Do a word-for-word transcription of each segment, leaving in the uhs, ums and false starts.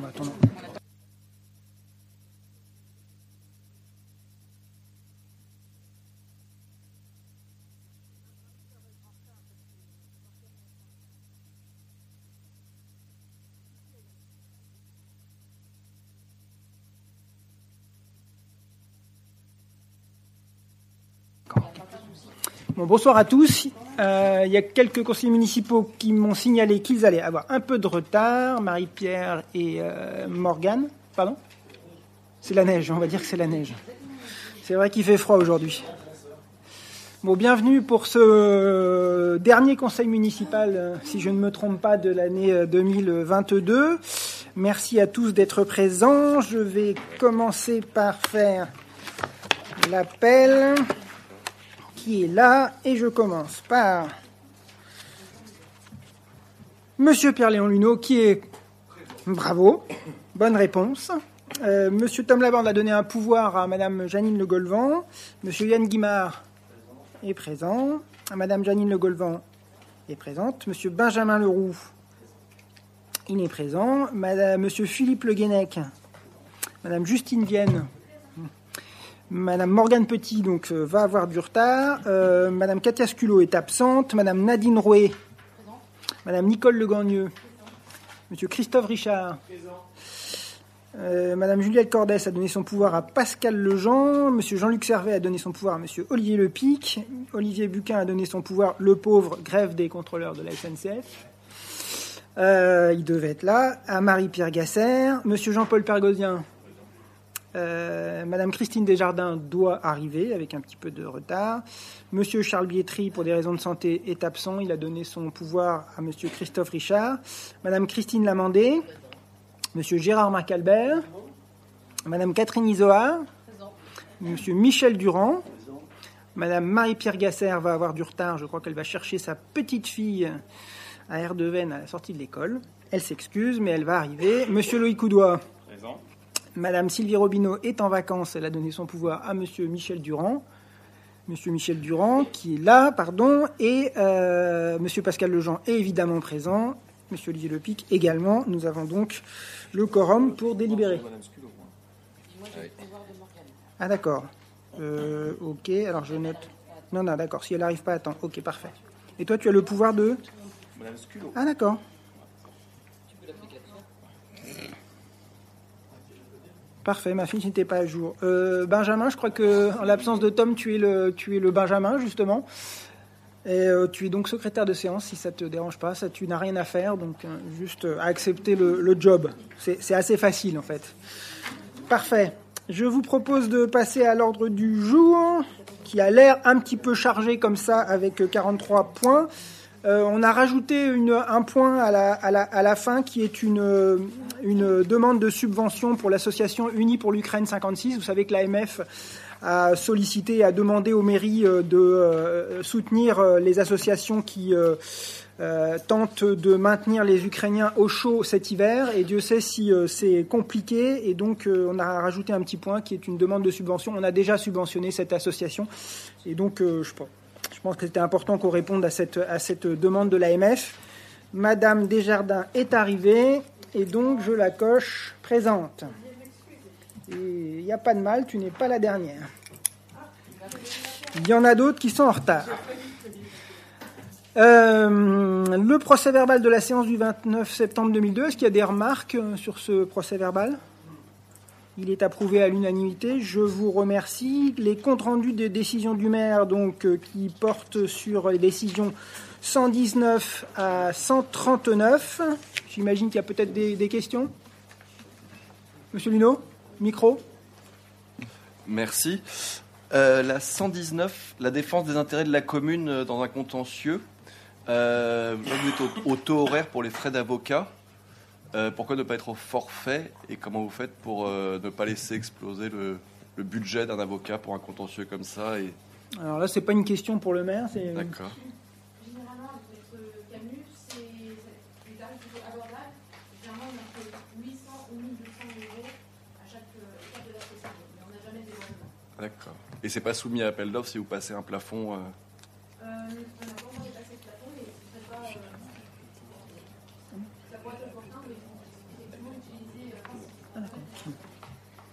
va attendre. Bon, bonsoir à tous. Euh, il y a quelques conseillers municipaux qui m'ont signalé qu'ils allaient avoir un peu de retard. Marie-Pierre et euh, Morgane. Pardon ? C'est la neige, on va dire que c'est la neige. C'est vrai qu'il fait froid aujourd'hui. Bon, bienvenue pour ce dernier conseil municipal, si je ne me trompe pas, de l'année deux mille vingt-deux. Merci à tous d'être présents. Je vais commencer par faire l'appel qui est là, et je commence par Monsieur Pierre-Léon Luneau, qui est... Bravo, bonne réponse. Euh, Monsieur Tom Laborde a donné un pouvoir à Madame Janine Le Golvan. Monsieur Yann Guimard est présent. Madame Janine Le Golvan est présente. Monsieur Benjamin Leroux, il est présent. Madame, Monsieur Philippe Le Guenec, Madame Justine Vienne, Madame Morgane Petit donc euh, va avoir du retard. Euh, Madame Katia Sculot est absente. Madame Nadine Rouet. Madame Nicole Le Gagneux. Monsieur Christophe Richard. Euh, Madame Juliette Cordès a donné son pouvoir à Pascal Lejean. Monsieur Jean-Luc Servet a donné son pouvoir à Monsieur Olivier Lepic. Olivier Buquin a donné son pouvoir, le pauvre, grève des contrôleurs de la S N C F. Euh, il devait être là. À Marie-Pierre Gasser. Monsieur Jean-Paul Pergosien. Euh, Madame Christine Desjardins doit arriver avec un petit peu de retard. Monsieur Charles Bietri, pour des raisons de santé, est absent. Il a donné son pouvoir à Monsieur Christophe Richard. Madame Christine Lamandé. Monsieur Gérard Marc-Albert. Madame Catherine Isoard. Monsieur Michel Durand. Madame Marie-Pierre Gasser va avoir du retard. Je crois qu'elle va chercher sa petite fille à Erdeven à la sortie de l'école. Elle s'excuse, mais elle va arriver. Monsieur Loïc Oudois. Madame Sylvie Robineau est en vacances. Elle a donné son pouvoir à Monsieur Michel Durand. Monsieur Michel Durand, qui est là, pardon. Et euh, Monsieur Pascal Lejean est évidemment présent. Monsieur Olivier Lepic également. Nous avons donc le quorum pour délibérer. Ah d'accord. Euh, ok, alors je note. Non, non, d'accord. Si elle n'arrive pas, attends. Ok, parfait. Et toi, tu as le pouvoir de... Madame Sculot. Ah d'accord. Parfait, ma fille n'était pas à jour. Euh, Benjamin, je crois que en l'absence de Tom, tu es le, tu es le Benjamin, justement. Et euh, tu es donc secrétaire de séance, si ça ne te dérange pas. Ça, tu n'as rien à faire, donc euh, juste à accepter le, le job. C'est, c'est assez facile, en fait. Parfait. Je vous propose de passer à l'ordre du jour, qui a l'air un petit peu chargé comme ça, avec quarante-trois points. Euh, on a rajouté une, un point à la, à, la, à la fin qui est une, une demande de subvention pour l'association Unis pour l'Ukraine cinquante-six. Vous savez que l'A M F a sollicité, a demandé aux mairies de euh, soutenir les associations qui euh, euh, tentent de maintenir les Ukrainiens au chaud cet hiver. Et Dieu sait si euh, c'est compliqué. Et donc euh, on a rajouté un petit point qui est une demande de subvention. On a déjà subventionné cette association. Et donc euh, je pense. Je pense que c'était important qu'on réponde à cette, à cette demande de l'A M F. Madame Desjardins est arrivée et donc je la coche présente. Il n'y a pas de mal, tu n'es pas la dernière. Il y en a d'autres qui sont en retard. Euh, le procès-verbal de la séance du vingt-neuf septembre deux mille deux, est-ce qu'il y a des remarques sur ce procès-verbal ? Il est approuvé à l'unanimité. Je vous remercie. Les comptes rendus des décisions du maire, donc, euh, qui portent sur les décisions cent dix-neuf à cent trente-neuf. J'imagine qu'il y a peut-être des, des questions. Monsieur Luneau, micro. Merci. Euh, la cent dix-neuf, la défense des intérêts de la commune dans un contentieux. Euh, vous êtes au, au taux horaire pour les frais d'avocat. Euh, pourquoi ne pas être au forfait et comment vous faites pour euh, ne pas laisser exploser le, le budget d'un avocat pour un contentieux comme ça et... Alors là, c'est pas une question pour le maire. C'est... D'accord. Généralement, avec votre CAMU, c'est des tarifs plutôt abordables. Généralement, on a fait huit cents ou mille deux cents euros à chaque étape de la société. Mais on n'a jamais des débordements. D'accord. Et c'est pas soumis à appel d'offres si vous passez un plafond euh... Euh, on n'a pas encore dépassé ce plafond, mais ce serait pas... Euh, ça pourrait être important, mais effectivement, utiliser... Euh,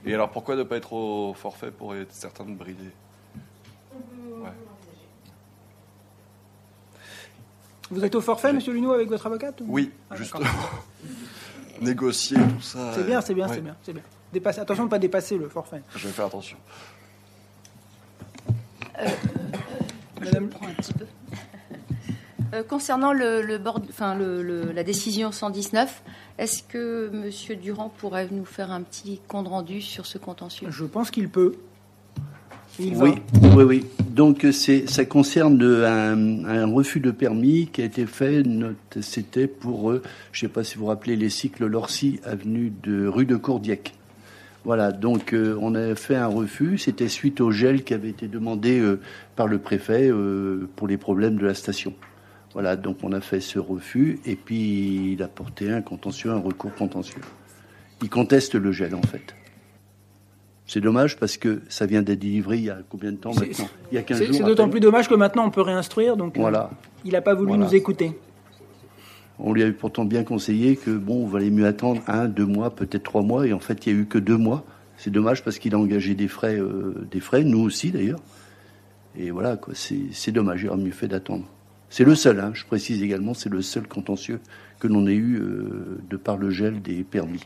Et alors pourquoi ne pas être au forfait pour être certain de brider? Ouais. Vous êtes au forfait, monsieur Luneau, avec votre avocate ou... Oui, ah, justement. Négocier tout ça. C'est bien, c'est bien, ouais. c'est bien, c'est bien. Dépasser, attention de ne pas dépasser le forfait. Je vais faire attention. Euh, je prends un petit peu. Euh, concernant le, le board, enfin le, le, la décision cent dix-neuf, est-ce que Monsieur Durand pourrait nous faire un petit compte rendu sur ce contentieux? Je pense qu'il peut. Il oui, va. oui, oui. Donc c'est, ça concerne un, un refus de permis qui a été fait. Notre, c'était pour, euh, je ne sais pas si vous vous rappelez, les cycles Lorcy, avenue de rue de Courdiec. Voilà, donc euh, on a fait un refus. C'était suite au gel qui avait été demandé euh, par le préfet euh, pour les problèmes de la station. Voilà, donc on a fait ce refus et puis il a porté un contentieux, un recours contentieux. Il conteste le gel en fait. C'est dommage parce que ça vient d'être délivré il y a combien de temps c'est, maintenant? Il y a quinze c'est, jours. C'est d'autant plus dommage que maintenant on peut réinstruire, donc voilà. euh, il n'a pas voulu voilà. nous écouter. On lui avait pourtant bien conseillé que bon, il valait mieux attendre un, deux mois, peut-être trois mois, et en fait il n'y a eu que deux mois. C'est dommage parce qu'il a engagé des frais, euh, des frais, nous aussi d'ailleurs. Et voilà, quoi, c'est, c'est dommage, il aurait mieux fait d'attendre. C'est le seul, hein, je précise également, c'est le seul contentieux que l'on ait eu euh, de par le gel des permis.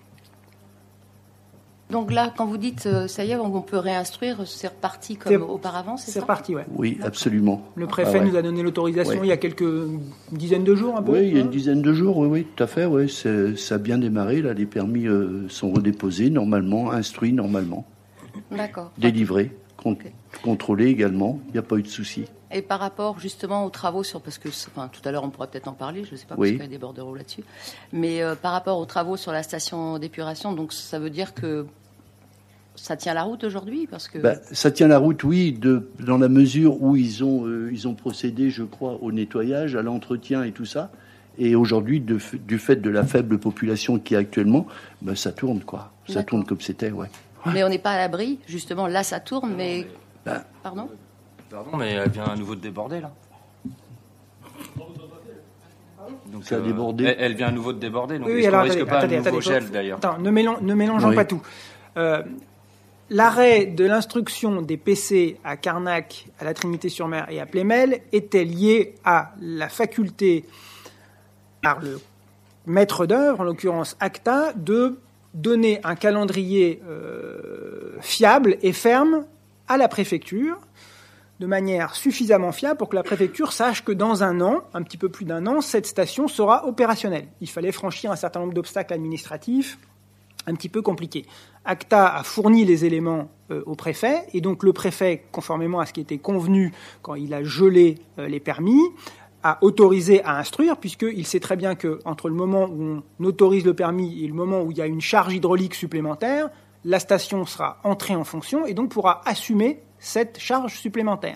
Donc là, quand vous dites, euh, ça y est, on peut réinstruire, c'est reparti comme c'est, auparavant, c'est, c'est ça? C'est reparti, oui. Oui, absolument. Le préfet ah, ouais. nous a donné l'autorisation ouais. il y a quelques dizaines de jours, un peu. Oui, il y a hein une dizaine de jours, oui, oui, tout à fait, oui. C'est, ça a bien démarré, là, les permis euh, sont redéposés normalement, instruits normalement. D'accord. Délivrés, con- okay. contrôlés également, il n'y a pas eu de souci. Et par rapport justement aux travaux sur, parce que enfin, tout à l'heure on pourrait peut-être en parler, je ne sais pas, oui. parce qu'il y a des bordereaux là-dessus, mais euh, par rapport aux travaux sur la station d'épuration, donc ça veut dire que ça tient la route aujourd'hui, parce que ben, ça tient la route, oui, de, dans la mesure où ils ont, euh, ils ont procédé, je crois, au nettoyage, à l'entretien et tout ça. Et aujourd'hui, de, du fait de la faible population qui est actuellement, ben, ça tourne, quoi. Ça D'accord. tourne comme c'était, ouais. ouais. Mais on n'est pas à l'abri, justement, là ça tourne, mais... Ben, Pardon Pardon, mais elle vient à nouveau de déborder, là. Donc, ça a débordé. Elle, elle vient à nouveau de déborder, donc oui, est-ce alors, qu'on risque attendez, pas attendez, un nouveau attendez, gel, d'ailleurs? Attends, ne, mélan- ne mélangeons oui. pas tout. Euh, l'arrêt de l'instruction des P C à Carnac, à la Trinité-sur-Mer et à Plémel était lié à la faculté par le maître d'œuvre, en l'occurrence ACTA, de donner un calendrier euh, fiable et ferme à la préfecture, de manière suffisamment fiable pour que la préfecture sache que dans un an, un petit peu plus d'un an, cette station sera opérationnelle. Il fallait franchir un certain nombre d'obstacles administratifs, un petit peu compliqués. ACTA a fourni les éléments euh, au préfet, et donc le préfet, conformément à ce qui était convenu quand il a gelé euh, les permis, a autorisé à instruire, puisqu'il sait très bien qu'entre le moment où on autorise le permis et le moment où il y a une charge hydraulique supplémentaire, la station sera entrée en fonction et donc pourra assumer cette charge supplémentaire.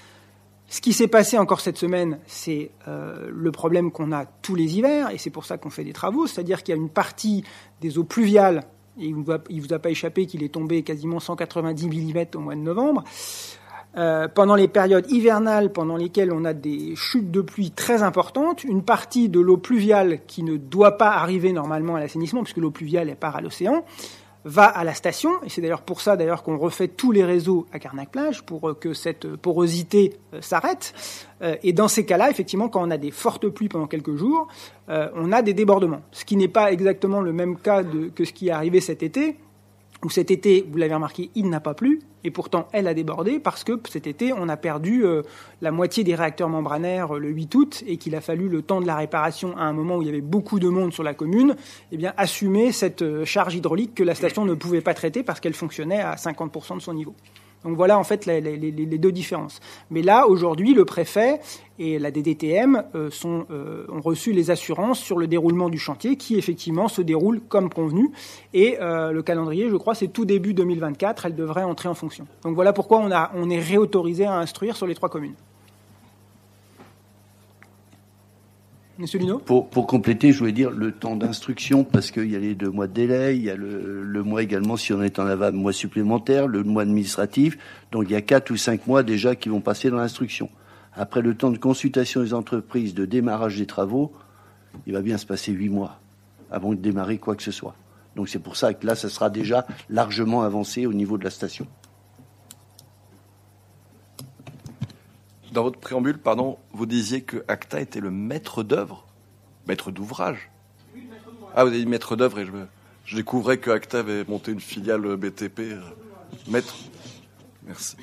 Ce qui s'est passé encore cette semaine, c'est euh, le problème qu'on a tous les hivers, et c'est pour ça qu'on fait des travaux, c'est-à-dire qu'il y a une partie des eaux pluviales, et il ne vous, vous a pas échappé qu'il est tombé quasiment cent quatre-vingt-dix millimètres au mois de novembre, euh, pendant les périodes hivernales pendant lesquelles on a des chutes de pluie très importantes, une partie de l'eau pluviale qui ne doit pas arriver normalement à l'assainissement, puisque l'eau pluviale elle part à l'océan, va à la station, et c'est d'ailleurs pour ça d'ailleurs qu'on refait tous les réseaux à Carnac-Plage, pour que cette porosité euh, s'arrête. Euh, et dans ces cas-là, effectivement, quand on a des fortes pluies pendant quelques jours, euh, on a des débordements. Ce qui n'est pas exactement le même cas de, que ce qui est arrivé cet été, où cet été, vous l'avez remarqué, il n'a pas plu, et pourtant elle a débordé, parce que cet été, on a perdu euh, la moitié des réacteurs membranaires euh, le huit août, et qu'il a fallu le temps de la réparation, à un moment où il y avait beaucoup de monde sur la commune, eh bien, assumer cette euh, charge hydraulique que la station ne pouvait pas traiter, parce qu'elle fonctionnait à cinquante pour cent de son niveau. Donc voilà en fait les, les, les deux différences. Mais là, aujourd'hui, le préfet et la D D T M euh, sont, euh, ont reçu les assurances sur le déroulement du chantier qui effectivement se déroule comme convenu. Et euh, le calendrier, je crois, c'est tout début deux mille vingt-quatre, elle devrait entrer en fonction. Donc voilà pourquoi on, a, on est réautorisé à instruire sur les trois communes. Monsieur Luneau ? Pour, pour compléter, je voulais dire le temps d'instruction, parce qu'il y a les deux mois de délai, il y a le, le mois également, si on est en aval, mois supplémentaire, le mois administratif. Donc il y a quatre ou cinq mois déjà qui vont passer dans l'instruction. Après le temps de consultation des entreprises, de démarrage des travaux, il va bien se passer huit mois avant de démarrer quoi que ce soit. Donc c'est pour ça que là, ça sera déjà largement avancé au niveau de la station. Dans votre préambule, pardon, vous disiez que Acta était le maître d'œuvre, maître d'ouvrage. Ah, vous avez dit maître d'œuvre et je, me, je découvrais que Acta avait monté une filiale B T P. Euh, maître. Merci.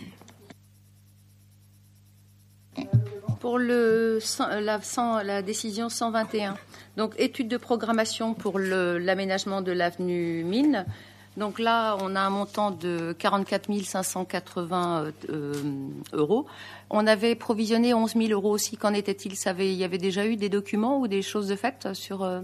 Pour le, la, la décision cent vingt et un, donc étude de programmation pour le, l'aménagement de l'avenue Mine. Donc là, on a un montant de quarante-quatre mille cinq cent quatre-vingts euh, euros. On avait provisionné onze mille euros aussi. Qu'en était-il? Ça avait, il y avait déjà eu des documents ou des choses de fait sur... Euh...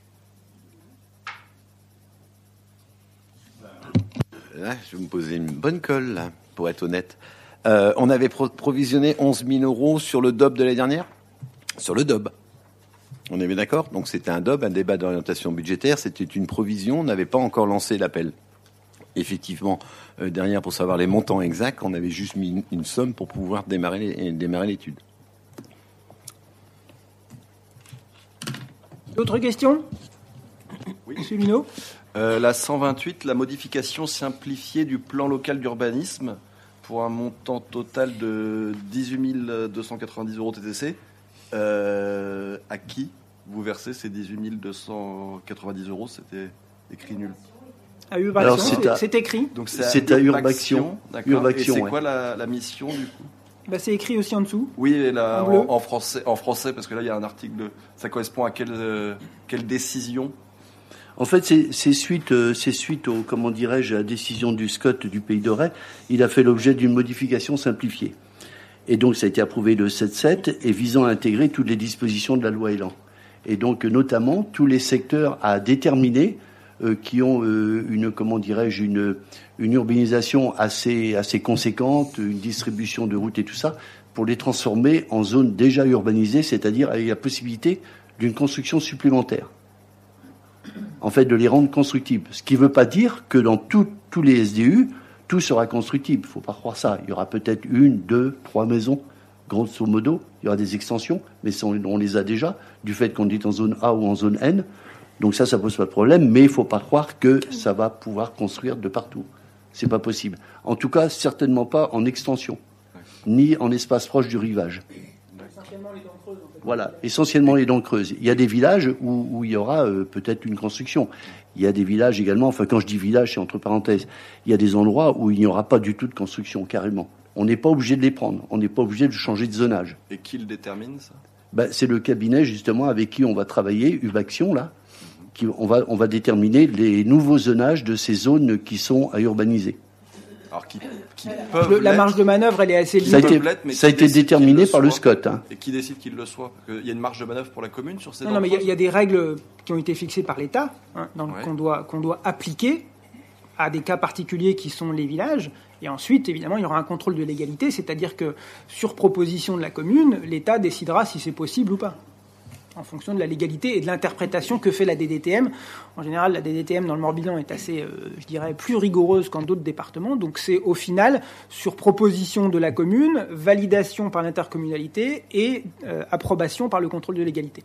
Là, je vais me poser une bonne colle, là, pour être honnête. Euh, on avait pro- provisionné onze mille euros sur le D O B de l'année dernière? Sur le D O B. On est bien d'accord? Donc c'était un D O B, un débat d'orientation budgétaire, c'était une provision, on n'avait pas encore lancé l'appel. Effectivement, euh, derrière, pour savoir les montants exacts, on avait juste mis une, une somme pour pouvoir démarrer, les, démarrer l'étude. D'autres questions? Oui. Monsieur Luneau. Euh, la cent vingt-huit, la modification simplifiée du plan local d'urbanisme pour un montant total de dix-huit mille deux cent quatre-vingt-dix euros T T C. Euh, à qui vous versez ces dix-huit mille deux cent quatre-vingt-dix euros? C'était écrit nul. À Urbaction, Alors, c'est, c'est, à, c'est écrit. Donc c'est, c'est à Urbaction. Urbaction. Et c'est ouais. quoi la, la mission du coup? Bah, c'est écrit aussi en dessous. Oui, et là, en, en, en français, en français, parce que là il y a un article de. Ça correspond à quelle, euh, quelle décision? En fait, c'est, c'est suite, euh, c'est suite au, comment dirais-je, à la décision du S C O T du Pays de Ré. Il a fait l'objet d'une modification simplifiée. Et donc, ça a été approuvé le sept sept et visant à intégrer toutes les dispositions de la loi Elan. Et donc, notamment, tous les secteurs à déterminer euh, qui ont euh, une, comment dirais-je, une, une urbanisation assez, assez conséquente, une distribution de routes et tout ça, pour les transformer en zones déjà urbanisées, c'est-à-dire avec la possibilité d'une construction supplémentaire. En fait, de les rendre constructibles. Ce qui ne veut pas dire que dans tout, tous les S D U, tout sera constructible. Il ne faut pas croire ça. Il y aura peut-être une, deux, trois maisons, grosso modo. Il y aura des extensions, mais on les a déjà, du fait qu'on est en zone A ou en zone N. Donc ça, ça ne pose pas de problème, mais il ne faut pas croire que ça va pouvoir construire de partout. Ce n'est pas possible. En tout cas, certainement pas en extension, ni en espace proche du rivage. Essentiellement les dents creuses, en fait. Voilà, essentiellement les dents creuses. Il y a des villages où, où il y aura euh, peut-être une construction. Il y a des villages également, enfin quand je dis village, c'est entre parenthèses, il y a des endroits où il n'y aura pas du tout de construction, carrément. On n'est pas obligé de les prendre, on n'est pas obligé de changer de zonage. Et qui le détermine, ça? Ben, c'est le cabinet, justement, avec qui on va travailler, Urbaction, là, qui, on, va, on va déterminer les nouveaux zonages de ces zones qui sont à urbaniser. Alors, qui, qui peuvent Le, la l'être, marge de manœuvre, elle est assez Ça a limitée. été, l'être, mais ça a qui été décide déterminé qu'il par le le soit. S C O T. Hein. Et qui décide qu'il le soit? Parce qu'il y a une marge de manœuvre pour la commune sur ces Non, non, mais il y, a- dents il y a des règles qui ont été fixées par l'État, hein, dans le- Ouais. qu'on doit, qu'on doit appliquer à des cas particuliers qui sont les villages. Et ensuite, évidemment, il y aura un contrôle de légalité, c'est-à-dire que sur proposition de la commune, l'État décidera si c'est possible ou pas, en fonction de la légalité et de l'interprétation que fait la D D T M. En général, la D D T M dans le Morbihan est assez, euh, je dirais, plus rigoureuse qu'en d'autres départements. Donc c'est au final, sur proposition de la commune, validation par l'intercommunalité et euh, approbation par le contrôle de légalité.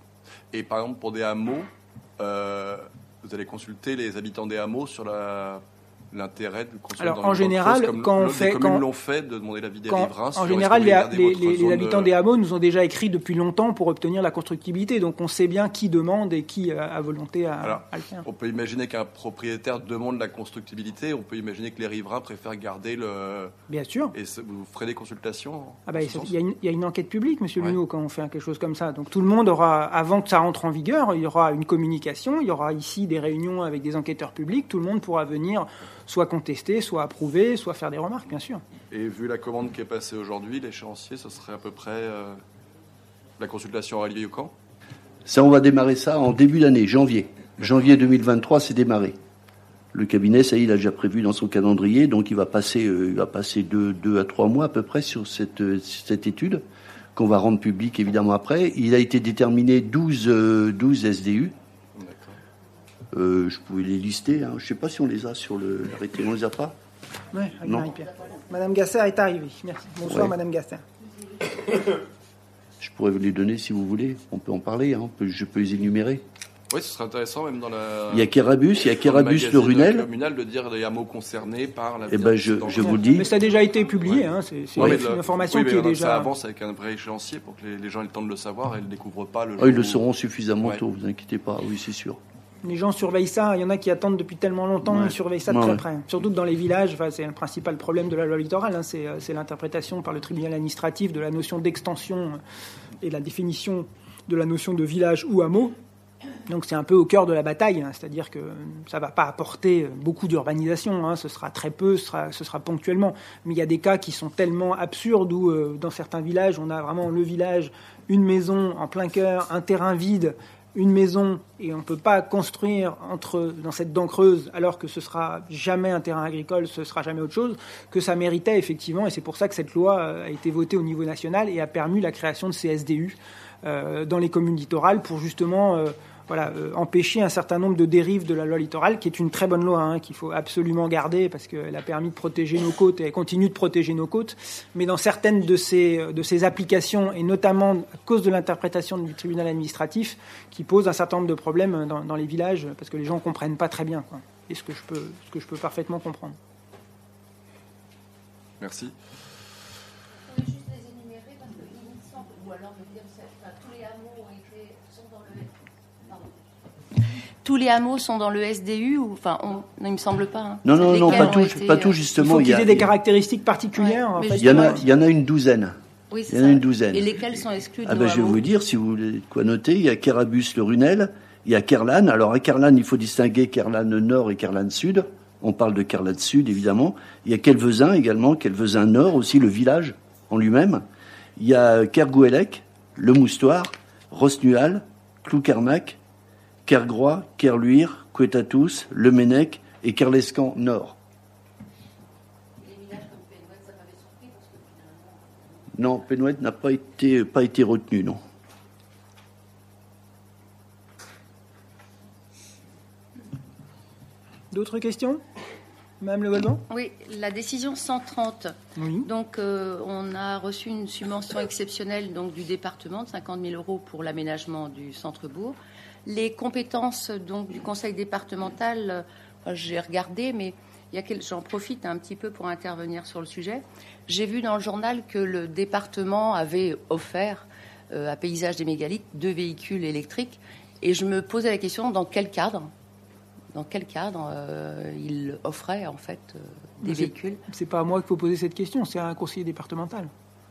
Et par exemple, pour des hameaux, euh, vous allez consulter les habitants des hameaux sur la, l'intérêt de construire Alors, dans en une zone général, creuse, comme quand on le- fait- les communes quand- l'ont fait, de demander l'avis des Quand- riverains. sur en est-ce général, que vous les, voulez garder les- votre les- les zone habitants de- des hameaux nous ont déjà écrit depuis longtemps pour obtenir la constructibilité. Donc on sait bien qui demande et qui a, a volonté à, Alors, à le faire. on peut imaginer qu'un propriétaire demande la constructibilité. On peut imaginer que les riverains préfèrent garder le. Bien sûr. Et ce- vous ferez des consultations. Ah bah, en il ce sens y, a une- il y a une enquête publique, Monsieur Ouais. Luneau, quand on fait quelque chose comme ça. Donc tout le monde aura, avant que ça rentre en vigueur, il y aura une communication, il y aura ici des réunions avec des enquêteurs publics. Tout le monde pourra venir soit contester, soit approuver, soit faire des remarques, bien sûr. Et vu la commande qui est passée aujourd'hui, l'échéancier, ce serait à peu près. euh, la consultation aura lieu quand? Ça, on va démarrer ça en début d'année, janvier. Janvier deux mille vingt-trois, c'est démarré. Le cabinet, ça y est, il a déjà prévu dans son calendrier, donc il va passer, euh, il va passer deux, deux à trois mois à peu près sur cette, euh, cette étude, qu'on va rendre publique évidemment après. Il a été déterminé douze, euh, douze S D U. D'accord. Euh, je pouvais les lister, hein. Je ne sais pas si on les a sur le- l'arrêté, on les a pas? Oui, avec Non. Marie-Pierre. Madame Gasser est arrivée. Merci. Bonsoir, Ouais. Madame Gasser. Je pourrais vous les donner si vous voulez, on peut en parler, hein. On peut- je peux les énumérer. Oui, ce serait intéressant, même dans la. Il y a Kérabus, il y a Kérabus le Runel. Communal de dire les hameaux concernés par la. Eh ben, je, je vous le dis. Mais ça a déjà été publié, hein, c'est, c'est ouais, une le, information oui, qui est déjà. déjà. Ça avance avec un vrai échéancier pour que les, les gens aient le temps de le savoir et ne le découvrent pas le jour. Oh, ils le sauront suffisamment ouais. tôt, vous inquiétez pas, oui, c'est sûr. Les gens surveillent ça, il y en a qui attendent depuis tellement longtemps, Ouais. ils surveillent ça de Ouais, très ouais. près. Surtout que dans les villages, enfin, c'est le principal problème de la loi littorale, hein, c'est, c'est l'interprétation par le tribunal administratif de la notion d'extension et la définition de la notion de village ou hameau. Donc c'est un peu au cœur de la bataille, hein, c'est-à-dire que ça ne va pas apporter beaucoup d'urbanisation, hein, ce sera très peu, ce sera, ce sera ponctuellement. Mais il y a des cas qui sont tellement absurdes où euh, dans certains villages, on a vraiment le village, une maison en plein cœur, un terrain vide, une maison, et on ne peut pas construire entre, dans cette dent creuse, alors que ce sera jamais un terrain agricole, ce sera jamais autre chose, que ça méritait effectivement, et c'est pour ça que cette loi a été votée au niveau national et a permis la création de C S D U euh, dans les communes littorales pour justement euh, voilà, euh, empêcher un certain nombre de dérives de la loi littorale, qui est une très bonne loi, hein, qu'il faut absolument garder parce qu'elle a permis de protéger nos côtes et elle continue de protéger nos côtes. Mais dans certaines de ces, de ces applications, et notamment à cause de l'interprétation du tribunal administratif, qui pose un certain nombre de problèmes dans, dans les villages, parce que les gens ne comprennent pas très bien, quoi. Et ce que je peux, ce que je peux parfaitement comprendre. Merci. Vous pouvez juste les énumérer parce qu'il me semble, ou alors me dire, enfin, tous les hameaux ont été, sont dans le. Pardon. Tous les hameaux sont dans le S D U ou enfin on, non, il me semble pas. Hein. Non non non, Lesquels pas tout, ont été, pas tout euh, Il justement. faut Il y qu'ils a, aient des caractéristiques particulières. Ouais, en mais fait. il y en a, il y en a une douzaine. Oui, c'est Il y en a ça. une douzaine. Et lesquels sont exclus de Ah nos ben, je vais hameaux vous dire, si vous voulez de quoi noter, il y a Kérabus le Runel, il y a Kerlan. Alors à Kerlan, il faut distinguer Kerlan Nord et Kerlan Sud. On parle de Kerlan Sud, évidemment. Il y a Kelvezin également, Kelvezin Nord aussi, le village en lui-même. Il y a Kergouélec, le Moustoir, Rosnual, Cloucarnac, Kergroix, Kerluire, Couétatous, Le Mennec et Kerlescan Nord. Non, Penouette n'a pas été, pas été retenu, non. D'autres questions, Madame Le Goldon? Oui, la décision cent trente. Oui. Donc, euh, on a reçu une subvention exceptionnelle donc, du département de cinquante mille euros pour l'aménagement du centre-bourg. Les compétences donc, du conseil départemental, euh, enfin, j'ai regardé, mais il y a quel... j'en profite un petit peu pour intervenir sur le sujet. J'ai vu dans le journal que le département avait offert euh, à Paysage des Mégalithes deux véhicules électriques. Et je me posais la question, dans quel cadre Dans quel cadre euh, il offrait en fait euh, des C'est- véhicules C'est pas à moi qu'il faut poser cette question, c'est à un conseiller départemental.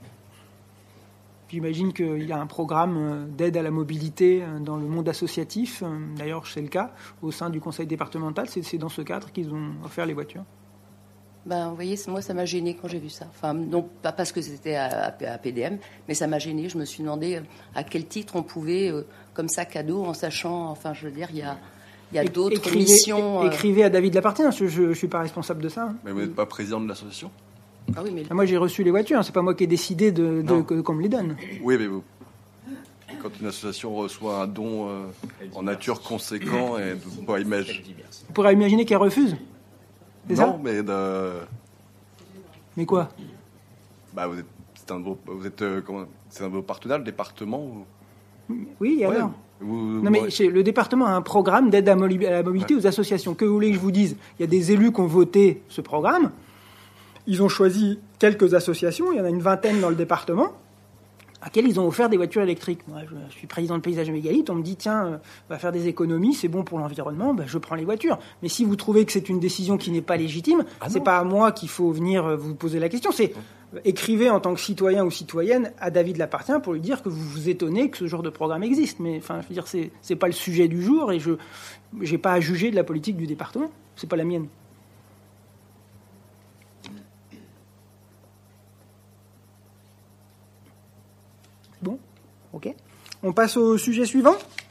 J'imagine qu'il y a un programme euh, d'aide à la mobilité euh, dans le monde associatif. euh, D'ailleurs, c'est le cas au sein du conseil départemental. C'est c'est dans ce cadre qu'ils ont offert les voitures. Ben, vous voyez, moi, ça m'a gêné quand j'ai vu ça. Enfin, non pas parce que c'était à, à P D M, mais ça m'a gêné. Je me suis demandé euh, à quel titre on pouvait, euh, comme ça, cadeau, en sachant, enfin, je veux dire, il y a, il y a É- d'autres écrivez- missions. euh, Écrivez à David Lapartien, je ne suis pas responsable de ça. Mais vous n'êtes pas président de l'association? Ah oui, mais Moi, j'ai reçu les voitures, c'est pas moi qui ai décidé de, de- Non. que- qu'on me les donne. Oui, mais vous. Quand une association reçoit un don euh, en nature conséquent, et vous pourrez imaginer. Vous pourrez imaginer qu'elle refuse. C'est ça? Non, mais de... Mais quoi? bah, vous êtes, c'est un de vos, vous êtes, euh, comment, c'est un de vos partenaires, le département ou... Oui, et Ouais, alors? vous- Non, mais ouais. chez- le département a un programme d'aide à, moli- à la mobilité aux associations. Que vous voulez que je vous dise? Il y a des élus qui ont voté ce programme. Ils ont choisi quelques associations, il y en a une vingtaine dans le département, à quelles ils ont offert des voitures électriques. Moi, je, je suis président de Paysage Mégalithes, on me dit, tiens, euh, on va faire des économies, c'est bon pour l'environnement, ben, je prends les voitures. Mais si vous trouvez que c'est une décision qui n'est pas légitime, Ah c'est non. pas à moi qu'il faut venir euh, vous poser la question, c'est euh, écrivez en tant que citoyen ou citoyenne à David Lapartien pour lui dire que vous vous étonnez que ce genre de programme existe. Mais enfin, je veux dire, c'est, c'est pas le sujet du jour et je j'ai pas à juger de la politique du département, c'est pas la mienne. Bon, ok. On passe au sujet suivant.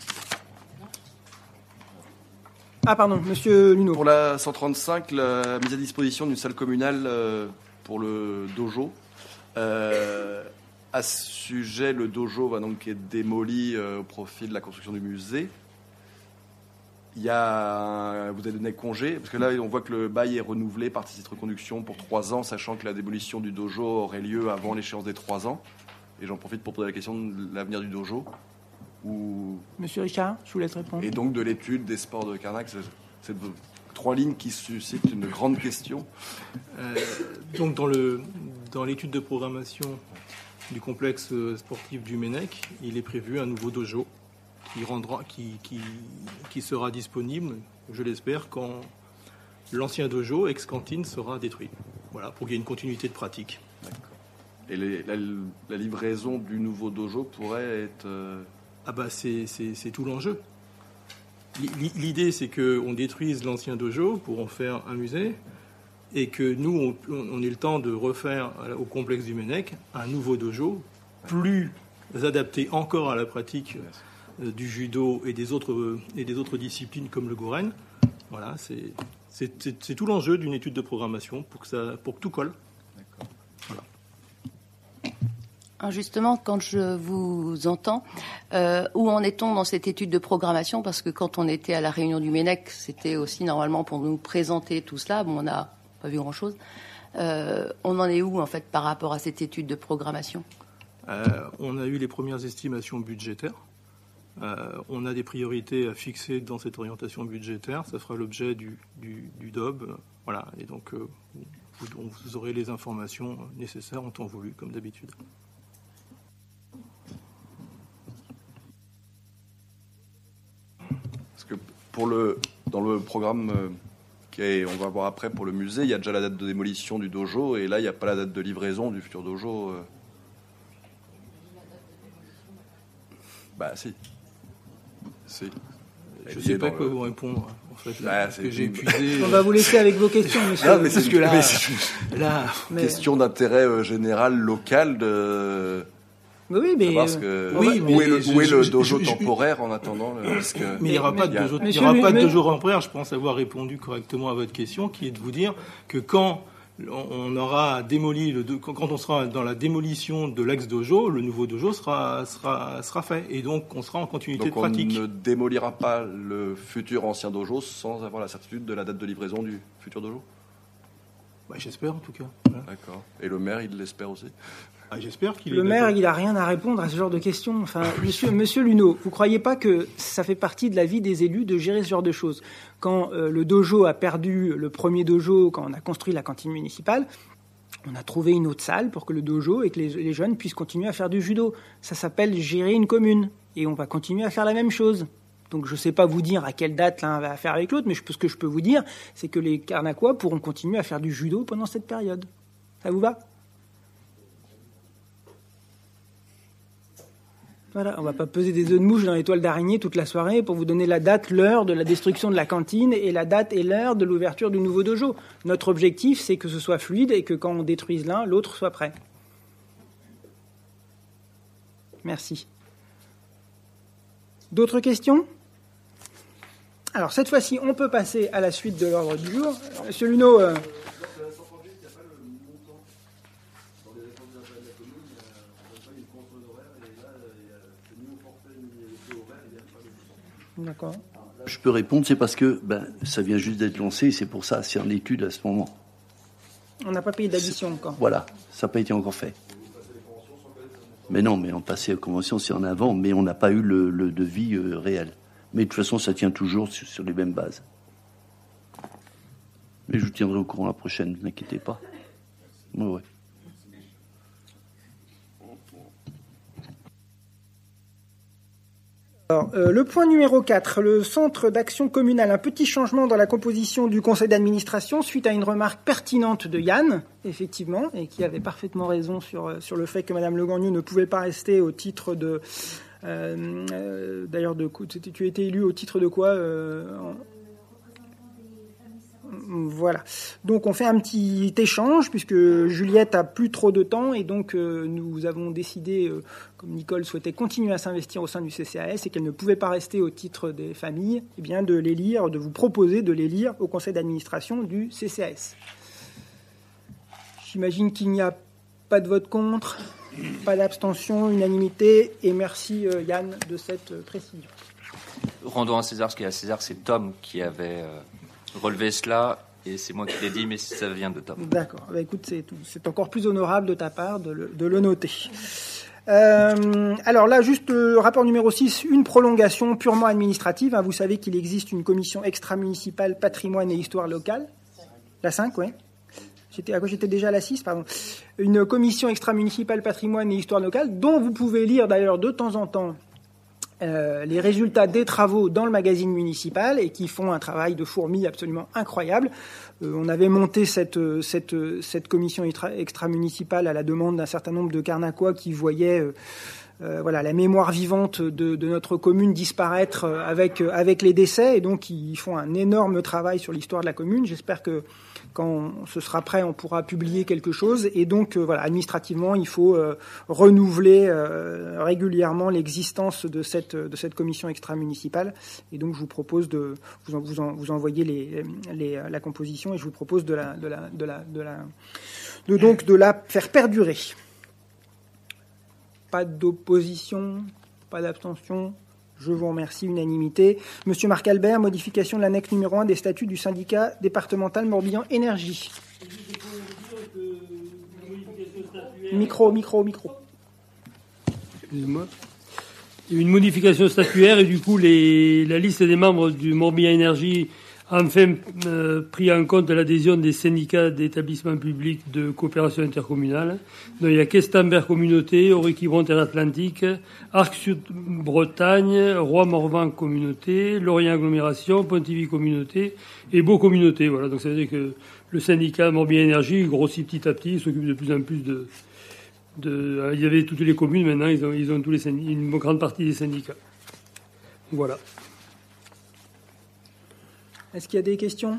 Ah pardon, Monsieur Luneau. Pour la cent trente-cinq, la mise à disposition d'une salle communale euh, pour le dojo. Euh, à ce sujet, le dojo va donc être démoli euh, au profit de la construction du musée. Il y a, un- vous avez donné congé, parce que là, on voit que le bail est renouvelé par titre de reconduction pour trois ans, sachant que la démolition du dojo aurait lieu avant l'échéance des trois ans. Et j'en profite pour poser la question de l'avenir du dojo. ou... Monsieur Richard, je vous laisse répondre. Et donc de l'étude des sports de Carnac, c'est, c'est trois lignes qui suscitent une grande question. Euh, donc dans, le, dans l'étude de programmation du complexe sportif du Mennec, il est prévu un nouveau dojo qui, rendra, qui, qui, qui sera disponible, je l'espère, quand l'ancien dojo, ex-cantine, sera détruit. Voilà, pour qu'il y ait une continuité de pratique. D'accord. Et les, la, la livraison du nouveau dojo pourrait être... Euh... Ah bah c'est, c'est, c'est tout l'enjeu. L'idée, c'est qu'on détruise l'ancien dojo pour en faire un musée et que nous, on, on ait le temps de refaire au complexe du Mennec un nouveau dojo plus adapté encore à la pratique du judo et des autres, et des autres disciplines comme le goren. Voilà, c'est, c'est, c'est, c'est tout l'enjeu d'une étude de programmation pour que, ça, pour que tout colle. D'accord. Voilà. Alors justement, quand je vous entends, euh, où en est-on dans cette étude de programmation ? Parce que quand on était à la réunion du Mennec, c'était aussi normalement pour nous présenter tout cela. Bon, on n'a pas vu grand-chose. Euh, on en est où, en fait, par rapport à cette étude de programmation ? euh, On a eu les premières estimations budgétaires. Euh, on a des priorités à fixer dans cette orientation budgétaire. Ça fera l'objet du, du, du D O B. Voilà. Et donc, euh, vous, vous aurez les informations nécessaires en temps voulu, comme d'habitude. Parce que pour le, dans le programme euh, qu'on va voir après pour le musée, il y a déjà la date de démolition du dojo, et là, il n'y a pas la date de livraison du futur dojo. Euh. Bah, si. Si. Je ne sais pas quoi le... vous répondre, en fait, là, ah, parce que j'ai épuisé... On va vous laisser avec vos questions, monsieur. Non, mais c'est parce que là, mais c'est là une question d'intérêt euh, général, local, de... Oui, mais... Parce que, oui, où, mais est le, je, où est le je, dojo je, je, temporaire en attendant le, parce que, mais il n'y aura mais, pas de dojo, il y aura pas de dojo temporaire. Je pense avoir répondu correctement à votre question, qui est de vous dire que quand on aura démoli le quand on sera dans la démolition de l'ex-dojo, le nouveau dojo sera sera sera fait, et donc on sera en continuité donc de pratique. On ne démolira pas le futur ancien dojo sans avoir la certitude de la date de livraison du futur dojo. Bah, j'espère en tout cas. Voilà. D'accord. Et le maire, il l'espère aussi. Ah, j'espère qu'il le est maire, d'accord. il n'a rien à répondre à ce genre de questions. Enfin, monsieur, monsieur Luneau, vous croyez pas que ça fait partie de la vie des élus de gérer ce genre de choses ? Quand euh, le dojo a perdu le premier dojo, quand on a construit la cantine municipale, on a trouvé une autre salle pour que le dojo et que les, les jeunes puissent continuer à faire du judo. Ça s'appelle gérer une commune. Et on va continuer à faire la même chose. Donc je ne sais pas vous dire à quelle date l'un va faire avec l'autre, mais je, ce que je peux vous dire, c'est que les Carnacois pourront continuer à faire du judo pendant cette période. Ça vous va ? Voilà, on ne va pas peser des œufs de mouche dans les toiles d'araignée toute la soirée pour vous donner la date, l'heure de la destruction de la cantine et la date et l'heure de l'ouverture du nouveau dojo. Notre objectif, c'est que ce soit fluide et que quand on détruise l'un, l'autre soit prêt. Merci. D'autres questions ? Alors, cette fois-ci, on peut passer à la suite de l'ordre du jour. Monsieur Luneau... Euh... D'accord. Je peux répondre, c'est parce que ben, ça vient juste d'être lancé, c'est pour ça, c'est en étude à ce moment. On n'a pas payé d'addition encore. Voilà, ça n'a pas été encore fait. Mais non, mais on passait aux conventions, c'est en avant, mais on n'a pas eu le, le devis euh, réel. Mais de toute façon, ça tient toujours sur, sur les mêmes bases. Mais je vous tiendrai au courant la prochaine, ne vous inquiétez pas. Ouais, ouais. Alors, euh, le point numéro quatre, le centre d'action communale, un petit changement dans la composition du conseil d'administration suite à une remarque pertinente de Yann, effectivement, et qui avait parfaitement raison sur, sur le fait que Madame Le Gagnon ne pouvait pas rester au titre de... Euh, euh, d'ailleurs, de, tu as été élu au titre de quoi euh, en... Voilà. Donc on fait un petit échange puisque Juliette a plus trop de temps et donc euh, nous avons décidé, euh, comme Nicole souhaitait continuer à s'investir au sein du C C A S et qu'elle ne pouvait pas rester au titre des familles, eh bien de les lire, de vous proposer de les lire au conseil d'administration du C C A S. J'imagine qu'il n'y a pas de vote contre, pas d'abstention, unanimité, et merci euh, Yann de cette euh, précision. Rendons à César ce qu'il y a à César, c'est Tom qui avait euh, relevé cela, et c'est moi qui l'ai dit, mais ça vient de Tom. D'accord, bah, écoute, c'est, c'est encore plus honorable de ta part de le, de le noter. Euh, alors là, juste le rapport numéro six, une prolongation purement administrative. Hein, vous savez qu'il existe une commission extra-municipale patrimoine et histoire locale. La cinq, oui. J'étais, à quoi j'étais déjà à la six, pardon. Une commission extra-municipale patrimoine et histoire locale, dont vous pouvez lire d'ailleurs de temps en temps euh, les résultats des travaux dans le magazine municipal et qui font un travail de fourmi absolument incroyable. Euh, on avait monté cette, cette, cette commission extra, extra-municipale à la demande d'un certain nombre de Carnacois qui voyaient euh, euh, voilà, la mémoire vivante de, de notre commune disparaître avec, avec les décès, et donc ils font un énorme travail sur l'histoire de la commune. J'espère que quand ce sera prêt, on pourra publier quelque chose. Et donc, euh, voilà, administrativement, il faut euh, renouveler euh, régulièrement l'existence de cette de cette commission extra-municipale. Et donc, je vous propose de vous en, vous, en, vous envoyer les, les, la composition, et je vous propose de la de la de la de la de donc de la faire perdurer. Pas d'opposition, pas d'abstention. Je vous remercie, unanimité. Monsieur Marc Albert, modification de l'annexe numéro un des statuts du syndicat départemental Morbihan Énergie. Micro, micro, micro. Excusez-moi. Il y a une modification statuaire et du coup, les, la liste des membres du Morbihan Énergie a enfin euh, pris en compte l'adhésion des syndicats d'établissements publics de coopération intercommunale. Donc, il y a Questembert Communauté, Auriquiebron Terre Atlantique, Arc-Sud-Bretagne, Roi-Morvan Communauté, Lorient Agglomération, Pontivy Communauté et Beau Communauté. Voilà, donc ça veut dire que le syndicat Morbihan Énergie grossit petit à petit, il s'occupe de plus en plus de... de il y avait toutes les communes, maintenant ils ont, ils ont tous les syndicats, une grande partie des syndicats. Voilà. Est-ce qu'il y a des questions?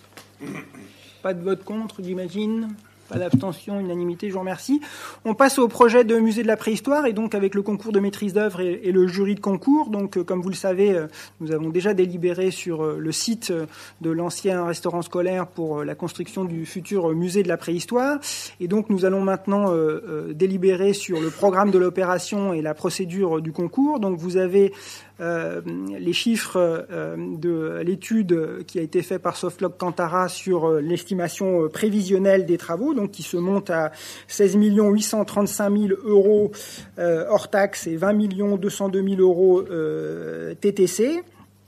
Pas de vote contre, j'imagine. Pas d'abstention, unanimité, je vous remercie. On passe au projet de musée de la préhistoire, et donc avec le concours de maîtrise d'œuvre et, et le jury de concours. Donc, comme vous le savez, nous avons déjà délibéré sur le site de l'ancien restaurant scolaire pour la construction du futur musée de la préhistoire. Et donc, nous allons maintenant euh, délibérer sur le programme de l'opération et la procédure du concours. Donc, vous avez Euh, les chiffres euh, de l'étude qui a été faite par Softlog Cantara sur euh, l'estimation euh, prévisionnelle des travaux, donc qui se monte à seize millions huit cent trente-cinq mille euros euh, hors taxes et vingt millions deux cent deux mille euros euh, T T C.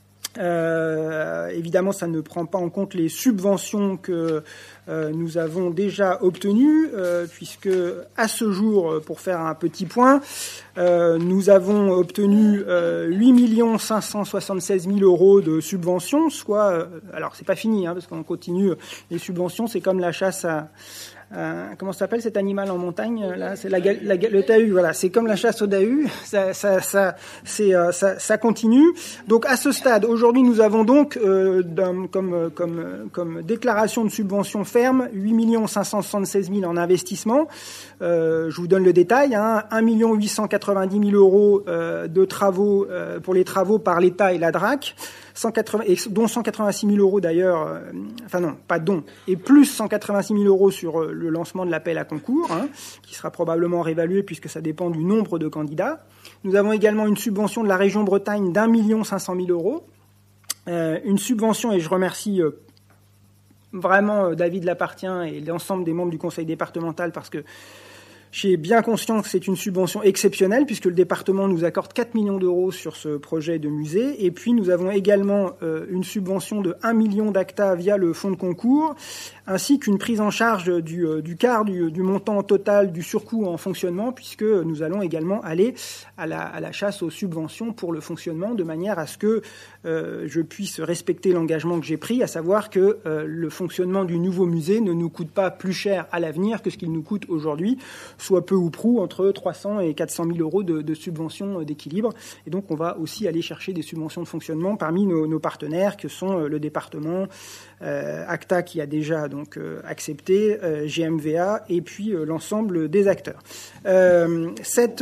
Euh, évidemment, ça ne prend pas en compte les subventions que euh, nous avons déjà obtenues, euh, puisque à ce jour, pour faire un petit point, euh, nous avons obtenu euh, huit millions cinq cent soixante-seize mille euros de subventions, soit, euh, alors c'est pas fini, hein, parce qu'on continue les subventions, c'est comme la chasse à Euh, comment ça s'appelle cet animal en montagne là? C'est la, la, le tahu. Voilà, c'est comme la chasse au dahu. Ça, ça, ça, c'est, euh, ça, ça continue. Donc à ce stade, aujourd'hui, nous avons donc euh, comme, comme, comme déclaration de subvention ferme huit millions cinq cent soixante-seize mille en investissement. Euh, je vous donne le détail. Hein, un million huit cent quatre-vingt-dix mille euros euh, de travaux euh, pour les travaux par l'État et la D R A C. cent quatre-vingts, et dont cent quatre-vingt-six mille euros d'ailleurs, euh, enfin non, pas dont, et plus cent quatre-vingt-six mille euros sur euh, le lancement de l'appel à concours, hein, qui sera probablement réévalué puisque ça dépend du nombre de candidats. Nous avons également une subvention de la région Bretagne d'un million cinq cent mille euros, euh, une subvention, et je remercie euh, vraiment euh, David Lapartien et l'ensemble des membres du conseil départemental parce que j'ai bien conscience que c'est une subvention exceptionnelle puisque le département nous accorde quatre millions d'euros sur ce projet de musée. Et puis nous avons également euh, une subvention de un million d'acta via le fonds de concours, ainsi qu'une prise en charge du, euh, du quart du, du montant total du surcoût en fonctionnement, puisque nous allons également aller à la, à la chasse aux subventions pour le fonctionnement, de manière à ce que euh, je puisse respecter l'engagement que j'ai pris, à savoir que euh, le fonctionnement du nouveau musée ne nous coûte pas plus cher à l'avenir que ce qu'il nous coûte aujourd'hui, soit peu ou prou entre trois cents et quatre cent mille euros de, de subventions d'équilibre. Et donc, on va aussi aller chercher des subventions de fonctionnement parmi nos, nos partenaires, que sont le département, euh, ACTA qui a déjà donc euh, accepté, euh, G M V A et puis euh, l'ensemble des acteurs. Euh, cette, pardon ?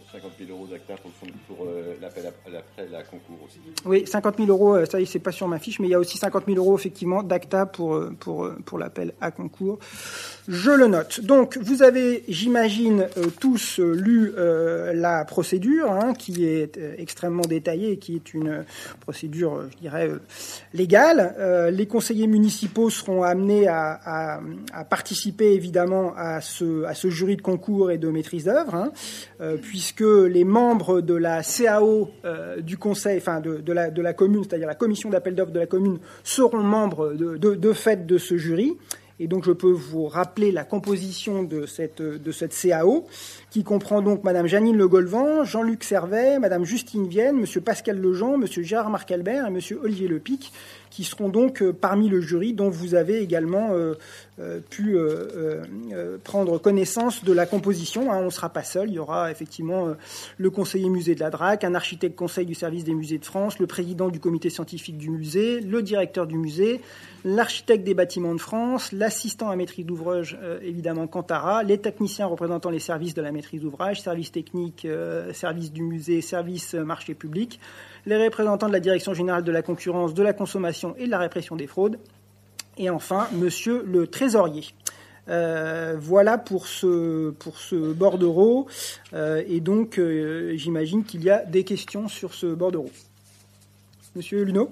cinquante mille euros d'Acta pour, pour euh, l'appel à, l'appel à concours aussi. Oui, cinquante mille euros, ça y est, c'est pas sur ma fiche, mais il y a aussi cinquante mille euros, effectivement, d'Acta pour, pour, pour l'appel à concours. Je le note. Donc, vous avez, j'imagine, euh, tous euh, lu euh, la procédure, hein, qui est euh, extrêmement détaillée et qui est une euh, procédure, euh, je dirais, euh, légale. Euh, les conseillers municipaux seront amenés à, à, à participer, évidemment, à ce, à ce jury de concours et de maîtrise d'œuvre, hein, euh, puisque les membres de la C A O euh, du conseil, enfin de, de, la, de la commune, c'est-à-dire la commission d'appel d'offres de la commune, seront membres de, de, de fait de ce jury. Et donc, je peux vous rappeler la composition de cette, de cette C A O, qui comprend donc Madame Janine Le Golvan, Jean-Luc Servet, Madame Justine Vienne, Monsieur Pascal Lejean, Monsieur Gérard Marc-Albert et Monsieur Olivier Lepic, qui seront donc euh, parmi le jury, dont vous avez également euh, euh, pu euh, euh, prendre connaissance de la composition. Hein, on ne sera pas seul. Il y aura effectivement euh, le conseiller musée de la D R A C, un architecte conseil du service des musées de France, le président du comité scientifique du musée, le directeur du musée, l'architecte des bâtiments de France, l'assistant à maîtrise d'ouvrage, euh, évidemment Cantara, les techniciens représentant les services de la maîtrise d'ouvrage, service technique, euh, service du musée, service euh, marché public, les représentants de la Direction générale de la concurrence, de la consommation et de la répression des fraudes, et enfin Monsieur le Trésorier. Euh, voilà pour ce, pour ce bordereau, euh, et donc euh, j'imagine qu'il y a des questions sur ce bordereau. Monsieur Luneau.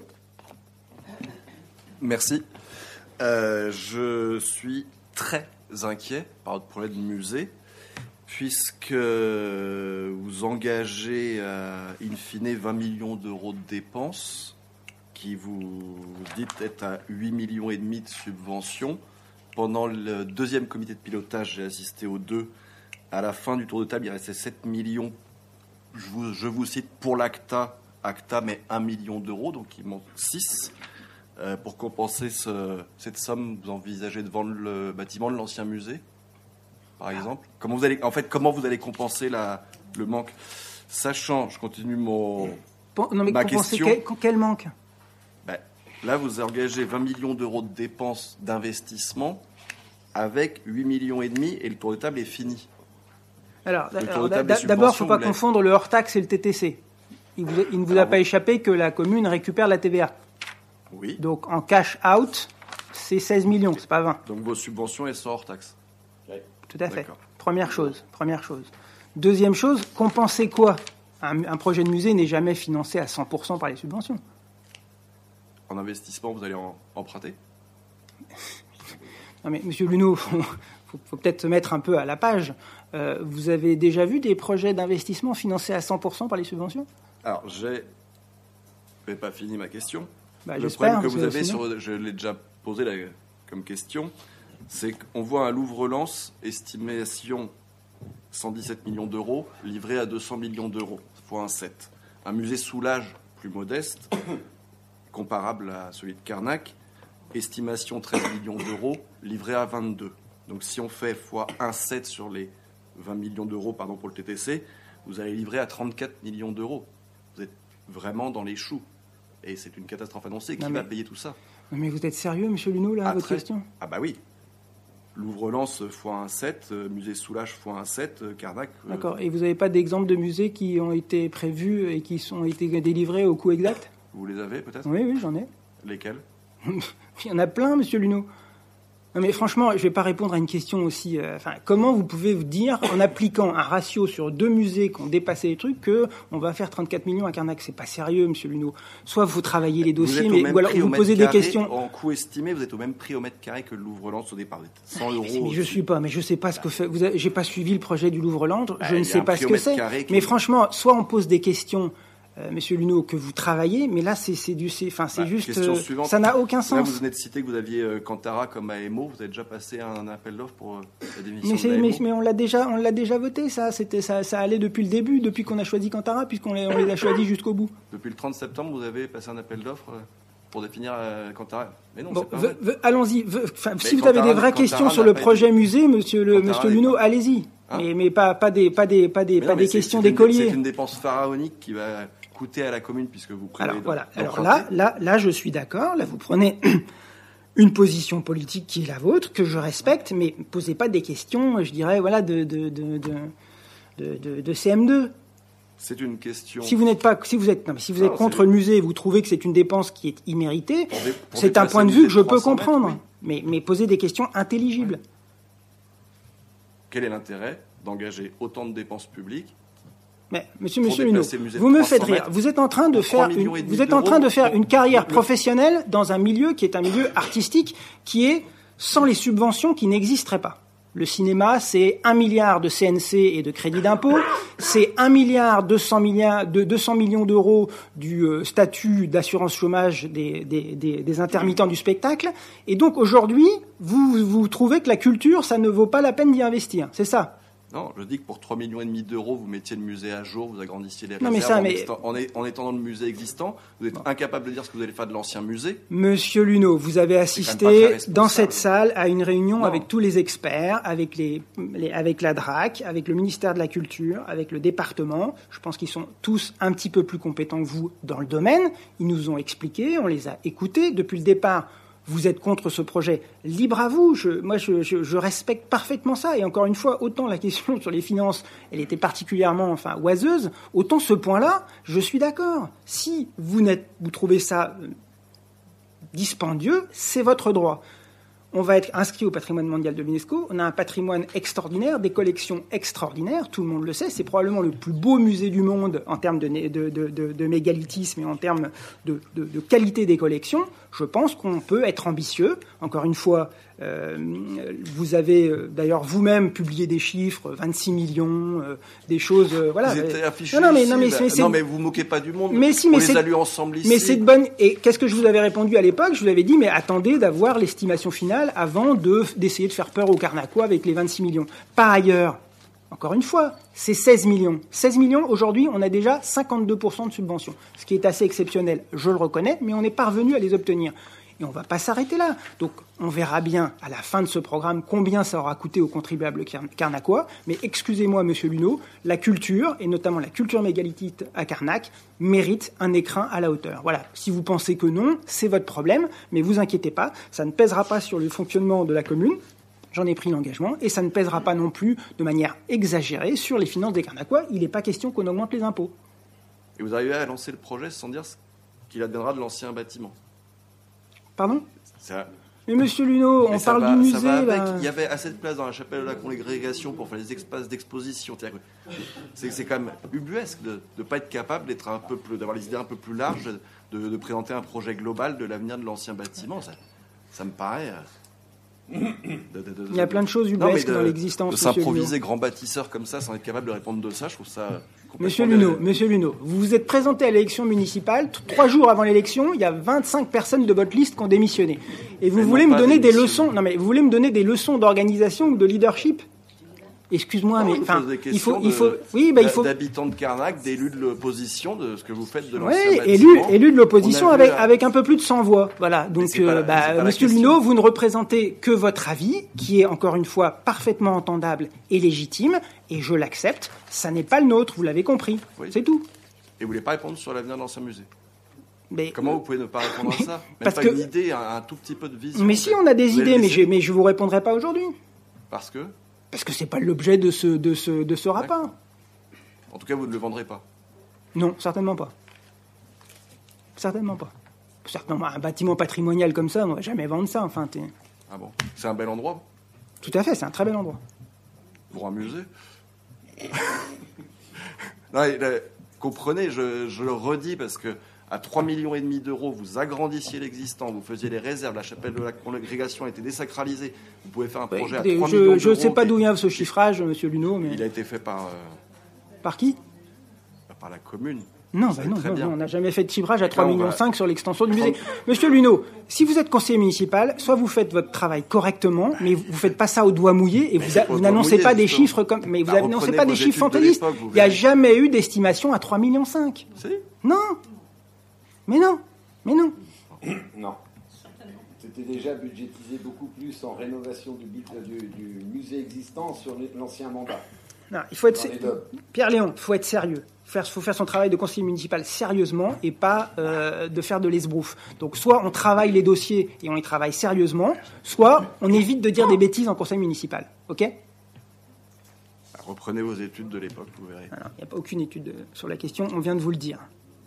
Merci. Euh, je suis très inquiet par votre projet de musée, puisque vous engagez à, in fine, vingt millions d'euros de dépenses, qui vous dites être à huit millions et demi de subventions. Pendant le deuxième comité de pilotage, j'ai assisté aux deux. À la fin du tour de table, il restait sept millions. Je vous, je vous cite pour l'ACTA, ACTA, mais un million d'euros, donc il manque six. Euh, pour compenser ce, cette somme, vous envisagez de vendre le bâtiment de l'ancien musée, par exemple. Comment vous allez, en fait, comment vous allez compenser la, le manque, sachant, je continue mon bon, non, mais ma compenser question. Quel, quel manque? Ben, là, vous engagez vingt millions d'euros de dépenses d'investissement avec huit millions et demi, et le tour de table est fini. Alors, Le alors d'abord, il ne faut pas confondre le hors-taxe et le T T C. Il, vous, il ne vous alors, a pas échappé que la commune récupère la T V A. Oui. Donc en cash out, c'est seize millions, c'est pas vingt. Donc vos subventions, elles sont hors taxe. Oui. Tout à fait. D'accord. Première chose, première chose. Deuxième chose, compenser quoi? un, un projet de musée n'est jamais financé à cent pour cent par les subventions. En investissement, vous allez en, emprunter? Non mais Monsieur Luneau, il faut, faut peut-être se mettre un peu à la page. Euh, vous avez déjà vu des projets d'investissement financés à cent pour cent par les subventions? Alors, j'ai... je n'ai pas fini ma question. Bah, le problème que vous avez, sur, je l'ai déjà posé là, comme question, c'est qu'on voit un Louvre-Lens, estimation cent dix-sept millions d'euros, livré à deux cents millions d'euros, fois un sept. Un musée Soulage, plus modeste, comparable à celui de Carnac, estimation treize millions d'euros, livré à vingt-deux. Donc si on fait fois un virgule sept sur les vingt millions d'euros pardon, pour le T T C, vous allez livrer à trente-quatre millions d'euros. Vous êtes vraiment dans les choux. Et c'est une catastrophe annoncée. Qui non mais, va payer tout ça? Non mais vous êtes sérieux, Monsieur Luneau, là, Après, votre question? Ah bah oui. Louvre-Lens fois un virgule sept, euh, musée Soulage fois un virgule sept, euh, Carnac... Euh, D'accord. Et vous n'avez pas d'exemple de musées qui ont été prévus et qui ont été délivrés au coût exact? Vous les avez peut-être? Oui, oui, j'en ai. Lesquels? Il y en a plein, Monsieur Luneau. Non mais franchement, je ne vais pas répondre à une question aussi... Euh, enfin, comment vous pouvez vous dire, en appliquant un ratio sur deux musées qui ont dépassé les trucs, qu'on va faire trente-quatre millions à Carnac? C'est pas sérieux, Monsieur Luneau. Soit vous travaillez les dossiers, mais ou alors vous posez des questions... En coût estimé, vous êtes au même prix au mètre carré que le Louvre-Lens au départ. Vous êtes cent euros... Mais, mais je suis pas, mais je sais pas ce que fait... Vous avez, j'ai pas suivi le projet du Louvre-Lens, je bah, ne sais pas ce que c'est. Mais franchement, soit on pose des questions... Euh, Monsieur Luneau, que vous travaillez, mais là c'est, c'est du, c'est, enfin c'est bah, juste, euh, ça n'a aucun sens. Là, vous venez de citer que vous aviez euh, Cantara comme A M O, vous avez déjà passé un appel d'offres pour euh, la démission. Mais, c'est, mais, mais on l'a déjà, on l'a déjà voté, ça, c'était, ça, ça allait depuis le début, depuis qu'on a choisi Cantara, puisqu'on les, on les a choisis jusqu'au bout. Depuis le trente septembre, vous avez passé un appel d'offres euh, pour définir euh, Cantara. Mais non, bon, c'est pas ve, ve, allons-y. Ve, si vous Cantara, avez des vraies Cantara questions sur le projet été... musée, Monsieur le, Cantara Monsieur Luneau, allez-y. Hein mais, mais pas, pas des, pas des, pas des, pas non, des questions d'écoliers. C'est une dépense pharaonique qui va coûter à la commune puisque vous prenez. Alors voilà. Alors là, là, là, je suis d'accord. Là, vous prenez une position politique qui est la vôtre, que je respecte, mais posez pas des questions, je dirais, voilà, de de de de, de, de, de C M deux. C'est une question. Si vous n'êtes pas, si vous êtes, non, mais si vous êtes Non, contre c'est- le musée et vous trouvez que c'est une dépense qui est imméritée, Pour dé- pour c'est un déplacer point de le vue que musée je de peux 300 mètres, comprendre. oui. Mais, mais poser des questions intelligibles. Quel est l'intérêt d'engager autant de dépenses publiques? Mais monsieur, Pour monsieur Luneau, déplacer le musée de vous me 300 faites rire. mètres, Vous êtes en train de pour faire trois une, millions et demi vous êtes en train de d'euros, faire une pour- carrière le- professionnelle dans un milieu qui est un milieu artistique qui est sans les subventions qui n'existeraient pas. Le cinéma, c'est un milliard de C N C et de crédit d'impôt, c'est un milliard deux cents milliards de deux cents millions d'euros du euh, statut d'assurance chômage des, des, des, des intermittents du spectacle. Et donc aujourd'hui, vous vous trouvez que la culture, ça ne vaut pas la peine d'y investir. C'est ça. Non, je dis que pour trois millions et demi d'euros, vous mettiez le musée à jour, vous agrandissiez les Non, mais réserves ça, en, mais- exten- en, é- en étendant le musée existant. Vous êtes incapable de dire ce que vous allez faire de l'ancien musée. Monsieur Luneau, vous avez quand même pas assisté très responsable. dans cette salle à une réunion Non. avec tous les experts, avec, les, les- avec la D R A C, avec le ministère de la Culture, avec le département. Je pense qu'ils sont tous un petit peu plus compétents que vous dans le domaine. Ils nous ont expliqué, on les a écoutés. Depuis le départ, vous êtes contre ce projet. Libre à vous. Je, moi, je, je, je respecte parfaitement ça. Et encore une fois, autant la question sur les finances, elle était particulièrement enfin, oiseuse, autant ce point-là, je suis d'accord. Si vous, n'êtes, vous trouvez ça euh, dispendieux, c'est votre droit. On va être inscrit au patrimoine mondial de l'UNESCO. On a un patrimoine extraordinaire, des collections extraordinaires. Tout le monde le sait. C'est probablement le plus beau musée du monde en termes de, de, de, de, de mégalithisme et en termes de, de, de qualité des collections. Je pense qu'on peut être ambitieux. Encore une fois, euh, vous avez euh, d'ailleurs vous-même publié des chiffres, vingt-six millions, euh, des choses. Euh, voilà. Vous étiez affiché non, non, mais, ici, non, mais, là. mais c'est- non, mais vous moquez pas du monde. Mais si, on mais les c'est- a lus ensemble ici. Mais c'est de bonne. Et qu'est-ce que je vous avais répondu à l'époque? Je vous avais dit, mais attendez d'avoir l'estimation finale avant de d'essayer de faire peur aux Carnacois avec les vingt-six millions. Par ailleurs, encore une fois, c'est seize millions. seize millions, aujourd'hui, on a déjà cinquante-deux pour cent de subventions, ce qui est assez exceptionnel, je le reconnais, mais on est parvenu à les obtenir. Et on ne va pas s'arrêter là. Donc, on verra bien à la fin de ce programme combien ça aura coûté aux contribuables carnacois. Mais excusez-moi, monsieur Luneau, la culture, et notamment la culture mégalithique à Carnac, mérite un écrin à la hauteur. Voilà. Si vous pensez que non, c'est votre problème, mais vous inquiétez pas, ça ne pèsera pas sur le fonctionnement de la commune. J'en ai pris l'engagement, et ça ne pèsera pas non plus de manière exagérée sur les finances des Carnacois. Il n'est pas question qu'on augmente les impôts. Et vous arrivez à lancer le projet sans dire ce qu'il adviendra de l'ancien bâtiment. Pardon? Ça- Mais monsieur Luneau, Mais on ça parle va- du ça musée, va avec. là. Il y avait assez de place dans la chapelle de la congrégation pour faire des espaces d'exposition. C'est-à-dire que C'est c'est quand même ubuesque de ne pas être capable d'être un peu plus, d'avoir les idées un peu plus larges, de, de présenter un projet global de l'avenir de l'ancien bâtiment. Ça, ça me paraît. euh, de- de- de- Il y a plein de choses Non, mais ubuesques de- dans l'existence, De monsieur Luneau. s'improviser grand bâtisseur comme ça, sans être capable de répondre de ça, je trouve ça. complètement Monsieur Luneau, délirant. monsieur Luneau, vous vous êtes présenté à l'élection municipale. T- Trois jours avant l'élection, il y a vingt-cinq personnes de votre liste qui ont démissionné. Et vous Mais voulez non, me pas donner des démissionné. leçons Non, mais vous voulez me donner des leçons d'organisation ou de leadership? Excuse-moi, Non, mais je vous enfin, pose des il faut, questions il faut, de- oui, bah il d'a- faut. d'habitants de Carnac, d'élus de l'opposition, de ce que vous faites de l'ancien Oui, bâtiment. élu, élu de l'opposition On a vu avec, la- avec un peu plus de cent voix. Voilà. Donc, c'est pas la- euh, bah, c'est pas la monsieur question. Luneau, vous ne représentez que votre avis, qui est encore une fois parfaitement entendable et légitime, et je l'accepte. Ça n'est pas le nôtre, vous l'avez compris. Oui. C'est tout. Et vous voulez pas répondre sur l'avenir de l'ancien musée. Mais, Comment vous pouvez ne pas répondre à ça Même Parce pas que- une idée, un, un tout petit peu de vision. mais si on a des Vous allez idées, mais laisser- je, mais je vous répondrai pas aujourd'hui. Parce que, Parce que c'est pas l'objet de ce, de ce, de ce rapport. en tout cas, vous ne le vendrez pas. Non, certainement pas. Certainement pas. Certainement, un bâtiment patrimonial comme ça, on ne va jamais vendre ça. Enfin, t'es- Ah bon C'est un bel endroit tout à fait, c'est un très bel endroit. pour un musée. Non, et, là, comprenez, je, je le redis parce que à trois millions et demi d'euros, vous agrandissiez l'existant, vous faisiez les réserves, la chapelle de la congrégation a été désacralisée. Vous pouvez faire un projet à Écoutez, trois millions je ne sais d'euros pas qui- d'où vient ce chiffrage, monsieur Luneau, mais Il a été fait par, euh, par qui? par la commune. Non, Vous bah savez non, très non, bien. non, on n'a jamais fait de chiffrage à trois on virgule va- cinq millions sur l'extension du musée. Monsieur Luneau, si vous êtes conseiller municipal, soit vous faites votre travail correctement, mais vous ne faites pas ça au doigt mouillé et vous, c'est a- pas au vous doigt n'annoncez mouillé, pas des justement. chiffres comme. Mais vous Bah, n'annoncez reprenez pas des vos chiffres études de fantaisistes. l'époque, vous Il n'y a verrez. jamais eu d'estimation à trois virgule cinq millions. Si Non. Mais non. Mais non. Non. C'était déjà budgétisé beaucoup plus en rénovation du, bit- du, du musée existant sur les- l'ancien mandat. Non, il faut être. Dans les deux. Pierre Léon, il faut être sérieux. Il faut, faut faire son travail de conseiller municipal sérieusement et pas euh, de faire de l'esbrouf. Donc soit on travaille les dossiers et on les travaille sérieusement, soit on évite de dire des bêtises en conseil municipal. Ok? Reprenez vos études de l'époque, vous verrez. Il n'y a pas aucune étude sur la question, on vient de vous le dire.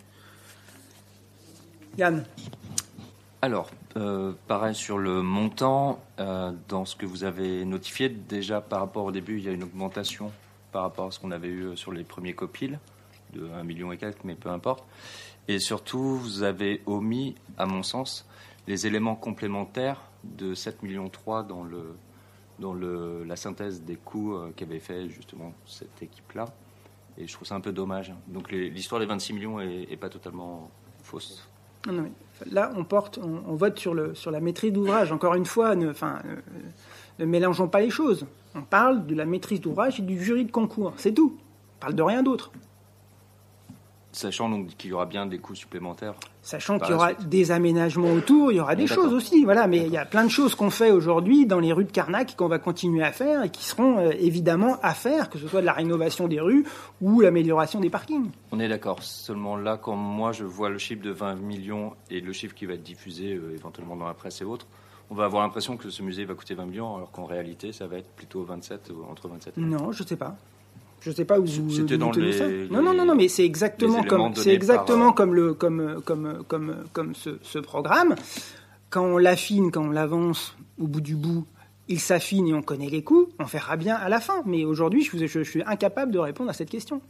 Yann. Alors, euh, pareil sur le montant, euh, dans ce que vous avez notifié, déjà par rapport au début, il y a une augmentation par rapport à ce qu'on avait eu sur les premiers copiles, de un million et quelques, mais peu importe. Et surtout, vous avez omis, à mon sens, les éléments complémentaires de sept virgule trois millions dans, le, dans le, la synthèse des coûts euh, qu'avait fait justement cette équipe-là. Et je trouve ça un peu dommage. Donc les, l'histoire des vingt-six millions est, est pas totalement fausse. Non, non, mais là, on porte, on, on vote sur, le, sur la maîtrise d'ouvrage. Encore une fois, ne, enfin, euh, ne mélangeons pas les choses. On parle de la maîtrise d'ouvrage et du jury de concours. C'est tout. On parle de rien d'autre. Sachant donc qu'il y aura bien des coûts supplémentaires. Sachant qu'il y aura des aménagements autour, il y aura des choses aussi. Voilà, mais il y a plein de choses qu'on fait aujourd'hui dans les rues de Carnac qu'on va continuer à faire et qui seront euh, évidemment à faire, que ce soit de la rénovation des rues ou l'amélioration des parkings. On est d'accord. Seulement là, quand moi je vois le chiffre de vingt millions et le chiffre qui va être diffusé euh, éventuellement dans la presse et autres, on va avoir l'impression que ce musée va coûter vingt millions, alors qu'en réalité, ça va être plutôt vingt-sept ou entre vingt-sept et vingt. Non, je sais pas. Je ne sais pas où vous, C'était vous dans tenez les, ça. Les, non, non, non, non, mais c'est exactement comme c'est exactement par, comme le comme comme comme comme ce, ce programme. Quand on l'affine, quand on l'avance au bout du bout, il s'affine et on connaît les coûts. On verra bien à la fin. Mais aujourd'hui, je, je, je suis incapable de répondre à cette question.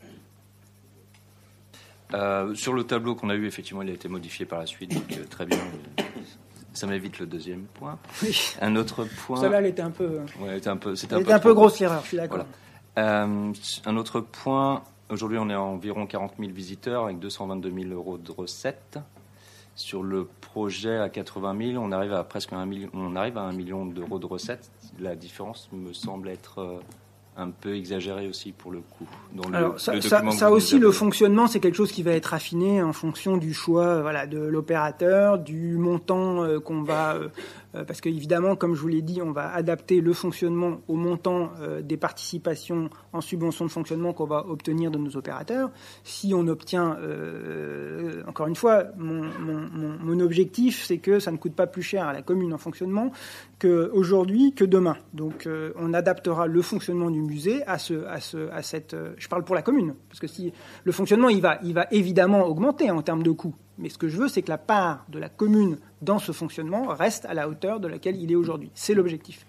Euh, sur le tableau qu'on a eu, effectivement, il a été modifié par la suite, donc euh, très bien. Ça m'évite le deuxième point. Oui. Un autre point. Celle-là, elle était un peu. Ouais, elle était un peu. C'était elle un, était peu, un peu grosse l'erreur. Je suis d'accord. Voilà. Euh, un autre point, aujourd'hui on est à environ quarante mille visiteurs avec deux cent vingt-deux mille euros de recettes. Sur le projet à quatre-vingt mille, on arrive à presque un million, on arrive à un million d'euros de recettes. La différence me semble être euh, un peu exagérée aussi pour le coup. Dans le, Alors ça, le ça, ça aussi, le fonctionnement, c'est quelque chose qui va être affiné en fonction du choix, voilà, de l'opérateur, du montant euh, qu'on va. Euh, Parce qu'évidemment, comme je vous l'ai dit, on va adapter le fonctionnement au montant euh, des participations en subvention de fonctionnement qu'on va obtenir de nos opérateurs. Si on obtient, euh, encore une fois, mon, mon, mon, mon objectif, c'est que ça ne coûte pas plus cher à la commune en fonctionnement qu'aujourd'hui, que demain. Donc euh, on adaptera le fonctionnement du musée à, ce, à, ce, à cette... Euh, je parle pour la commune, parce que si le fonctionnement, il va, il va évidemment augmenter en termes de coûts. Mais ce que je veux, c'est que la part de la commune dans ce fonctionnement reste à la hauteur de laquelle il est aujourd'hui. C'est l'objectif.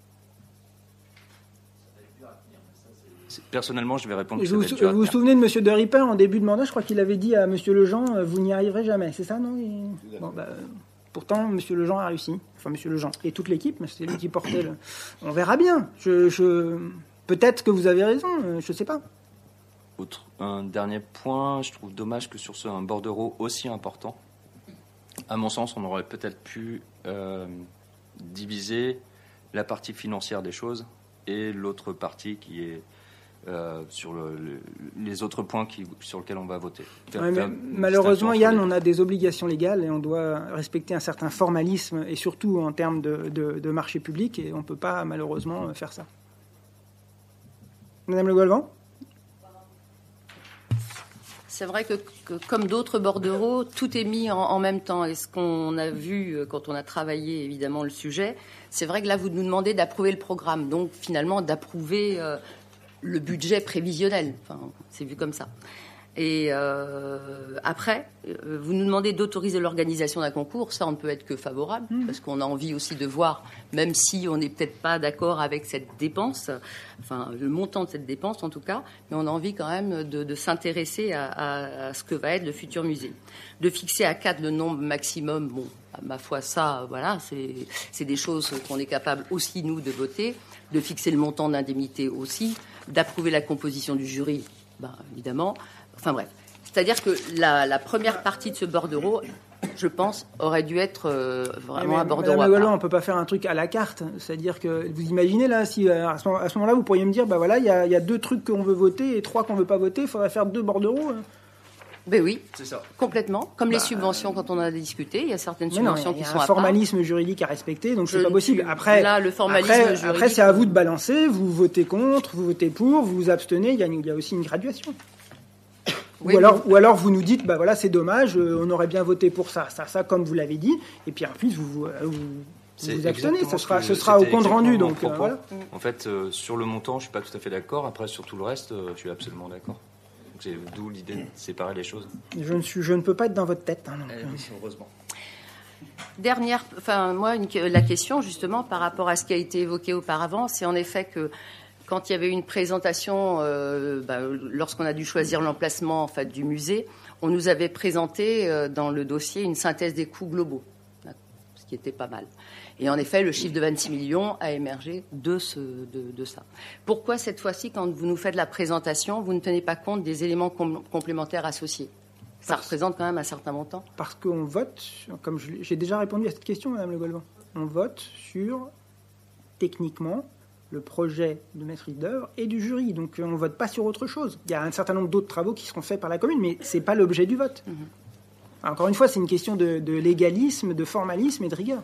Personnellement, je vais répondre. Que vous vous, vous, vous souvenez de M. De Ripper en début de mandat, je crois qu'il avait dit à M. Lejean, vous n'y arriverez jamais. C'est ça, non? Bon, bah, pourtant, M. Lejean a réussi. Enfin, M. Lejean et toute l'équipe, mais c'est lui qui portait le... On verra bien. Je, je... Peut-être que vous avez raison, je ne sais pas. Autre, un dernier point, je trouve dommage que sur ce, un bordereau aussi important, à mon sens, on aurait peut-être pu euh, diviser la partie financière des choses et l'autre partie qui est euh, sur le, le, les autres points qui, sur lesquels on va voter. Faire, ouais, faire malheureusement, Yann, on a des obligations légales et on doit respecter un certain formalisme et surtout en termes de, de, de marché public et on ne peut pas malheureusement faire ça. Madame Le Golvan ? C'est vrai que, que comme d'autres bordereaux, tout est mis en, en même temps. Et ce qu'on a vu quand on a travaillé évidemment le sujet, c'est vrai que là vous nous demandez d'approuver le programme, donc finalement d'approuver euh, le budget prévisionnel. Enfin, c'est vu comme ça. Et euh, après, euh, vous nous demandez d'autoriser l'organisation d'un concours. Ça, on ne peut être que favorable, mmh. parce qu'on a envie aussi de voir, même si on n'est peut-être pas d'accord avec cette dépense, enfin le montant de cette dépense en tout cas, mais on a envie quand même de, de s'intéresser à, à, à ce que va être le futur musée. De fixer à quatre le nombre maximum, bon, à ma foi, ça, voilà, c'est, c'est des choses qu'on est capable aussi, nous, de voter. De fixer le montant d'indemnité aussi. D'approuver la composition du jury, ben, évidemment. Enfin bref, c'est-à-dire que la, la première partie de ce bordereau, je pense, aurait dû être euh, vraiment mais, un bordereau. Madame Le Golvan, on ne peut pas faire un truc à la carte. C'est-à-dire que vous imaginez là, si à ce, à ce moment-là, vous pourriez me dire, bah voilà, il y, y a deux trucs qu'on veut voter et trois qu'on veut pas voter. Il faudrait faire deux bordereaux. Hein. Ben oui, c'est ça. Complètement. Comme bah, les subventions, quand on a discuté, il y a certaines subventions non, y a, qui y a sont un à formalisme part. juridique à respecter, donc je c'est pas possible. Après, là, le formalisme après, juridique, après, c'est à vous de balancer. Vous votez contre, vous votez pour, vous vous abstenez. Il y, y a aussi une graduation. Oui, ou, alors, oui. ou alors vous nous dites, bah voilà, c'est dommage, euh, on aurait bien voté pour ça, ça, ça, comme vous l'avez dit, et puis en plus, vous, vous, vous vous abstenez, ce sera, ce sera au compte rendu. Donc, euh, voilà. En fait, euh, sur le montant, je suis pas tout à fait d'accord. Après, sur tout le reste, euh, je suis absolument d'accord. Donc, c'est d'où l'idée de séparer les choses. Je ne, suis, je ne peux pas être dans votre tête. Hein, donc, euh, oui, heureusement. Dernière, enfin moi, une, la question justement par rapport à ce qui a été évoqué auparavant, c'est en effet que quand il y avait une présentation, euh, bah, lorsqu'on a dû choisir l'emplacement en fait, du musée, on nous avait présenté euh, dans le dossier une synthèse des coûts globaux, ce qui était pas mal. Et en effet, le chiffre de vingt-six millions a émergé de, ce, de, de ça. Pourquoi cette fois-ci, quand vous nous faites la présentation, vous ne tenez pas compte des éléments com- complémentaires associés ? Ça Parce... représente quand même un certain montant. Parce qu'on vote, comme je, j'ai déjà répondu à cette question, Madame Le Golvan, on vote sur, techniquement, le projet de maîtrise d'œuvre et du jury. Donc on ne vote pas sur autre chose. Il y a un certain nombre d'autres travaux qui seront faits par la commune, mais ce n'est pas l'objet du vote. Mmh. Alors, encore une fois, c'est une question de, de légalisme, de formalisme et de rigueur.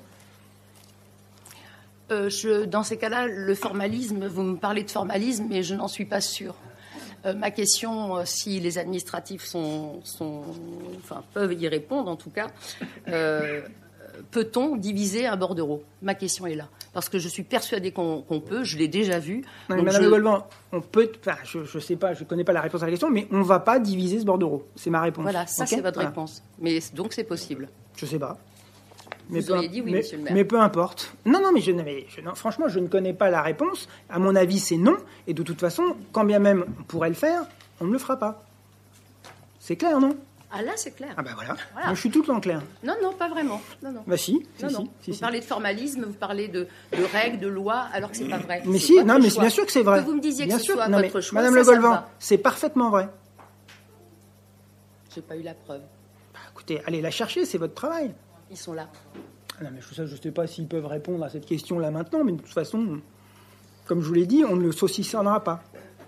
Euh, je, dans ces cas-là, le formalisme, vous me parlez de formalisme, mais je n'en suis pas sûre. Euh, ma question, euh, si les administratifs sont, sont, enfin, peuvent y répondre, en tout cas, euh, peut-on diviser un bordereau ? Ma question est là. Parce que je suis persuadée qu'on, qu'on peut, je l'ai déjà vu. Non, Madame je... Le Golvan, on peut, enfin, je ne sais pas, je ne connais pas la réponse à la question, mais on ne va pas diviser ce bordereau. C'est ma réponse. Voilà, ça okay c'est votre voilà. réponse. Mais donc c'est possible. Je ne sais pas. Mais Vous auriez dit oui, mais, monsieur le maire. Mais peu importe. Non, non, mais, je, mais je, non, franchement, je ne connais pas la réponse. À mon avis, c'est non. Et de toute façon, quand bien même on pourrait le faire, on ne le fera pas. C'est clair, non ? Ah là, c'est clair. Ah ben voilà. voilà. Moi, je suis tout le temps clair. Non, non, pas vraiment. Non, non. Bah si. Non, si, non. Si, si, vous si. parlez de formalisme, vous parlez de, de règles, de lois, alors que c'est pas vrai. Mais c'est si, non, mais choix. bien sûr que c'est vrai. Que vous me disiez bien que ce sûr. soit non, votre choix. Madame ça, Le Golvan, c'est parfaitement vrai. J'ai pas eu la preuve. Bah, écoutez, allez la chercher, c'est votre travail. Ils sont là. Non, mais je ne sais pas s'ils peuvent répondre à cette question-là maintenant, mais de toute façon, comme je vous l'ai dit, on ne le saucissonnera pas.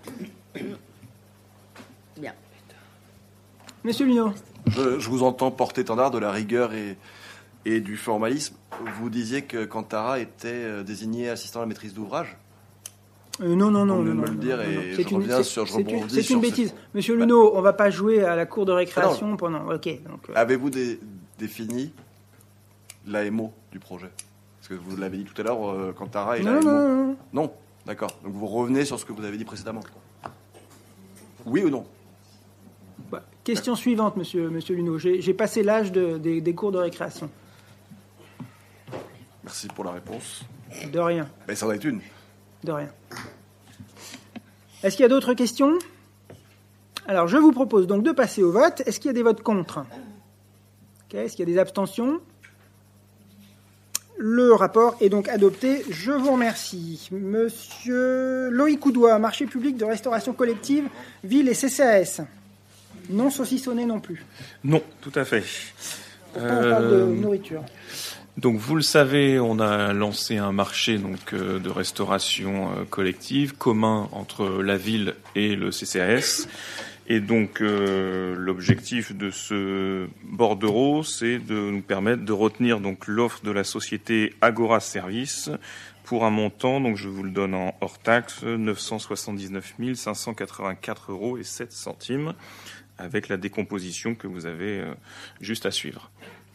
Bien. Monsieur Luneau. Je, je vous entends porter étendard de la rigueur et, et du formalisme. Vous disiez que Cantara était désigné assistant à la maîtrise d'ouvrage. Euh, non, non, non. Vous non, me non, le dire non, et non. je C'est une, reviens c'est, sur... Je c'est une, c'est sur une bêtise. Ce... Monsieur Luneau, on ne va pas jouer à la cour de récréation ah pendant... Ok. Donc, euh... Avez-vous dé, défini l'A M O du projet ? Parce que vous l'avez dit tout à l'heure, euh, Cantara et non, l'A M O. Non, non, non. Non, d'accord. Donc vous revenez sur ce que vous avez dit précédemment. Oui ou non ? Bah, question suivante, monsieur, monsieur Luneau. J'ai, j'ai passé l'âge de, des, des cours de récréation. Merci pour la réponse. De rien. Mais ça en est une. De rien. Est-ce qu'il y a d'autres questions ? Alors, je vous propose donc de passer au vote. Est-ce qu'il y a des votes contre ? Okay. Est-ce qu'il y a des abstentions ? Le rapport est donc adopté. Je vous remercie. Monsieur Loïc Coudois, marché public de restauration collective, ville et C C A S. Non saucissonné non plus. Non, tout à fait. Pourtant, on parle de nourriture. Donc, vous le savez, on a lancé un marché donc euh, de restauration euh, collective commun entre la ville et le C C A S. Et donc, euh, l'objectif de ce bordereau, c'est de nous permettre de retenir donc l'offre de la société Agora Service pour un montant, donc je vous le donne en hors taxe, neuf cent soixante-dix-neuf mille cinq cent quatre-vingt-quatre euros et sept centimes, avec la décomposition que vous avez euh, juste à suivre.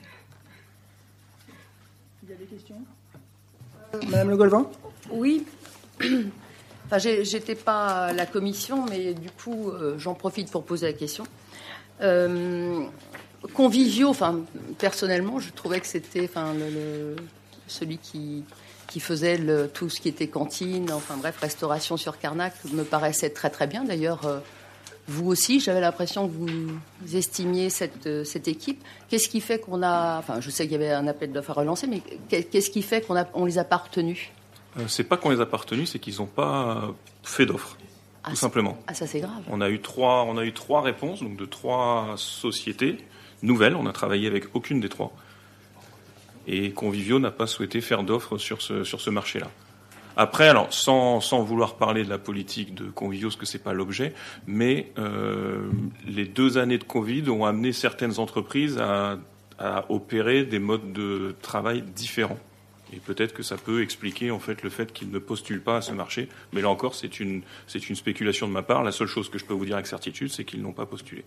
Il y a des questions ? Madame Le Golvan ? Oui. Enfin, j'étais pas à la commission, mais du coup, euh, j'en profite pour poser la question. Euh, conviviaux, enfin, personnellement, je trouvais que c'était, enfin, le, le, celui qui, qui faisait le, tout ce qui était cantine, enfin bref, restauration sur Carnac, me paraissait très très bien. D'ailleurs, euh, vous aussi, j'avais l'impression que vous estimiez cette, euh, cette équipe. Qu'est-ce qui fait qu'on a, enfin, je sais qu'il y avait un appel d'offres à relancer, mais qu'est-ce qui fait qu'on a, on les a pas retenus ? Euh, c'est pas qu'on les a pas retenus, c'est qu'ils n'ont pas fait d'offres, ah, tout simplement. Ah, ça c'est grave. On a eu trois, on a eu trois réponses, donc de trois sociétés nouvelles. On a travaillé avec aucune des trois. Et Convivio n'a pas souhaité faire d'offres sur ce sur ce marché-là. Après, alors sans sans vouloir parler de la politique de Convivio, parce que c'est pas l'objet, mais euh, les deux années de Covid ont amené certaines entreprises à, à opérer des modes de travail différents. Et peut-être que ça peut expliquer en fait le fait qu'ils ne postulent pas à ce marché. Mais là encore, c'est une, c'est une spéculation de ma part. La seule chose que je peux vous dire avec certitude, c'est qu'ils n'ont pas postulé.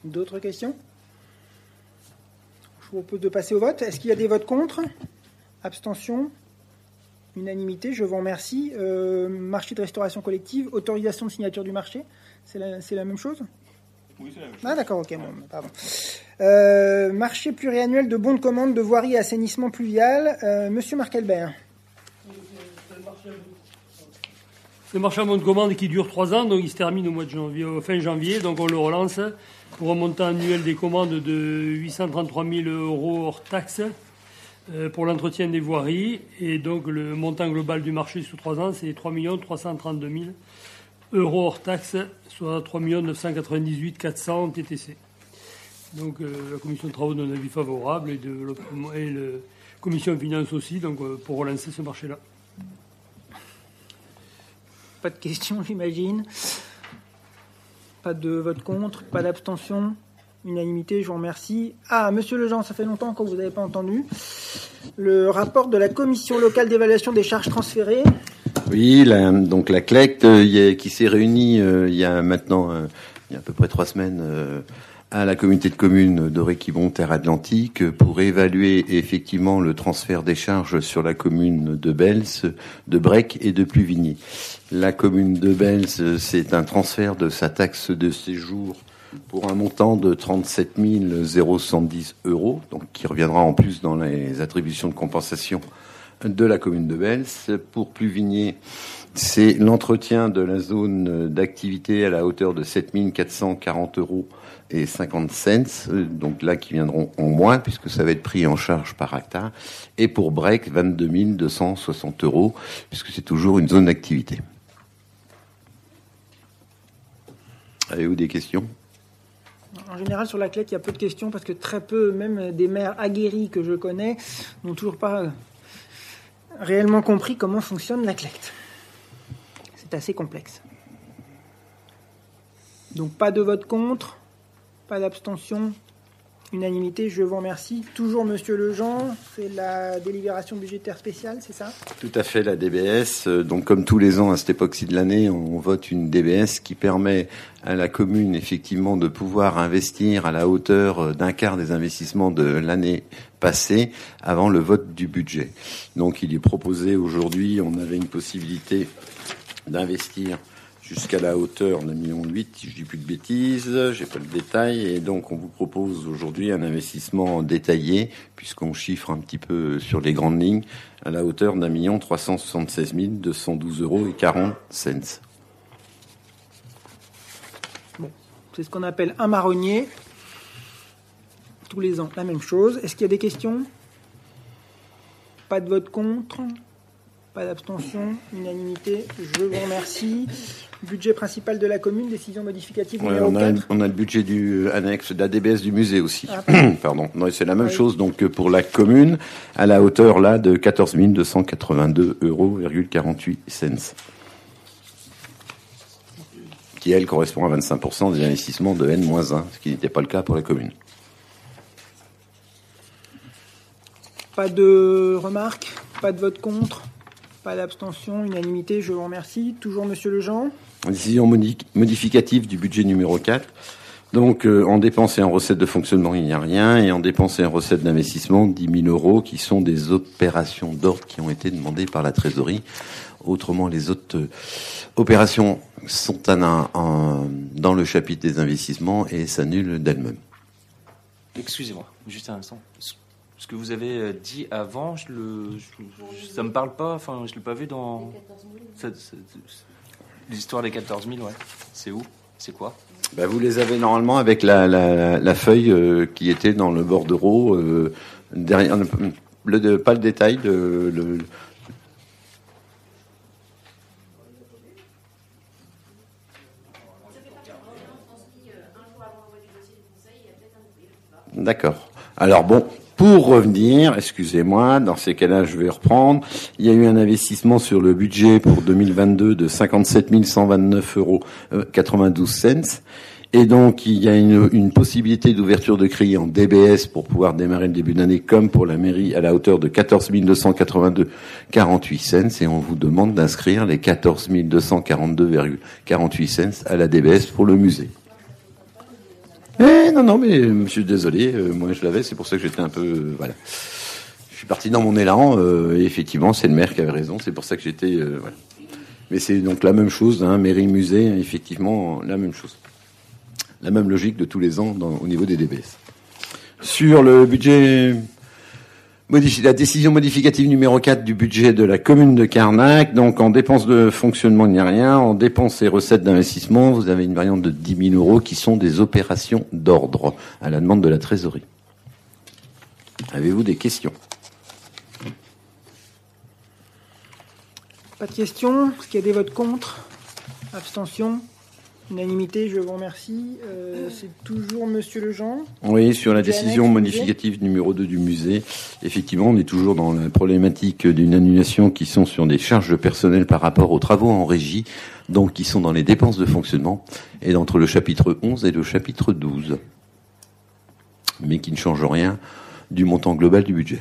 D'autres questions? Je vous propose de passer au vote. Est-ce qu'il y a des votes contre? Abstention? Unanimité, je vous remercie. Euh, marché de restauration collective, autorisation de signature du marché, c'est la, c'est la même chose? Oui, c'est la même chose. Ah d'accord, ok, bon, pardon. Euh, marché pluriannuel de bons de commande de voirie et assainissement pluvial, euh, Monsieur Marc Albert. C'est un marché à bon de commande qui dure trois ans, donc il se termine au mois de janvier, au fin janvier, donc on le relance pour un montant annuel des commandes de huit cent trente-trois mille euros hors taxes euh, pour l'entretien des voiries, et donc le montant global du marché sur trois ans, c'est trois millions trois cent trente-deux mille euros hors taxes, soit trois millions neuf cent quatre-vingt-dix-huit mille quatre cents T T C. Donc euh, la commission de travaux donne un avis favorable, et, de, et la commission finance aussi, donc euh, pour relancer ce marché-là. Pas de questions, j'imagine. Pas de vote contre, pas d'abstention. Unanimité, je vous remercie. Ah, Monsieur Lejean, ça fait longtemps que vous n'avez pas entendu. Le rapport de la commission locale d'évaluation des charges transférées. Oui, la, donc la C L E C T euh, y a, qui s'est réunie euh, il y a maintenant, euh, il y a à peu près trois semaines, euh, à la communauté de communes d'Orequibon Terre Atlantique pour évaluer effectivement le transfert des charges sur la commune de Bels, de Brec et de Pluvigny. La commune de Bels, c'est un transfert de sa taxe de séjour pour un montant de trente-sept mille cent dix euros, donc qui reviendra en plus dans les attributions de compensation de la commune de Bels. Pour Pluvigny, c'est l'entretien de la zone d'activité à la hauteur de sept mille quatre cent quarante euros et cinquante cents, donc là qui viendront en moins puisque ça va être pris en charge par hectare. Et pour Brec, vingt-deux mille deux cent soixante euros puisque c'est toujours une zone d'activité. Avez-vous des questions? En général, sur la C L E C, il y a peu de questions parce que très peu, même des maires aguerris que je connais, n'ont toujours pas réellement compris comment fonctionne la C L E C. C'est assez complexe. Donc pas de vote contre, pas d'abstention, unanimité, je vous remercie. Toujours Monsieur Lejean, c'est la délibération budgétaire spéciale, c'est ça? Tout à fait, la D B S. Donc comme tous les ans à cette époque-ci de l'année, on vote une D B S qui permet à la commune effectivement de pouvoir investir à la hauteur d'un quart des investissements de l'année passée avant le vote du budget. Donc il est proposé aujourd'hui, on avait une possibilité d'investir jusqu'à la hauteur d'un million huit, si je dis plus de bêtises, j'ai pas le détail, et donc on vous propose aujourd'hui un investissement détaillé, puisqu'on chiffre un petit peu sur les grandes lignes, à la hauteur d'un million trois cent soixante-seize mille deux cent douze euros et quarante cents. Bon, c'est ce qu'on appelle un marronnier. Tous les ans, la même chose. Est-ce qu'il y a des questions? Pas de vote contre? Pas d'abstention, unanimité, je vous remercie. Budget principal de la commune, décision modificative Ouais, numéro on, a, quatre. on a le budget du annexe de la D B S du musée aussi. Ah, pardon. Non, c'est la même oui. chose donc que pour la commune, à la hauteur là de quatorze mille deux cent quatre-vingt-deux euros quarante-huit cents. Qui elle correspond à vingt-cinq pour cent des investissements de N moins un, ce qui n'était pas le cas pour la commune. Pas de remarques, pas de vote contre, pas d'abstention, unanimité, je vous remercie. Toujours Monsieur Lejean. Décision modi- modificative du budget numéro quatre. Donc, euh, en dépenses et en recettes de fonctionnement, il n'y a rien. Et en dépenses et en recettes d'investissement, dix mille euros, qui sont des opérations d'ordre qui ont été demandées par la trésorerie. Autrement, les autres euh, opérations sont en, en, dans le chapitre des investissements et s'annulent d'elles-mêmes. Excusez-moi, juste un instant. Ce que vous avez dit avant, je le, je, ça me parle pas. Enfin, je l'ai pas vu dans ça, ça, l'histoire des quatorze mille. Ouais. C'est où? C'est quoi? Bah, vous les avez normalement avec la, la, la feuille euh, qui était dans le bordereau euh, derrière. Le, le, pas le détail de le. D'accord. Alors bon. Pour revenir, excusez-moi, dans ces cas-là, je vais reprendre. Il y a eu un investissement sur le budget pour deux mille vingt-deux de cinquante-sept mille cent vingt-neuf euros quatre-vingt-douze cents. Et donc, il y a une, une possibilité d'ouverture de crédit en D B S pour pouvoir démarrer le début d'année, comme pour la mairie, à la hauteur de quatorze mille deux cent quatre-vingt-deux virgule quarante-huit cents. Et on vous demande d'inscrire les quatorze mille deux cent quarante-deux virgule quarante-huit cents à la D B S pour le musée. Eh, non, non, mais je suis désolé, euh, moi je l'avais, c'est pour ça que j'étais un peu... Euh, voilà. Je suis parti dans mon élan, euh, et effectivement, c'est le maire qui avait raison, c'est pour ça que j'étais... Euh, voilà. Mais c'est donc la même chose, hein, mairie-musée, effectivement, la même chose. La même logique de tous les ans dans, au niveau des D B S. Sur le budget... Modifi- la décision modificative numéro quatre du budget de la commune de Carnac. Donc, en dépenses de fonctionnement, il n'y a rien. En dépenses et recettes d'investissement, vous avez une variante de dix mille euros qui sont des opérations d'ordre à la demande de la trésorerie. Avez-vous des questions? Pas de questions. Est-ce qu'il y a des votes contre? Abstention? Unanimité, je vous remercie. Euh, c'est toujours Monsieur Lejean. Oui, sur la Budget décision annexe, modificative numéro deux du musée, effectivement, on est toujours dans la problématique d'une annulation qui sont sur des charges de personnel par rapport aux travaux en régie, donc qui sont dans les dépenses de fonctionnement, et entre le chapitre onze et le chapitre douze, mais qui ne changent rien du montant global du budget.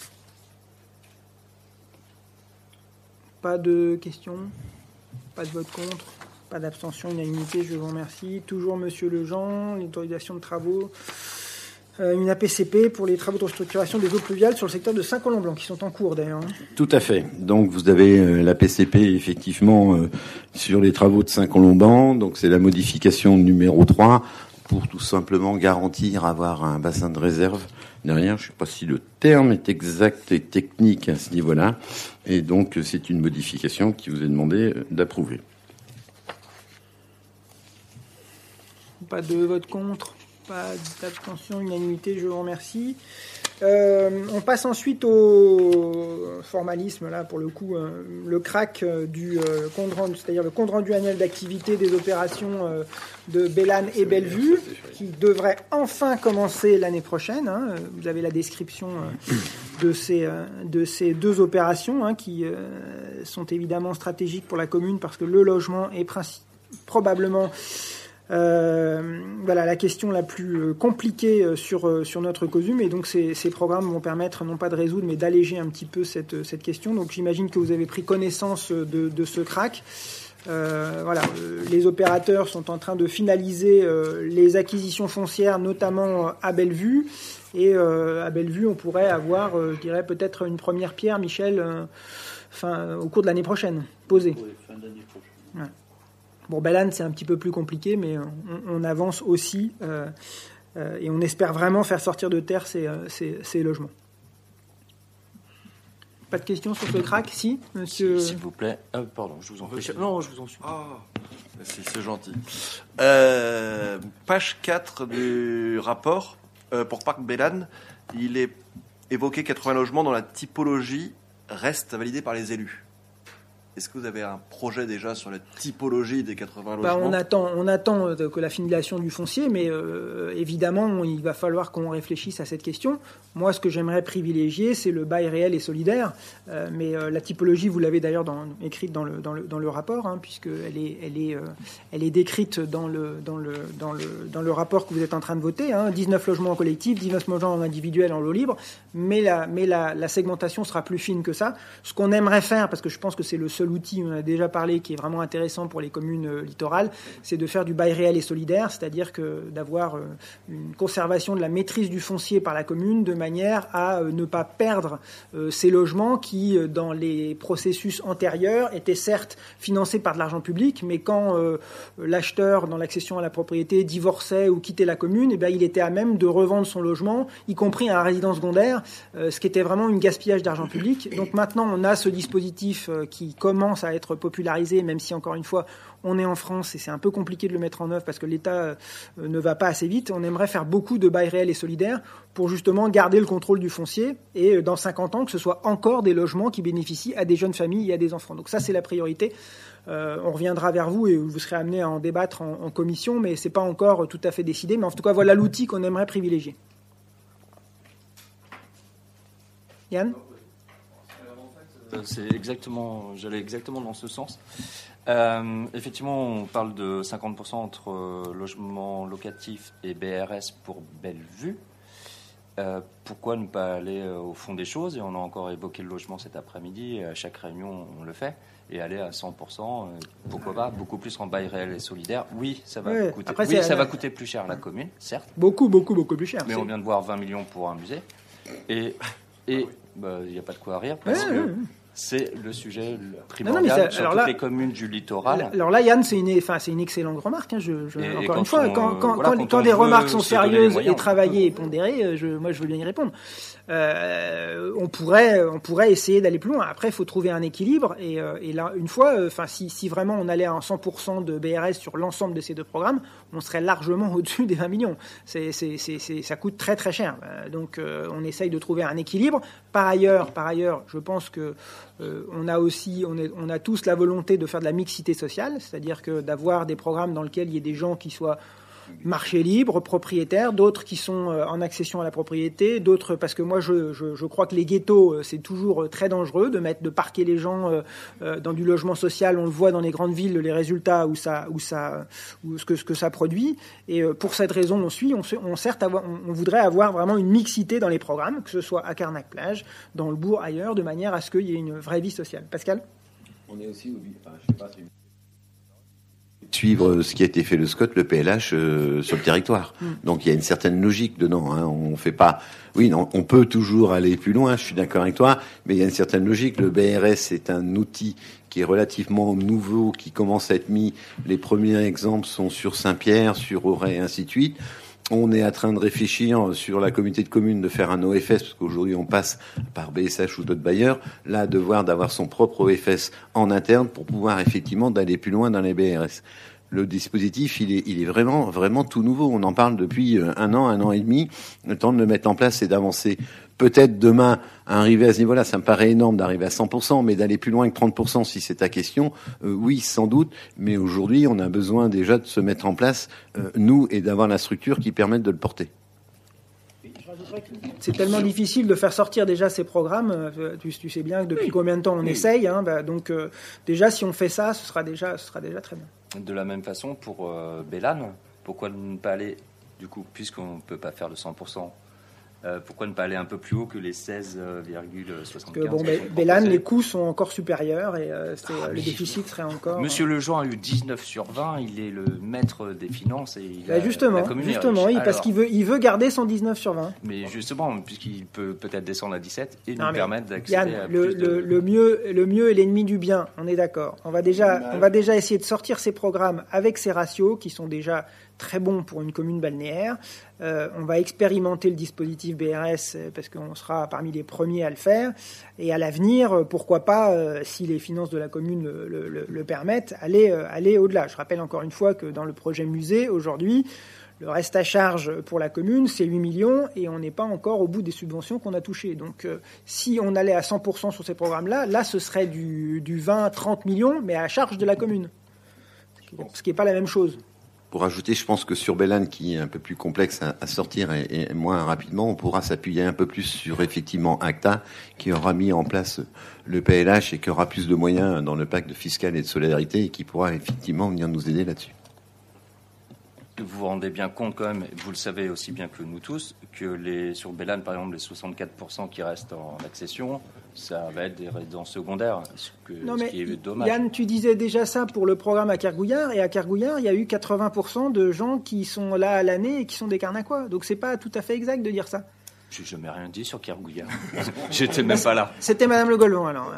Pas de questions. Pas de vote contre. Pas d'abstention, unanimité, je vous remercie. Toujours Monsieur Lejean, l'autorisation de travaux, euh, une A P C P pour les travaux de restructuration des eaux pluviales sur le secteur de Saint-Colomban, qui sont en cours d'ailleurs. Tout à fait. Donc vous avez euh, la P C P effectivement euh, sur les travaux de Saint-Colomban. Donc c'est la modification numéro trois pour tout simplement garantir avoir un bassin de réserve derrière. Je ne sais pas si le terme est exact et technique à ce niveau-là. Et donc c'est une modification qui vous est demandé d'approuver. Pas de vote contre, pas d'abstention, unanimité, je vous remercie. Euh, on passe ensuite au formalisme, là, pour le coup, euh, le C R A C euh, du euh, compte rendu, c'est-à-dire le compte rendu annuel d'activité des opérations euh, de Bélane et Bellevue, qui devrait enfin commencer l'année prochaine. Hein. Vous avez la description euh, de, ces, euh, de ces deux opérations hein, qui euh, sont évidemment stratégiques pour la commune parce que le logement est princi- probablement... Euh, voilà la question la plus compliquée sur sur notre COSUM, et donc ces, ces programmes vont permettre non pas de résoudre mais d'alléger un petit peu cette cette question. Donc j'imagine que vous avez pris connaissance de, de ce C R A C. Euh, voilà, les opérateurs sont en train de finaliser euh, les acquisitions foncières, notamment à Bellevue, et euh, à Bellevue on pourrait avoir, euh, je dirais peut-être une première pierre, Michel, euh, fin au cours de l'année prochaine, posée. Oui, fin d'année prochaine. Ouais. Bon, Bélane, c'est un petit peu plus compliqué, mais on, on avance aussi euh, euh, et on espère vraiment faire sortir de terre ces, ces, ces logements. Pas de questions sur ce C R A C? Si, monsieur. S'il vous plaît. Euh, pardon, je vous en prie. Non, je vous en supplie. Ah, c'est, c'est gentil. Euh, page quatre du rapport euh, pour Parc Bélane, il est évoqué quatre-vingts logements dont la typologie reste validée par les élus. Est-ce que vous avez un projet déjà sur la typologie des quatre-vingts logements? Bah, on attend, on attend que la finition du foncier, mais euh, évidemment, il va falloir qu'on réfléchisse à cette question. Moi, ce que j'aimerais privilégier, c'est le bail réel et solidaire. Euh, mais euh, la typologie, vous l'avez d'ailleurs dans, écrite dans le, dans le, dans le rapport, hein, puisqu'elle est, elle est, euh, elle est décrite dans le, dans, le, dans, le, dans le rapport que vous êtes en train de voter. Hein, dix-neuf logements en collectif, dix-neuf logements en individuel, en lot libre. Mais, la, mais la, la segmentation sera plus fine que ça. Ce qu'on aimerait faire, parce que je pense que c'est le seul outil, on en a déjà parlé, qui est vraiment intéressant pour les communes euh, littorales, c'est de faire du bail réel et solidaire, c'est-à-dire que d'avoir euh, une conservation de la maîtrise du foncier par la commune de manière à euh, ne pas perdre euh, ces logements qui, euh, dans les processus antérieurs, étaient certes financés par de l'argent public, mais quand euh, l'acheteur, dans l'accession à la propriété, divorçait ou quittait la commune, eh bien, il était à même de revendre son logement, y compris à un résident secondaire, euh, ce qui était vraiment un gaspillage d'argent public. Donc maintenant, on a ce dispositif euh, qui commence à être popularisé, même si, encore une fois, on est en France et c'est un peu compliqué de le mettre en œuvre parce que l'État euh, ne va pas assez vite. On aimerait faire beaucoup de bail réel et solidaire pour justement garder le contrôle du foncier et euh, dans cinquante ans que ce soit encore des logements qui bénéficient à des jeunes familles et à des enfants. Donc ça, c'est la priorité. Euh, on reviendra vers vous et vous serez amené à en débattre en, en commission, mais c'est pas encore tout à fait décidé. Mais en tout cas, voilà l'outil qu'on aimerait privilégier. Yann ? C'est exactement, j'allais exactement dans ce sens. Euh, effectivement, on parle de cinquante pour cent entre euh, logements locatifs et B R S pour Bellevue. euh, pourquoi ne pas aller euh, au fond des choses? Et on a encore évoqué le logement cet après-midi, et à chaque réunion on le fait, et aller à cent pour cent, euh, pourquoi pas, beaucoup plus en bail réel et solidaire. Oui, ça va, ouais, coûter, après, oui, ça la... va coûter plus cher à la commune, certes. Beaucoup, beaucoup, beaucoup plus cher. Mais c'est... on vient de voir vingt millions pour un musée, et il bah, n'y a pas de quoi rire, parce ouais, que... Ouais. C'est le sujet primordial non, non, ça, sur toutes là, les communes du littoral. Alors là, Yann, c'est une, enfin, c'est une excellente remarque. Hein, je, je, et, encore et une fois, on, quand, quand, voilà, quand, quand, quand des remarques sont sérieuses moyens, et travaillées et pondérées, je, moi, je veux bien y répondre. Euh, on pourrait, on pourrait essayer d'aller plus loin. Après, il faut trouver un équilibre. Et, et là, une fois, enfin, si, si vraiment on allait à cent pour cent de B R S sur l'ensemble de ces deux programmes, on serait largement au-dessus des vingt millions. C'est, c'est, c'est, c'est, ça coûte très très cher. Donc, euh, on essaye de trouver un équilibre. Par ailleurs, par ailleurs, je pense que euh, on a aussi, on, est, on a tous la volonté de faire de la mixité sociale, c'est-à-dire que d'avoir des programmes dans lesquels il y ait des gens qui soient marché libre, propriétaires, d'autres qui sont en accession à la propriété, d'autres parce que moi je, je, je crois que les ghettos c'est toujours très dangereux de mettre de parquer les gens euh, dans du logement social. On le voit dans les grandes villes, les résultats où ça où ça où ce que ce que ça produit. Et euh, pour cette raison, on suit, on, on certes avoir, on, on voudrait avoir vraiment une mixité dans les programmes, que ce soit à Carnac-Plage, dans le bourg, ailleurs, de manière à ce qu'il y ait une vraie vie sociale. Pascal. On est aussi au enfin, je sais pas si... suivre ce qui a été fait le SCOT, le P L H euh, sur le territoire. Mm. Donc il y a une certaine logique dedans. Hein. On fait pas. Oui, non, on peut toujours aller plus loin. Je suis d'accord avec toi, mais il y a une certaine logique. Le B R S est un outil qui est relativement nouveau, qui commence à être mis. Les premiers exemples sont sur Saint-Pierre, sur Auray, et ainsi de suite. On est en train de réfléchir sur la communauté de communes de faire un O F S, parce qu'aujourd'hui on passe par B S H ou d'autres bailleurs. Là, devoir d'avoir son propre O F S en interne pour pouvoir effectivement d'aller plus loin dans les B R S. Le dispositif, il est, il est vraiment, vraiment tout nouveau. On en parle depuis un an, un an et demi. Le temps de le mettre en place et d'avancer. Peut-être demain, arriver à ce niveau-là, ça me paraît énorme d'arriver à cent pour cent, mais d'aller plus loin que trente pour cent si c'est ta question, euh, oui, sans doute. Mais aujourd'hui, on a besoin déjà de se mettre en place, euh, nous, et d'avoir la structure qui permette de le porter. C'est tellement difficile de faire sortir déjà ces programmes. Tu, tu sais bien que depuis oui. combien de temps on oui. essaye. Hein, bah, donc euh, déjà, si on fait ça, ce sera déjà, ce sera déjà très bien. De la même façon, pour euh, Bélan, pourquoi ne pas aller, du coup, puisqu'on ne peut pas faire le cent pour cent, euh, pourquoi ne pas aller un peu plus haut que les seize virgule soixante-quinze? Parce que bon, Bélan, les coûts sont encore supérieurs et euh, c'est, ah, le déficit serait encore... Monsieur Lejean a eu dix-neuf sur vingt, il est le maître des finances et il bah a, justement, la justement, il, parce Alors, qu'il veut, il veut garder son dix-neuf sur vingt. Mais justement, puisqu'il peut peut-être descendre à dix-sept et non, nous permettre d'accéder Yann, à le, plus de... le, le mieux, le mieux est l'ennemi du bien, on est d'accord. On va déjà, on va déjà essayer de sortir ces programmes avec ces ratios qui sont déjà très bons pour une commune balnéaire. Euh, on va expérimenter le dispositif B R S parce qu'on sera parmi les premiers à le faire. Et à l'avenir, pourquoi pas, euh, si les finances de la commune le, le, le permettent, aller, euh, aller au-delà. Je rappelle encore une fois que dans le projet musée, aujourd'hui, le reste à charge pour la commune, c'est huit millions et on n'est pas encore au bout des subventions qu'on a touchées. Donc, euh, si on allait à cent pour cent sur ces programmes-là, là, ce serait du, du vingt à trente millions, mais à charge de la commune. Ce qui n'est pas la même chose. Pour ajouter, je pense que sur Bélan, qui est un peu plus complexe à, à sortir et, et moins rapidement, on pourra s'appuyer un peu plus sur effectivement ACTA, qui aura mis en place le P L H et qui aura plus de moyens dans le pacte fiscal et de solidarité et qui pourra effectivement venir nous aider là-dessus. Vous vous rendez bien compte quand même, vous le savez aussi bien que nous tous, que les, sur Bélan, par exemple, les soixante-quatre pour cent qui restent en accession, ça va être des résidences secondaires, ce, que, non, ce mais qui est dommage. Yann, tu disais déjà ça pour le programme à Kergouillard, et à Kergouillard, il y a eu quatre-vingts pour cent de gens qui sont là à l'année et qui sont des Carnacois. Donc c'est pas tout à fait exact de dire ça. J'ai jamais rien dit sur Kergouillard. J'étais même pas là. C'était Madame Le Golvan, alors.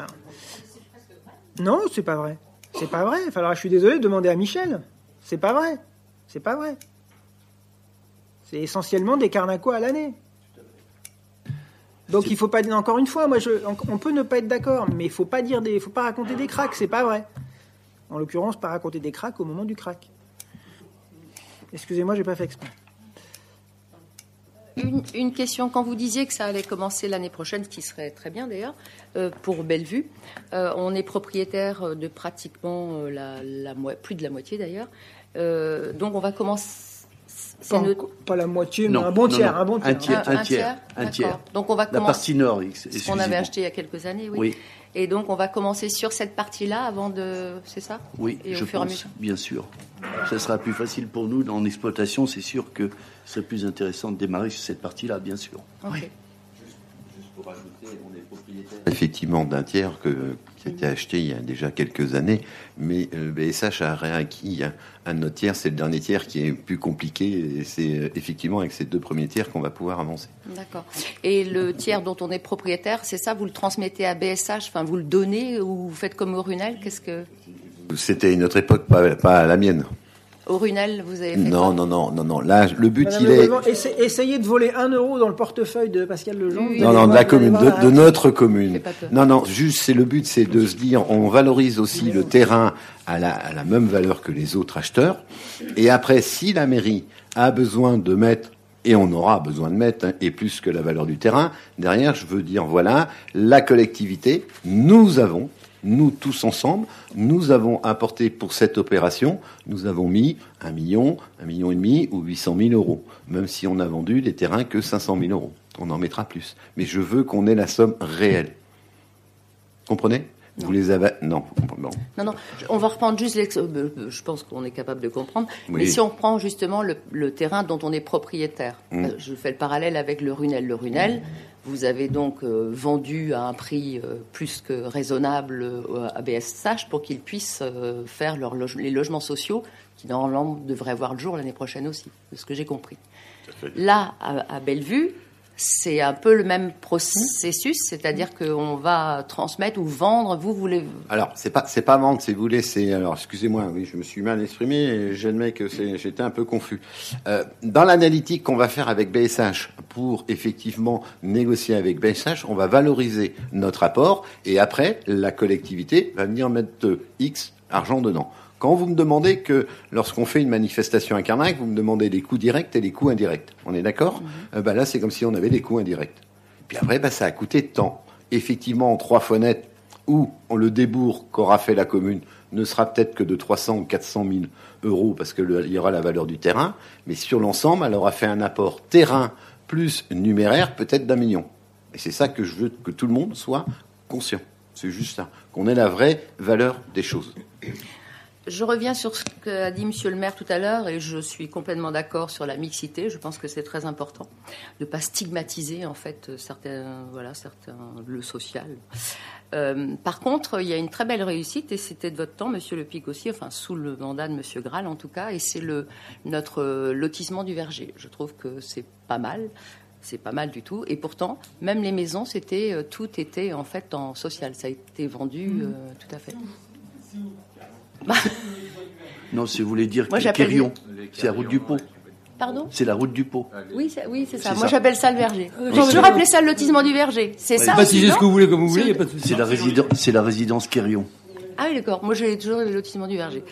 Non, c'est pas vrai. C'est pas vrai. Alors, je suis désolé de demander à Michel. C'est pas vrai. C'est pas vrai. C'est essentiellement des Carnacois à l'année. Donc c'est... il faut pas dire, encore une fois, moi je, on peut ne pas être d'accord, mais il faut pas dire des, faut pas raconter des cracks, c'est pas vrai. En l'occurrence, pas raconter des cracks au moment du crack. Excusez-moi, j'ai pas fait exprès. Une, une question, quand vous disiez que ça allait commencer l'année prochaine, ce qui serait très bien d'ailleurs, euh, pour Bellevue, euh, on est propriétaire de pratiquement la, la, plus de la moitié d'ailleurs, euh, donc on va commencer. Pas, notre... pas la moitié, non, mais un bon non, tiers. Non, Un bon tiers. Un tiers. Un, un tiers. Un tiers. Donc on va la commencer. partie nord, Ce qu'on avait acheté il y a quelques années, oui. oui. Et donc on va commencer sur cette partie-là avant de. C'est ça? Oui, et je au fur et à pense, mesure. bien sûr. Ça sera plus facile pour nous en exploitation. C'est sûr que ce serait plus intéressant de démarrer sur cette partie-là, bien sûr. Okay. Oui. Juste pour rajouter, on est propriétaire effectivement d'un tiers que, qui a été acheté il y a déjà quelques années, mais le B S H a réacquis un, un autre tiers. C'est le dernier tiers qui est plus compliqué, et c'est effectivement avec ces deux premiers tiers qu'on va pouvoir avancer. D'accord. Et le tiers dont on est propriétaire, c'est ça? Vous le transmettez à B S H? Enfin, vous le donnez ou vous faites comme au Runel? Qu'est-ce que C'était une autre époque, pas, pas à la mienne. Au Runel, vous avez fait Non, quoi? non, non, non, non. Là, le but, Madame il Le est... Goldman, essa- essayez de voler un euro dans le portefeuille de Pascal Lejean. Oui, Non, Vous non, allez de la voir- commune, vous allez voir de, de la- notre commune. Fais pas peur. Non, non, juste, c'est le but, c'est de se dire, on valorise aussi le terrain à la, à la même valeur que les autres acheteurs. Et après, si la mairie a besoin de mettre, et on aura besoin de mettre, hein, et plus que la valeur du terrain, derrière, je veux dire, voilà, la collectivité, nous avons, nous tous ensemble, nous avons apporté pour cette opération, nous avons mis un million, un million et demi ou huit cent mille euros, même si on a vendu des terrains que cinq cent mille euros. On en mettra plus. Mais je veux qu'on ait la somme réelle. Comprenez? Non. Vous les avez... Non. Bon. Non, non, on va reprendre juste l'ex... euh, Je pense qu'on est capable de comprendre. Oui. Mais si on prend justement le, le terrain dont on est propriétaire, Mm. euh, je fais le parallèle avec le Runel. Le Runel, vous avez donc euh, vendu à un prix euh, plus que raisonnable euh, à B S H pour qu'ils puissent euh, faire leur loge- les logements sociaux qui, normalement, devraient voir le jour l'année prochaine aussi, de ce que j'ai compris. Là, à, à Bellevue, c'est un peu le même processus, c'est-à-dire qu'on va transmettre ou vendre. Vous voulez Alors, c'est pas, c'est pas vendre, si vous voulez, c'est, alors, excusez-moi, oui, je me suis mal exprimé et j'admets que c'est, j'étais un peu confus. Euh, dans l'analytique qu'on va faire avec B S H pour effectivement négocier avec B S H, on va valoriser notre apport et après, la collectivité va venir mettre euh, X argent dedans. Quand vous me demandez que, lorsqu'on fait une manifestation à Carnac, vous me demandez les coûts directs et les coûts indirects. On est d'accord? Mm-hmm. euh, bah là, c'est comme si on avait des coûts indirects. Puis après, bah, ça a coûté de temps. Effectivement, en trois fois net, où on le débours qu'aura fait la commune ne sera peut-être que de trois cents ou quatre cent mille euros parce qu'il y aura la valeur du terrain. Mais sur l'ensemble, elle aura fait un apport terrain plus numéraire peut-être d'un million. Et c'est ça que je veux que tout le monde soit conscient. C'est juste ça. Qu'on ait la vraie valeur des choses. Je reviens sur ce qu'a dit Monsieur le maire tout à l'heure et je suis complètement d'accord sur la mixité. Je pense que c'est très important de ne pas stigmatiser en fait certains, voilà, certains le social. Euh, par contre, il y a une très belle réussite et c'était de votre temps, Monsieur Le Pic aussi, enfin sous le mandat de Monsieur Graal en tout cas, et c'est le notre lotissement du Verger. Je trouve que c'est pas mal. C'est pas mal du tout. Et pourtant, même les maisons, c'était euh, tout était en fait en social. Ça a été vendu euh, tout à fait. Bah. Non, si vous voulez dire Moi, j'appelle- Quérion, c'est la route du Pot. Pardon? C'est la route du Pot. Oui, c'est, oui, c'est ça. C'est Moi, ça. j'appelle ça le verger. Euh, J'ai toujours appelé ça le lotissement du verger. C'est Ouais, ça Pas aussi, si c'est non ce que vous voulez, comme vous voulez, il C'est- n'y a pas de souci. C'est la, résidence, c'est la résidence Quérion. Ah oui, d'accord. Moi, j'ai toujours le lotissement du verger.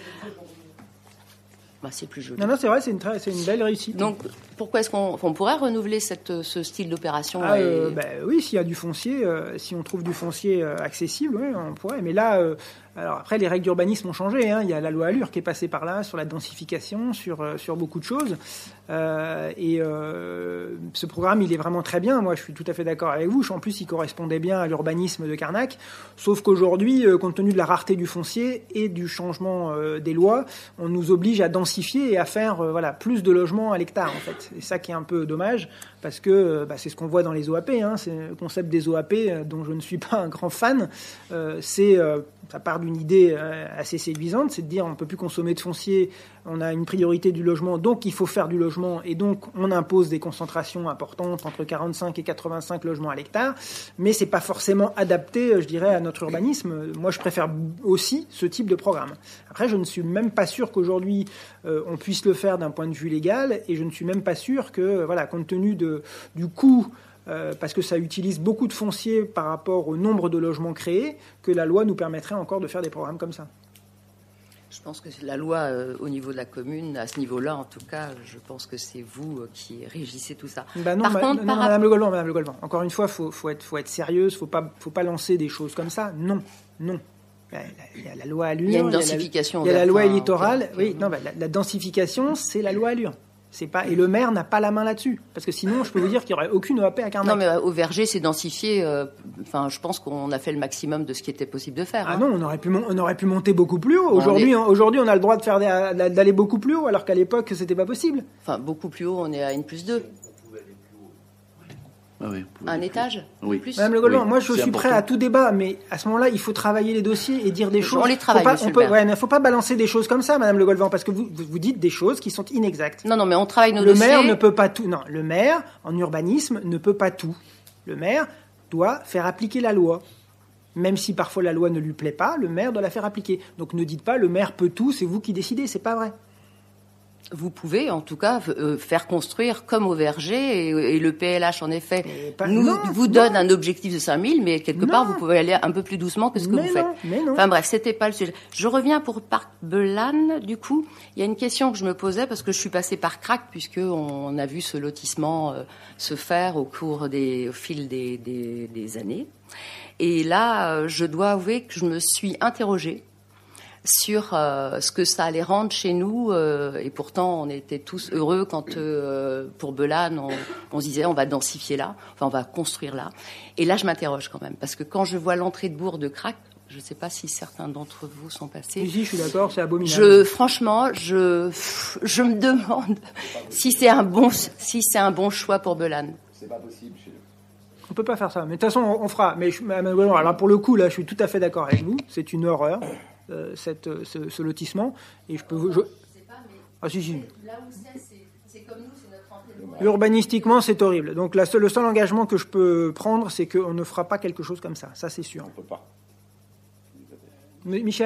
Bah, c'est plus joli. Non, non, c'est vrai, c'est une, très, c'est une belle réussite. Donc, pourquoi est-ce qu'on on pourrait renouveler cette, ce style d'opération Ah, et- euh, ben oui, s'il y a du foncier, euh, si on trouve du foncier euh, accessible, oui, on pourrait. Mais là, euh, alors après, les règles d'urbanisme ont changé. Hein. Il y a la loi Allure qui est passée par là, sur la densification, sur, euh, sur beaucoup de choses. Euh, et euh, ce programme, il est vraiment très bien. Moi, je suis tout à fait d'accord avec vous. En plus, il correspondait bien à l'urbanisme de Carnac. Sauf qu'aujourd'hui, euh, compte tenu de la rareté du foncier et du changement euh, des lois, on nous oblige à densifier et à faire euh, voilà, plus de logements à l'hectare, en fait. Et ça qui est un peu dommage, parce que euh, bah, c'est ce qu'on voit dans les O A P. Hein. C'est le concept des O A P, euh, dont je ne suis pas un grand fan. Euh, c'est... Euh, ça part d'une idée euh, assez séduisante, c'est de dire on ne peut plus consommer de foncier, on a une priorité du logement, donc il faut faire du logement, et donc on impose des concentrations importantes entre quarante-cinq et quatre-vingt-cinq logements à l'hectare, mais c'est pas forcément adapté, je dirais, à notre urbanisme. Moi, je préfère aussi ce type de programme. Après, je ne suis même pas sûr qu'aujourd'hui euh, on puisse le faire d'un point de vue légal, et je ne suis même pas sûr que, voilà, compte tenu de, du coût, Euh, parce que ça utilise beaucoup de foncier par rapport au nombre de logements créés, que la loi nous permettrait encore de faire des programmes comme ça. Je pense que la loi, euh, au niveau de la commune, à ce niveau-là, en tout cas, je pense que c'est vous euh, qui régissez tout ça. Bah non, Par ma- contre, non, par Madame rapport- Le Golvan, Madame Le Golvan. Encore une fois, faut, faut être, faut être sérieuse, faut pas, faut pas lancer des choses comme ça. Non, non. Il y a, il y a la loi Allure. Il y a une la- densification Il y a la, vers- loi enfin, littorale. ok, ok. Oui, non, bah, la, la densification, c'est la loi Allure. C'est pas, et le maire n'a pas la main là-dessus. Parce que sinon, je peux vous dire qu'il n'y aurait aucune O A P à Carnac. Non, mais au verger, c'est densifié. Euh, enfin, je pense qu'on a fait le maximum de ce qui était possible de faire. Ah hein. non, on aurait pu, on aurait pu monter beaucoup plus haut. Aujourd'hui, est... on, aujourd'hui, on a le droit de faire des, d'aller beaucoup plus haut, alors qu'à l'époque, c'était pas possible. Enfin, beaucoup plus haut, on est à N plus deux. Ah oui, un étage oui. plus. Madame Le Golvan, oui, moi je suis important. prêt à tout débat, mais à ce moment-là, il faut travailler les dossiers et dire des choses. On les travaille, faut pas, monsieur on peut, le maire. ouais, ne faut pas balancer des choses comme ça, Madame Le Golvan, parce que vous, vous, vous dites des choses qui sont inexactes. Non, non, mais on travaille nos le dossiers. Le maire ne peut pas tout. Non, le maire, en urbanisme, ne peut pas tout. Le maire doit faire appliquer la loi. Même si parfois la loi ne lui plaît pas, le maire doit la faire appliquer. Donc ne dites pas le maire peut tout, c'est vous qui décidez, c'est pas vrai. Vous pouvez, en tout cas, euh, faire construire comme au verger, et, et le P L H, en effet, pas, nous, non, vous non. donne un objectif de cinq mille, mais quelque non. part, vous pouvez aller un peu plus doucement que ce que mais vous non, faites. Mais non. Enfin bref, c'était pas le sujet. Je reviens pour Parc Belane, du coup. Il y a une question que je me posais, parce que je suis passée par Crac, puisqu'on a vu ce lotissement euh, se faire au cours des, au fil des, des, des années. Et là, euh, je dois avouer que je me suis interrogée sur euh, ce que ça allait rendre chez nous, euh, et pourtant on était tous heureux quand euh, pour Belane on, on se disait on va densifier là, enfin on va construire là. Et là je m'interroge quand même, parce que quand je vois l'entrée de bourg de Crac, je ne sais pas si certains d'entre vous sont passés. Ici, je suis d'accord, c'est abominable. Je, franchement, je, je me demande si c'est un bon, si c'est un bon choix pour Belane. C'est pas possible chez nous. On peut pas faire ça. Mais de toute façon, on, on fera. Mais je, alors pour le coup, là, je suis tout à fait d'accord avec vous. C'est une horreur. Euh, cette, ce, ce lotissement, et je peux vous... Je... Ah si, si. Là où c'est, c'est, c'est comme nous, c'est notre entrée de bourg. Urbanistiquement, c'est horrible. Donc la seule, le seul engagement que je peux prendre, c'est qu'on ne fera pas quelque chose comme ça. Ça, c'est sûr. On peut pas. Michel ?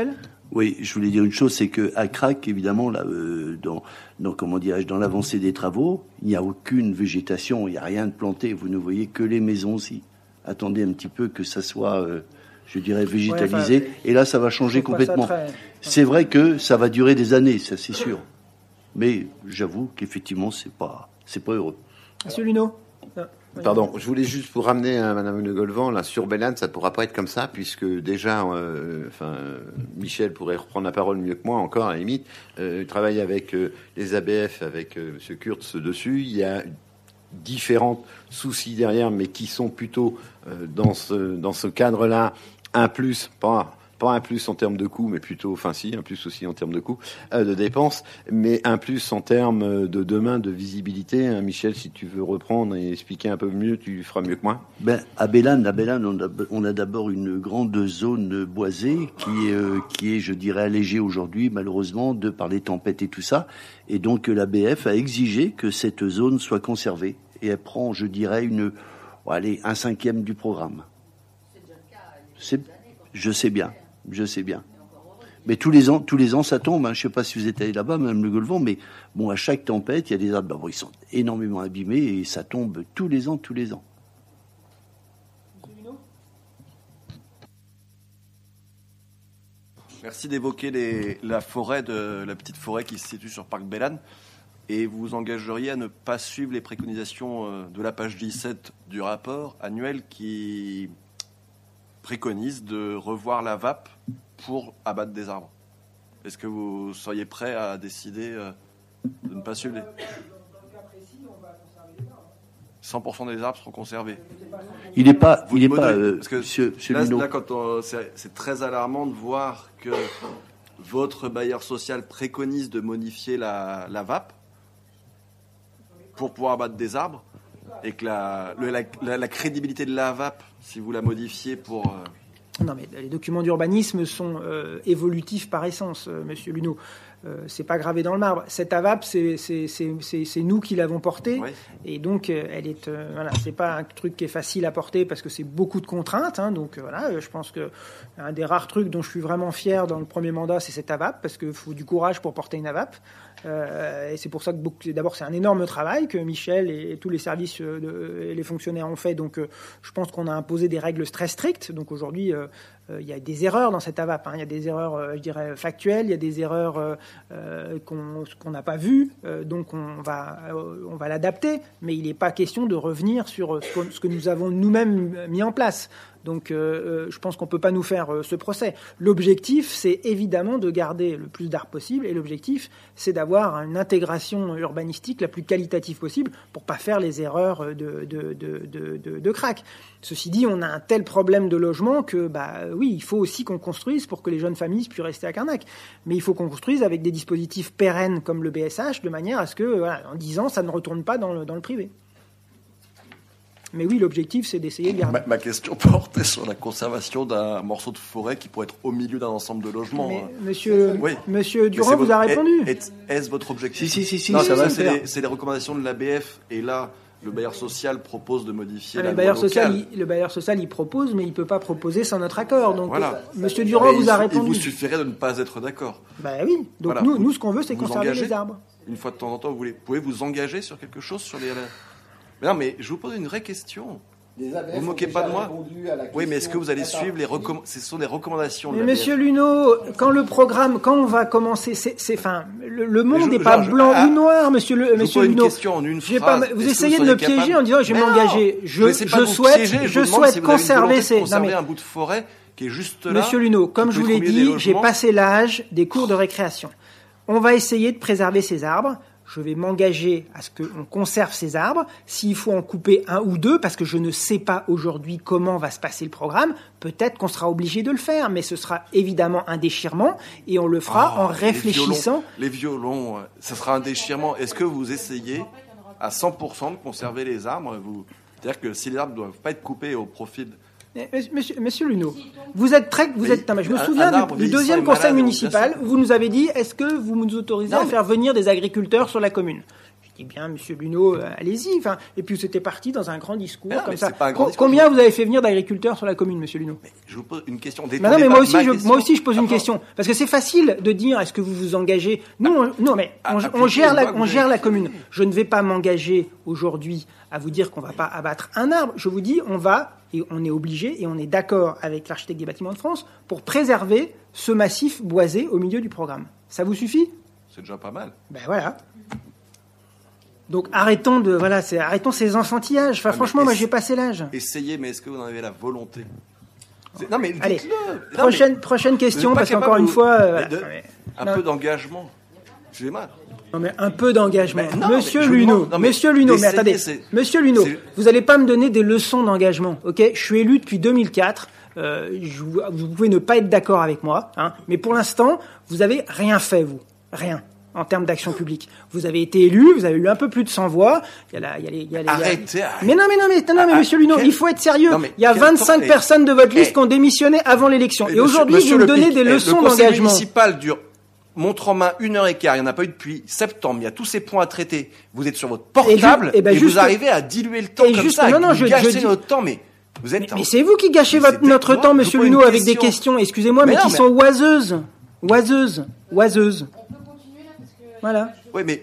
Oui, je voulais dire une chose, c'est que à Crac, évidemment, là, euh, dans, dans comment dirais-je, dans l'avancée des travaux, il n'y a aucune végétation, il n'y a rien de planté. Vous ne voyez que les maisons aussi. Attendez un petit peu que ça soit... Euh, je dirais végétalisé, ouais, enfin, et là ça va changer complètement. Très... C'est vrai que ça va durer des années, ça c'est sûr. Mais j'avoue qu'effectivement c'est pas, c'est pas heureux. Monsieur Luneau. Pardon, je voulais juste vous ramener à Madame Le Golvan, là sur Belane, ça ne pourra pas être comme ça, puisque déjà, euh, enfin, Michel pourrait reprendre la parole mieux que moi encore à la limite. Euh, il travaille avec euh, les A B F, avec euh, Monsieur Kurtz dessus. Il y a différents soucis derrière, mais qui sont plutôt euh, dans ce dans ce cadre-là. Un plus, pas, pas un plus en termes de coûts, mais plutôt, enfin si, un plus aussi en termes de coûts, euh, de dépenses, mais un plus en termes de demain, de visibilité. Hein, Michel, si tu veux reprendre et expliquer un peu mieux, tu feras mieux que moi. Ben, à Belane, à Belane, on a, on a d'abord une grande zone boisée qui est, euh, qui est, je dirais, allégée aujourd'hui, malheureusement, de par les tempêtes et tout ça. Et donc, l'A B F a exigé que cette zone soit conservée. Et elle prend, je dirais, une, bon, allez, un cinquième du programme. C'est, je sais bien, je sais bien. Mais tous les ans, tous les ans, ça tombe. Hein. Je ne sais pas si vous êtes allé là-bas, Madame Le Golvan, mais bon, à chaque tempête, il y a des arbres. Bon, ils sont énormément abîmés et ça tombe tous les ans, tous les ans. Merci d'évoquer les, la forêt de la petite forêt qui se situe sur Parc Belane. Et vous vous engageriez à ne pas suivre les préconisations de la page dix-sept du rapport annuel qui préconise de revoir la V A P pour abattre des arbres. Est-ce que vous seriez prêt à décider de ne pas suivre les... cent pour cent des arbres seront conservés. Il n'est pas... Vous il est modérez, pas euh, parce que monsieur, monsieur là, Luneau. là, quand on, c'est, c'est très alarmant de voir que votre bailleur social préconise de modifier la, la V A P pour pouvoir abattre des arbres, et que la, le, la, la, la crédibilité de la V A P, si vous la modifiez pour... Euh... Non, mais les documents d'urbanisme sont euh, évolutifs par essence, euh, monsieur Luneau. Euh, c'est pas gravé dans le marbre. Cette A V A P, c'est, c'est, c'est, c'est, c'est nous qui l'avons portée, oui. Et donc euh, elle est, euh, voilà, c'est pas un truc qui est facile à porter parce que c'est beaucoup de contraintes. Hein, donc euh, voilà, euh, je pense que un des rares trucs dont je suis vraiment fier dans le premier mandat, c'est cette A V A P parce qu'il faut du courage pour porter une A V A P. Euh, et c'est pour ça que beaucoup, d'abord c'est un énorme travail que Michel et, et tous les services euh, de, et les fonctionnaires ont fait. Donc euh, je pense qu'on a imposé des règles très strictes. Donc aujourd'hui euh, euh, il y a des erreurs dans cette A V A P. Hein. Il y a des erreurs, euh, je dirais, factuelles. Il y a des erreurs euh, euh, qu'on qu'on n'a pas vues. Euh, donc on va euh, on va l'adapter. Mais il n'est pas question de revenir sur ce que, ce que nous avons nous-mêmes mis en place. Donc, euh, je pense qu'on peut pas nous faire euh, ce procès. L'objectif, c'est évidemment de garder le plus d'arbres possible, et l'objectif, c'est d'avoir une intégration urbanistique la plus qualitative possible pour pas faire les erreurs de de de de, de, de crack. Ceci dit, on a un tel problème de logement que, bah oui, il faut aussi qu'on construise pour que les jeunes familles puissent rester à Carnac. Mais il faut qu'on construise avec des dispositifs pérennes comme le B S H, de manière à ce que, voilà, en dix ans, ça ne retourne pas dans le, dans le privé. Mais oui, l'objectif, c'est d'essayer de garder. Ma, ma question portait sur la conservation d'un morceau de forêt qui pourrait être au milieu d'un ensemble de logements. Mais, monsieur, oui. monsieur Durand vous a répondu. Est, est-ce votre objectif? Si, si, si, si. Non, si, ça va, si, c'est, les, c'est les recommandations de l'A B F. Et là, le bailleur social propose de modifier Ah, la le loi bailleur locale. social, il, le bailleur social, il propose, mais il peut pas proposer sans notre accord. Donc, Voilà. euh, monsieur Durand Mais vous il, a répondu. Il vous suffirait de ne pas être d'accord. Ben oui. Donc Voilà. nous, Vous- nous, ce qu'on veut, c'est vous conserver engagez les arbres. Une fois de temps en temps, vous voulez, pouvez vous engager sur quelque chose sur les. Mais non, mais je vous pose une vraie question. Vous ne vous moquez pas de moi? Oui, mais est-ce que vous allez suivre les recommandations? Ce sont des recommandations de Mais l'A B F. monsieur Luneau, quand le programme, quand on va commencer, c'est, c'est, enfin, le, le monde je- n'est pas je- blanc ah, ou noir, monsieur le, Je vous monsieur pose une Luneau. question en une J'ai phrase. pas, vous Est-ce que essayez de serez me piéger capable- en disant je vais Mais non, m'engager. Je, n'essaie pas je de vous souhaite, piéger, je vous demande souhaite si vous avez une conserver volonté de ces. Non conserver mais, un bout de forêt qui est juste là. monsieur Luneau, comme qui je vous peut l'ai être au milieu dit, des j'ai logements. passé l'âge des cours de récréation. On va essayer de préserver ces arbres. Je vais m'engager à ce qu'on conserve ces arbres. S'il faut en couper un ou deux, parce que je ne sais pas aujourd'hui comment va se passer le programme, peut-être qu'on sera obligé de le faire, mais ce sera évidemment un déchirement, et on le fera Oh, en les réfléchissant. violons, Les violons, euh, ça sera un déchirement. Est-ce que vous essayez à cent pour cent de conserver les arbres? Vous... C'est-à-dire que si les arbres ne doivent pas être coupés au profit de... Eh, Monsieur, monsieur Luneau, vous êtes très, vous Mais êtes. Non, mais je me un- souviens un du- arbre du, vieillissant deuxième est conseil malade, municipal bien sûr. où vous nous avez dit est-ce que vous nous autorisez Non, à mais- faire venir des agriculteurs sur la commune? Je dis bien, monsieur Luneau, euh, allez-y. Enfin, et puis c'était parti dans un grand discours Mais non, comme mais ça. c'est pas un grand Co- discours, Combien je- vous avez fait venir d'agriculteurs sur la commune, monsieur Luneau? Je vous pose une question. Mais non, mais Détournez moi pas aussi, ma je, question. moi aussi, je pose une Après, question parce que c'est facile de dire est-ce que vous vous engagez? Nous, on, non, mais Ah, on, appliquez on gère une la, loi que on vous gère avez la commune. Je ne vais pas m'engager aujourd'hui à vous dire qu'on va pas abattre un arbre. Je vous dis, on va et on est obligé et on est d'accord avec l'architecte des bâtiments de France pour préserver ce massif boisé au milieu du programme. Ça vous suffit? C'est déjà pas mal. Ben voilà. Donc arrêtons de voilà, c'est arrêtons ces enfantillages. Enfin, Ah, mais franchement, moi est-ce- j'ai passé l'âge. Essayez, mais est-ce que vous en avez la volonté? C'est- Non, mais Allez, dites-le. Non, mais prochaine prochaine vous question êtes pas parce qu'encore capable une de- fois, euh, mais voilà. de- Mais- un non. peu d'engagement. J'ai mal. Non, mais un peu d'engagement. Mais non, Monsieur mais je vous Luneau, demande- non, mais Monsieur Luneau, mais d'essayer, attendez, c'est- Monsieur Luneau, c'est- vous n'allez pas me donner des leçons d'engagement, ok? Je suis élu depuis deux mille quatre. Euh, je vous, vous pouvez ne pas être d'accord avec moi, hein, mais pour l'instant, vous avez rien fait, vous, rien, en termes d'action publique. Vous avez été élu, vous avez eu un peu plus de cent voix. Il y a la, il y a les, il y a les- il y a- Arrêtez, arrêtez. Mais non, mais non, mais non, mais Ah, Monsieur Luneau, quel- il faut être sérieux. Non, mais Il y a quel vingt-cinq temps- personnes de votre liste Eh. qui ont démissionné avant l'élection. Et, monsieur- aujourd'hui, monsieur vous me Le donnez Pic, des eh, leçons Le conseil d'engagement. municipal dure, montre en main une heure et quart. Il n'y en a pas eu depuis septembre. Il y a tous ces points à traiter. Vous êtes sur votre portable Et ju- eh ben, et juste- vous arrivez à diluer le temps et comme juste- ça. non, non, vous je- gâchez je dis- notre temps, mais vous êtes. Mais, en- mais c'est vous qui gâchez Mais votre, c'est- notre moi, temps, je Monsieur pose une Luneau, avec des question. questions, excusez-moi, mais, Mais non, qui mais- sont oiseuses. Oiseuses. Oiseuses. Voilà. Oui, mais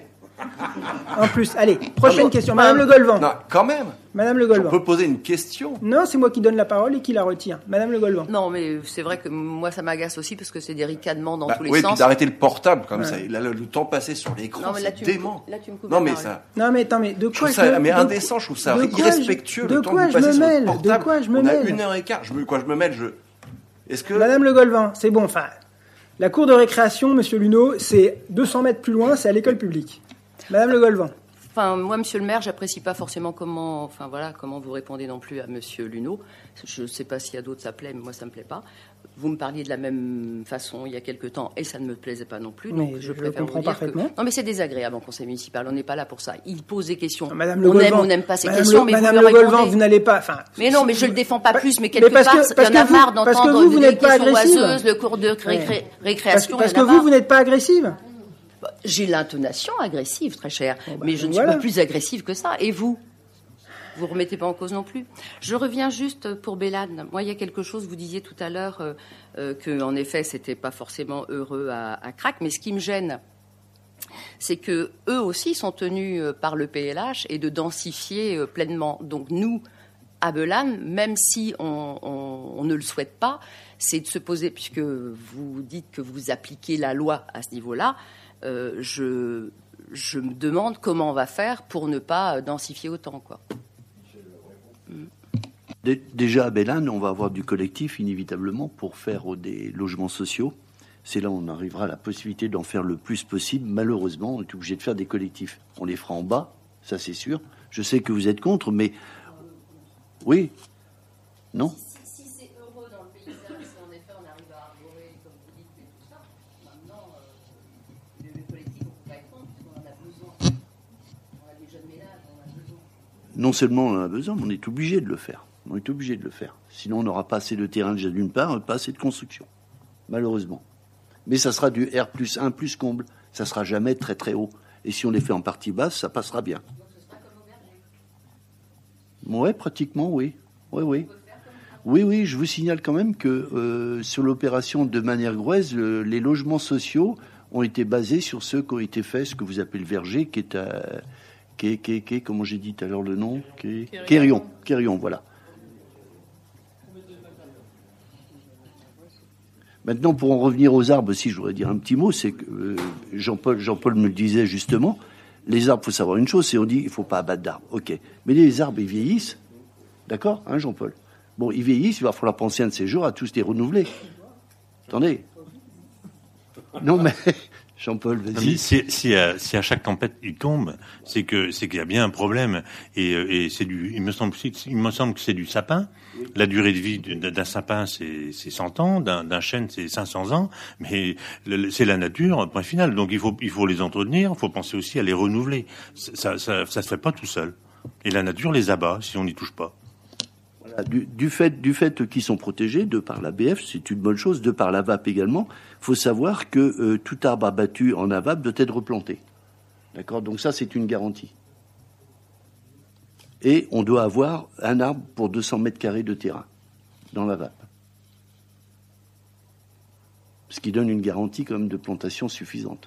En plus, allez, prochaine mais- question. Madame Le Golvan. non, quand même. Madame Le On Golvan. peut poser une question. Non, c'est moi qui donne la parole et qui la retire. Madame Le Golvan. Non, mais c'est vrai que moi, ça m'agace aussi parce que c'est des ricanements dans Bah, tous les oui, sens. puis d'arrêter le portable comme Ouais. ça. Là, le, le temps passé sur l'écran, Non, mais là, c'est tu me dément. coupes- là, tu me coupes non, la mais parole. ça. Non, mais attends, mais de Je quoi trouve je ça, me- mais de- indécent, je trouve ça de quoi je- irrespectueux de le temps quoi que vous je me passez sur mêle le De portable. quoi je me On a mêle une heure et quart. Je me, quoi, je me mêle, je. Est-ce que. Madame Le Golvan, c'est bon. Enfin, la cour de récréation, Monsieur Luneau, c'est deux cents mètres plus loin, c'est à l'école publique. Madame Le Golvan. Enfin, moi, Monsieur le maire, j'apprécie pas forcément comment, enfin voilà, comment vous répondez non plus à Monsieur Luneau. Je ne sais pas s'il y a d'autres ça plaît, mais moi ça me plaît pas. Vous me parliez de la même façon il y a quelque temps et ça ne me plaisait pas non plus. Mais donc je je, le préfère comprends vous dire parfaitement. Que... Non, mais c'est désagréable en conseil municipal. On n'est pas là pour ça. Il pose des questions. Madame Le on aime, Golvan. on n'aime pas ces Madame questions, Le- mais Madame vous Le leur Golvan, répondez. vous n'allez pas. Enfin. Mais non, mais je le défends pas Bah, plus, mais mais quelque parce part, que- parce il y en a que vous- marre parce que d'entendre vous, vous des n'êtes pas questions agressive. oiseuses, le cours de récré- Parce, récréation. parce il y que en a vous, marre. vous n'êtes pas agressive. J'ai l'intonation agressive, très cher, bah, mais je ne voilà. suis pas plus agressive que ça. Et vous Vous remettez pas en cause non plus. Je reviens juste pour Bélane. Moi, il y a quelque chose, vous disiez tout à l'heure euh, euh, que, en effet, c'était pas forcément heureux à, à Crac, mais ce qui me gêne, c'est que eux aussi sont tenus euh, par le P L H et de densifier euh, pleinement. Donc nous, à Belane, même si on, on, on ne le souhaite pas, c'est de se poser, puisque vous dites que vous appliquez la loi à ce niveau-là, euh, je, je me demande comment on va faire pour ne pas densifier autant, quoi. Déjà à Bélane, on va avoir du collectif inévitablement pour faire des logements sociaux. C'est là où on arrivera à la possibilité d'en faire le plus possible. Malheureusement, on est obligé de faire des collectifs. On les fera en bas, ça c'est sûr. Je sais que vous êtes contre, mais oui, non. Si, si c'est heureux dans le paysage, si en effet on arrive à arborer, comme vous dites, et tout ça, maintenant, euh, le collectif, on ne peut pas être contre, puisqu'on en a besoin. On a des jeunes ménages, on a besoin. Non seulement on en a besoin, mais on est obligé de le faire. On est obligé de le faire. Sinon, on n'aura pas assez de terrain déjà d'une part, pas assez de construction. Malheureusement. Mais ça sera du R plus un plus comble. Ça sera jamais très très haut. Et si on les fait en partie basse, ça passera bien. Donc ce sera comme Auberger. Ouais, pratiquement, oui. Oui, oui. Oui, oui, je vous signale quand même que euh, sur l'opération de Manière-Grouez, le, les logements sociaux ont été basés sur ceux qui ont été faits, ce que vous appelez le verger, qui est à... Qui est, qui est, qui est, comment j'ai dit tout à l'heure le nom qui est... Quérion. Quérion, voilà. Maintenant, pour en revenir aux arbres, si je voudrais dire un petit mot, c'est que euh, Jean-Paul, Jean-Paul me le disait justement, les arbres, il faut savoir une chose, c'est on dit il ne faut pas abattre d'arbres, ok. Mais les arbres, ils vieillissent, d'accord, hein, Jean-Paul? Bon, ils vieillissent, il va falloir penser un de ces jours à tous les renouveler. Attendez. Non, mais... Jean-Paul, vas-y. Si, si, à, si à chaque tempête il tombe, c'est que c'est qu'il y a bien un problème. Et, et c'est du. Il me semble, il me semble que c'est du sapin. La durée de vie d'un sapin c'est, c'est cent ans, d'un, d'un chêne c'est cinq cents ans. Mais c'est la nature, point final. Donc il faut il faut les entretenir. Il faut penser aussi à les renouveler. Ça ça ça se fait pas tout seul. Et la nature les abat si on n'y touche pas. Voilà, du, du fait du fait qu'ils sont protégés de par l'A B F, c'est une bonne chose, de par la V A P également. Il faut savoir que euh, tout arbre abattu en aval doit être replanté. D'accord? Donc ça, c'est une garantie. Et on doit avoir un arbre pour deux cents mètres carrés de terrain dans la V A P. Ce qui donne une garantie quand même de plantation suffisante.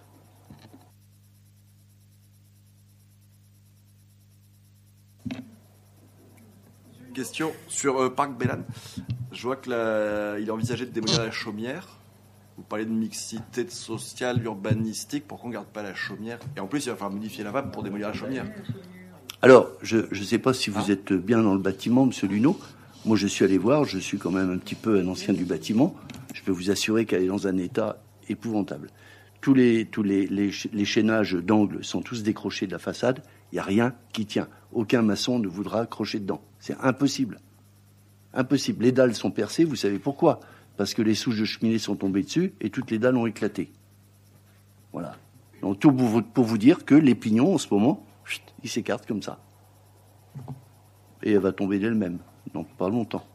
Question sur euh, Parc Bélane. Je vois que la... il est envisagé de démolir la chaumière. Vous parlez de mixité sociale, urbanistique. Pourquoi on ne garde pas la chaumière? Et en plus, il va falloir modifier la V A P pour démolir la chaumière. Alors, je ne sais pas si vous ah. êtes bien dans le bâtiment, monsieur Luneau. Moi, je suis allé voir. Je suis quand même un petit peu un ancien du bâtiment. Je peux vous assurer qu'elle est dans un état épouvantable. Tous les, tous les, les, les chaînages d'angles sont tous décrochés de la façade. Il n'y a rien qui tient. Aucun maçon ne voudra accrocher dedans. C'est impossible. Impossible. Les dalles sont percées. Vous savez pourquoi? Parce que les souches de cheminée sont tombées dessus et toutes les dalles ont éclaté. Voilà. Donc, tout pour vous, pour vous dire que les pignons, en ce moment, chut, ils s'écartent comme ça. Et elle va tomber d'elle-même. Donc, pas longtemps.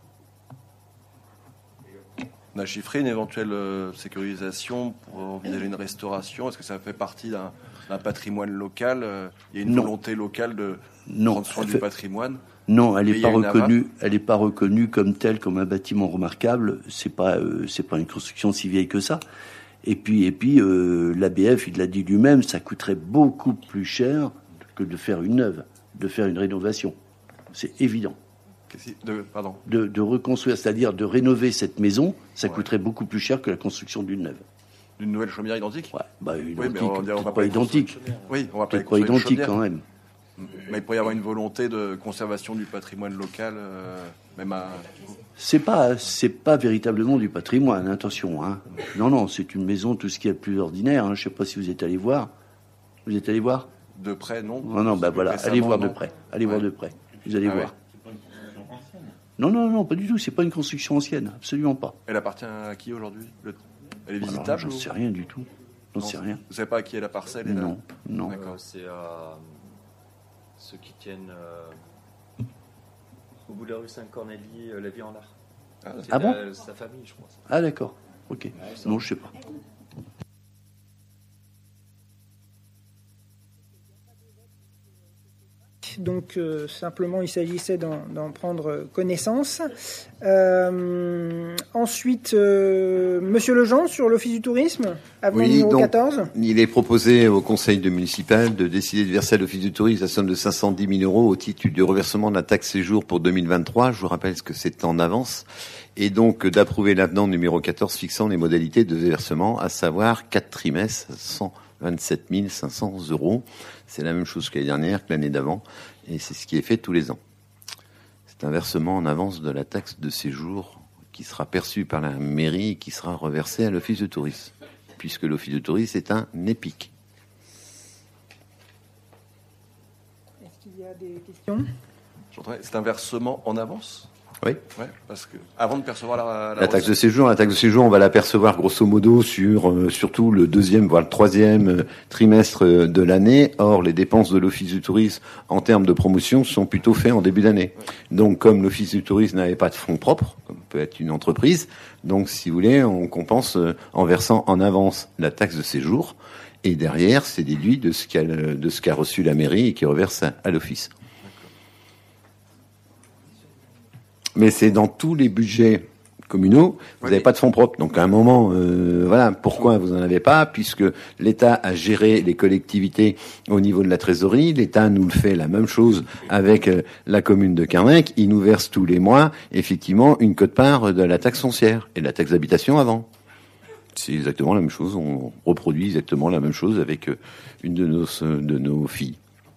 On a chiffré une éventuelle euh, sécurisation pour envisager une restauration. Est-ce que ça fait partie d'un, d'un patrimoine local? euh, Il y a une non. volonté locale de non. prendre soin fait... du patrimoine? Non, elle n'est pas reconnue. Elle n'est pas reconnue comme telle, comme un bâtiment remarquable. C'est pas, euh, c'est pas une construction si vieille que ça. Et puis, et puis, euh, l'A B F, il l'a dit lui-même, ça coûterait beaucoup plus cher que de faire une neuve, de faire une rénovation. C'est évident. De, pardon. De, de reconstruire, c'est-à-dire de rénover cette maison, ça ouais. coûterait beaucoup plus cher que la construction d'une neuve. D'une nouvelle chaumière identique? Ouais, bah identique. Oui, mais on, on va pas identique. Oui, on va pas pas identique quand même. Mais il pourrait y avoir une volonté de conservation du patrimoine local, euh, même à. C'est pas, c'est pas véritablement du patrimoine, attention. Hein. Non, non, c'est une maison, tout ce qui est plus ordinaire. Hein. Je sais pas si vous êtes allé voir. Vous êtes allé voir? De près, non. Non, non, bah voilà, allez voir non. de près. Allez ouais. voir de près. Vous allez ah, voir. Ouais. Non, non, non, pas du tout. C'est pas une construction ancienne, absolument pas. Elle appartient à qui aujourd'hui? Le... Elle est visitable? Alors, j'en ou... sais rien du tout. J'en sais rien. Vous savez pas à qui est la parcelle? Et non, la... non. D'accord, c'est à ceux qui tiennent euh, au bout de la rue Saint-Cornélie, euh, la vie en art. Ah, ah bon? la, sa famille, je crois. Ça. Ah d'accord. Ok. Ouais, non, je sais pas. Donc euh, simplement il s'agissait d'en, d'en prendre connaissance. Euh, ensuite, euh, Monsieur Lejean sur l'Office du tourisme, avenant oui, numéro donc, quatorze. Il est proposé au Conseil de municipal de décider de verser à l'Office du tourisme la somme de cinq cent dix mille euros au titre du reversement de la taxe séjour pour deux mille vingt-trois. Je vous rappelle ce que c'est en avance. Et donc d'approuver l'avenant numéro quatorze fixant les modalités de versement, à savoir quatre trimestres, cent vingt-sept mille cinq cents euros. C'est la même chose que l'année dernière, que l'année d'avant, et c'est ce qui est fait tous les ans. C'est un versement en avance de la taxe de séjour qui sera perçu par la mairie et qui sera reversé à l'office de tourisme, puisque l'office de tourisme est un EPIC. Est-ce qu'il y a des questions? C'est un versement en avance? Oui. Ouais, parce que avant de percevoir la, la, la taxe de séjour, la taxe de séjour, on va la percevoir grosso modo sur euh, surtout le deuxième, voire le troisième euh, trimestre euh, de l'année. Or, les dépenses de l'Office du tourisme en termes de promotion sont plutôt faites en début d'année. Ouais. Donc, comme l'Office du tourisme n'avait pas de fonds propres, comme peut être une entreprise, donc si vous voulez, on compense euh, en versant en avance la taxe de séjour, et derrière, c'est déduit de ce qu'a de ce qu'a reçu la mairie et qui reverse à, à l'office. Mais c'est dans tous les budgets communaux, vous n'avez oui. pas de fonds propres. Donc à un moment, euh, voilà, pourquoi vous n'en avez pas? Puisque l'État a géré les collectivités au niveau de la trésorerie. L'État nous le fait la même chose avec euh, la commune de Carnac. Il nous verse tous les mois, effectivement, une quote-part de la taxe foncière et de la taxe d'habitation avant. C'est exactement la même chose. On reproduit exactement la même chose avec euh, une de nos, de nos filles.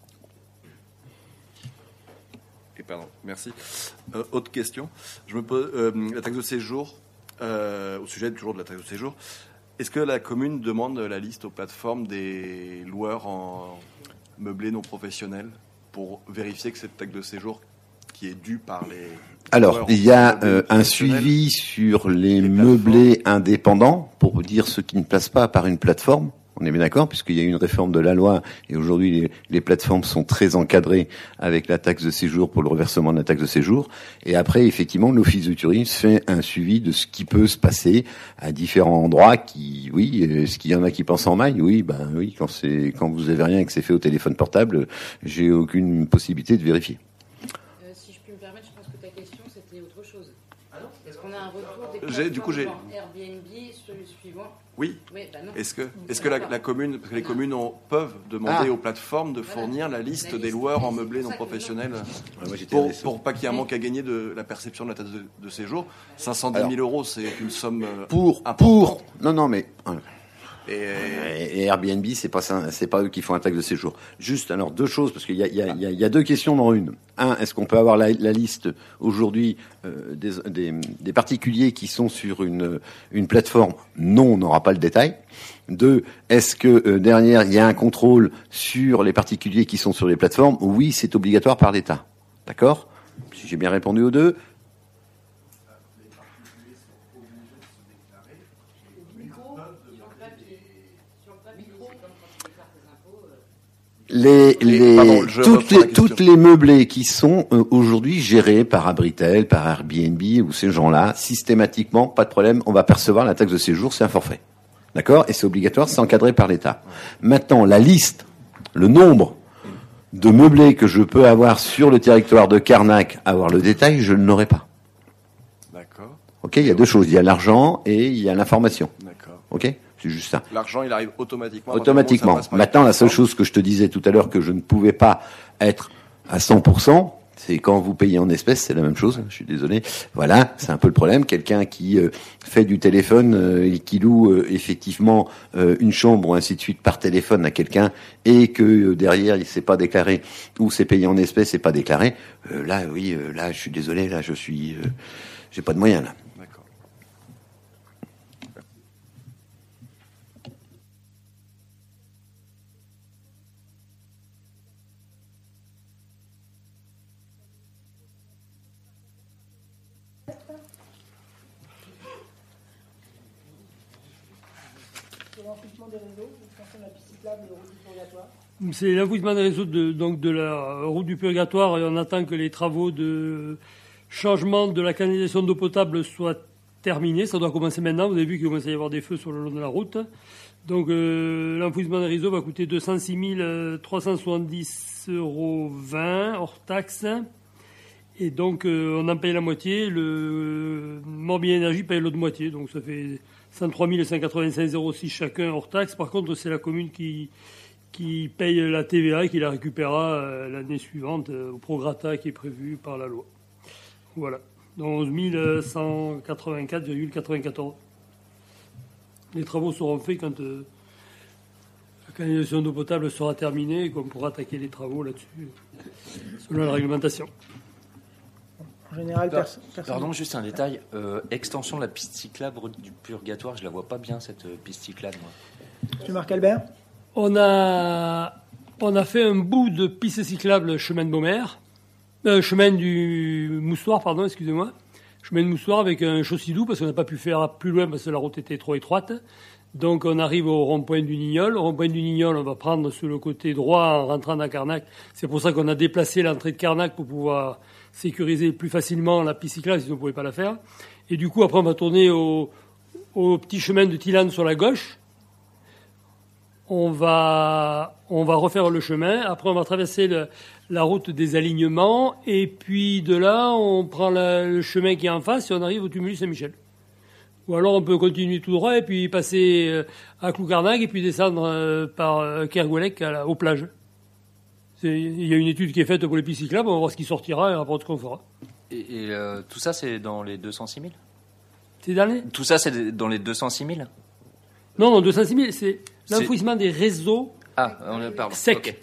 Pardon, merci. Euh, autre question. Je me pose euh, la taxe de séjour, euh, au sujet toujours de la taxe de séjour. Est-ce que la commune demande la liste aux plateformes des loueurs en meublés non professionnels pour vérifier que cette taxe de séjour qui est due par les... Alors, il y a euh, un suivi sur les, les meublés indépendants pour dire ceux qui ne passent pas par une plateforme. On est bien d'accord, puisqu'il y a eu une réforme de la loi et aujourd'hui les, les plateformes sont très encadrées avec la taxe de séjour pour le reversement de la taxe de séjour. Et après, effectivement, l'Office du tourisme fait un suivi de ce qui peut se passer à différents endroits. Qui, oui, est-ce qu'il y en a qui pensent en maille? Oui, ben oui. Quand c'est quand vous avez rien et que c'est fait au téléphone portable, j'ai aucune possibilité de vérifier. Euh, si je puis me permettre, je pense que ta question c'était autre chose. Ah non? Est-ce qu'on a un retour des plateformes j'ai, du coup, j'ai... Airbnb sur le suivant? Oui. Oui bah non. Est-ce que, est-ce que la, la commune, parce que les communes ont, peuvent demander ah. aux plateformes de fournir voilà. la liste la des liste, loueurs en meublé non professionnels ouais, moi, pour, pour pas qu'il y ait un manque à gagner de la perception de la taxe de, de séjour. cinq cent dix mille euros, c'est une somme pour importante. Pour non non mais et, et Airbnb c'est pas ça, c'est pas eux qui font un taxe de séjour. Juste alors deux choses parce qu'il y a il y a, il y a, il y a deux questions dans une. Un, est-ce qu'on peut avoir la, la liste aujourd'hui euh, des, des, des particuliers qui sont sur une, une plateforme? Non, on n'aura pas le détail. Deux, est-ce que euh, derrière il y a un contrôle sur les particuliers qui sont sur les plateformes? Oui, c'est obligatoire par l'État. D'accord? Si j'ai bien répondu aux deux. Les, les, Pardon, toutes, les, toutes les meublés qui sont euh, aujourd'hui gérés par Abritel, par Airbnb ou ces gens-là, systématiquement, pas de problème, on va percevoir la taxe de séjour, c'est un forfait. D'accord? Et c'est obligatoire, c'est encadré par l'État. Maintenant, la liste, le nombre de meublés que je peux avoir sur le territoire de Carnac, avoir le détail, je ne l'aurai pas. D'accord. Ok, il y a deux choses, il y a l'argent et il y a l'information. D'accord. Ok? C'est juste ça. L'argent, il arrive automatiquement. Automatiquement. Maintenant, la seule chose que je te disais tout à l'heure que je ne pouvais pas être à cent pour cent, c'est quand vous payez en espèces, c'est la même chose. Je suis désolé. Voilà, c'est un peu le problème. Quelqu'un qui euh, fait du téléphone euh, et qui loue euh, effectivement euh, une chambre ou ainsi de suite par téléphone à quelqu'un et que euh, derrière il s'est pas déclaré ou c'est payé en espèces et pas déclaré, euh, là, oui, euh, là, je suis désolé. Là, je suis, euh, j'ai pas de moyens là. C'est l'enfouissement des réseaux de, donc de la route du Purgatoire et on attend que les travaux de changement de la canalisation d'eau potable soient terminés. Ça doit commencer maintenant. Vous avez vu qu'il commence à y avoir des feux sur le long de la route. Donc euh, l'enfouissement des réseaux va coûter deux cent six mille trois cent soixante-dix euros vingt hors taxe. Et donc euh, on en paye la moitié. Le euh, Morbihan Énergie paye l'autre moitié. Donc ça fait cent trois mille cent quatre-vingt-cinq euros six chacun hors taxe. Par contre, c'est la commune qui qui paye la T V A et qui la récupérera euh, l'année suivante euh, au prorata qui est prévu par la loi. Voilà. Donc onze mille cent quatre-vingt-quatre virgule quatre-vingt-quatorze. Les travaux seront faits quand euh, la canalisation d'eau potable sera terminée et qu'on pourra attaquer les travaux là-dessus selon la réglementation. En général, Par- personne. Pardon, juste un détail. Euh, extension de la piste cyclable route du Purgatoire, je la vois pas bien cette euh, piste cyclable. Moi. Monsieur Marc Albert. On a, on a fait un bout de piste cyclable chemin de Beaumer, euh, chemin du Moustoir, pardon, excusez-moi, chemin de Moustoir avec un chaussée-doux parce qu'on n'a pas pu faire plus loin parce que la route était trop étroite. Donc on arrive au rond-point du Nignol. Au rond-point du Nignol, on va prendre sur le côté droit en rentrant dans Carnac. C'est pour ça qu'on a déplacé l'entrée de Carnac pour pouvoir sécuriser plus facilement la piste cyclable si on ne pouvait pas la faire. Et du coup, après, on va tourner au, au petit chemin de Tilane sur la gauche. On va, on va refaire le chemin. Après, on va traverser le, la route des alignements. Et puis de là, on prend la, le chemin qui est en face et on arrive au tumulus Saint-Michel. Ou alors on peut continuer tout droit et puis passer euh, à Cloucarnac et puis descendre euh, par euh, Kergouelec à la, aux plages. C'est, il y a une étude qui est faite pour les pistes cyclables, on va voir ce qui sortira et on va voir ce qu'on fera. Et, et euh, tout ça, c'est dans les deux cent six mille C'est dans les Tout ça, c'est dans les deux cent six mille Non, non, deux cent six mille, c'est l'enfouissement des réseaux ah, on est, pardon. secs. Okay.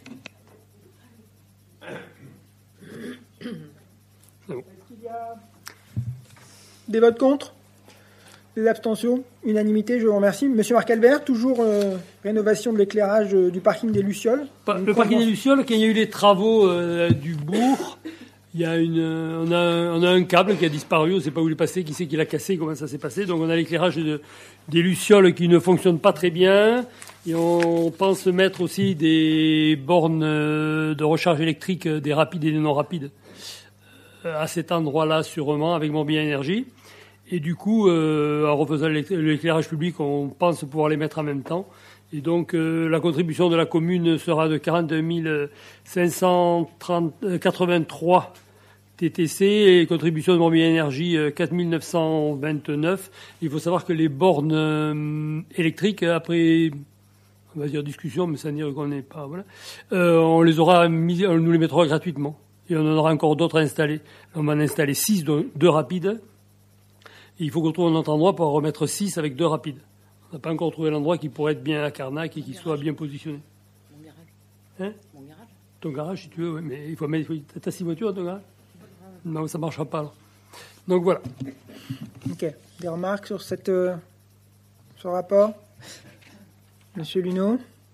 Est-ce qu'il y a des votes contre? Des abstentions? Unanimité, je vous remercie. Monsieur Marc Albert, toujours euh, rénovation de l'éclairage euh, du parking des Lucioles. Pa- Le parking des Lucioles, quand il y a eu les travaux euh, du bourg, il y a une, euh, on, a, on a un câble qui a disparu, on ne sait pas où il est passé, qui c'est qui l'a cassé, comment ça s'est passé. Donc on a l'éclairage de, des Lucioles qui ne fonctionne pas très bien. Et on pense mettre aussi des bornes euh, de recharge électrique, euh, des rapides et des non rapides, euh, à cet endroit-là sûrement, avec Morbihan Énergie. Et du coup, euh, en refaisant l'éclairage public, on pense pouvoir les mettre en même temps. Et donc, euh, la contribution de la commune sera de quarante-deux mille cinq cent quatre-vingt-trois T T C et contribution de Morbihan Énergie euh, quatre mille neuf cent vingt-neuf. Il faut savoir que les bornes euh, électriques, après, on va dire discussion, mais ça dire qu'on n'est pas, voilà, euh, on les aura mis, on nous les mettra gratuitement. Et on en aura encore d'autres à installer. On va en installer six, deux rapides. Et il faut qu'on trouve un autre endroit pour remettre six avec deux rapides. On n'a pas encore trouvé l'endroit qui pourrait être bien à Carnac et qui soit bien positionné. Mon garage. Hein Mon garage. Ton garage, si tu veux, oui, mais il faut mettre. T'as six voitures dans ton garage? Non, ça ne marchera pas. Alors. Donc voilà. Ok. Des remarques sur cette, euh, ce rapport? Monsieur Luneau?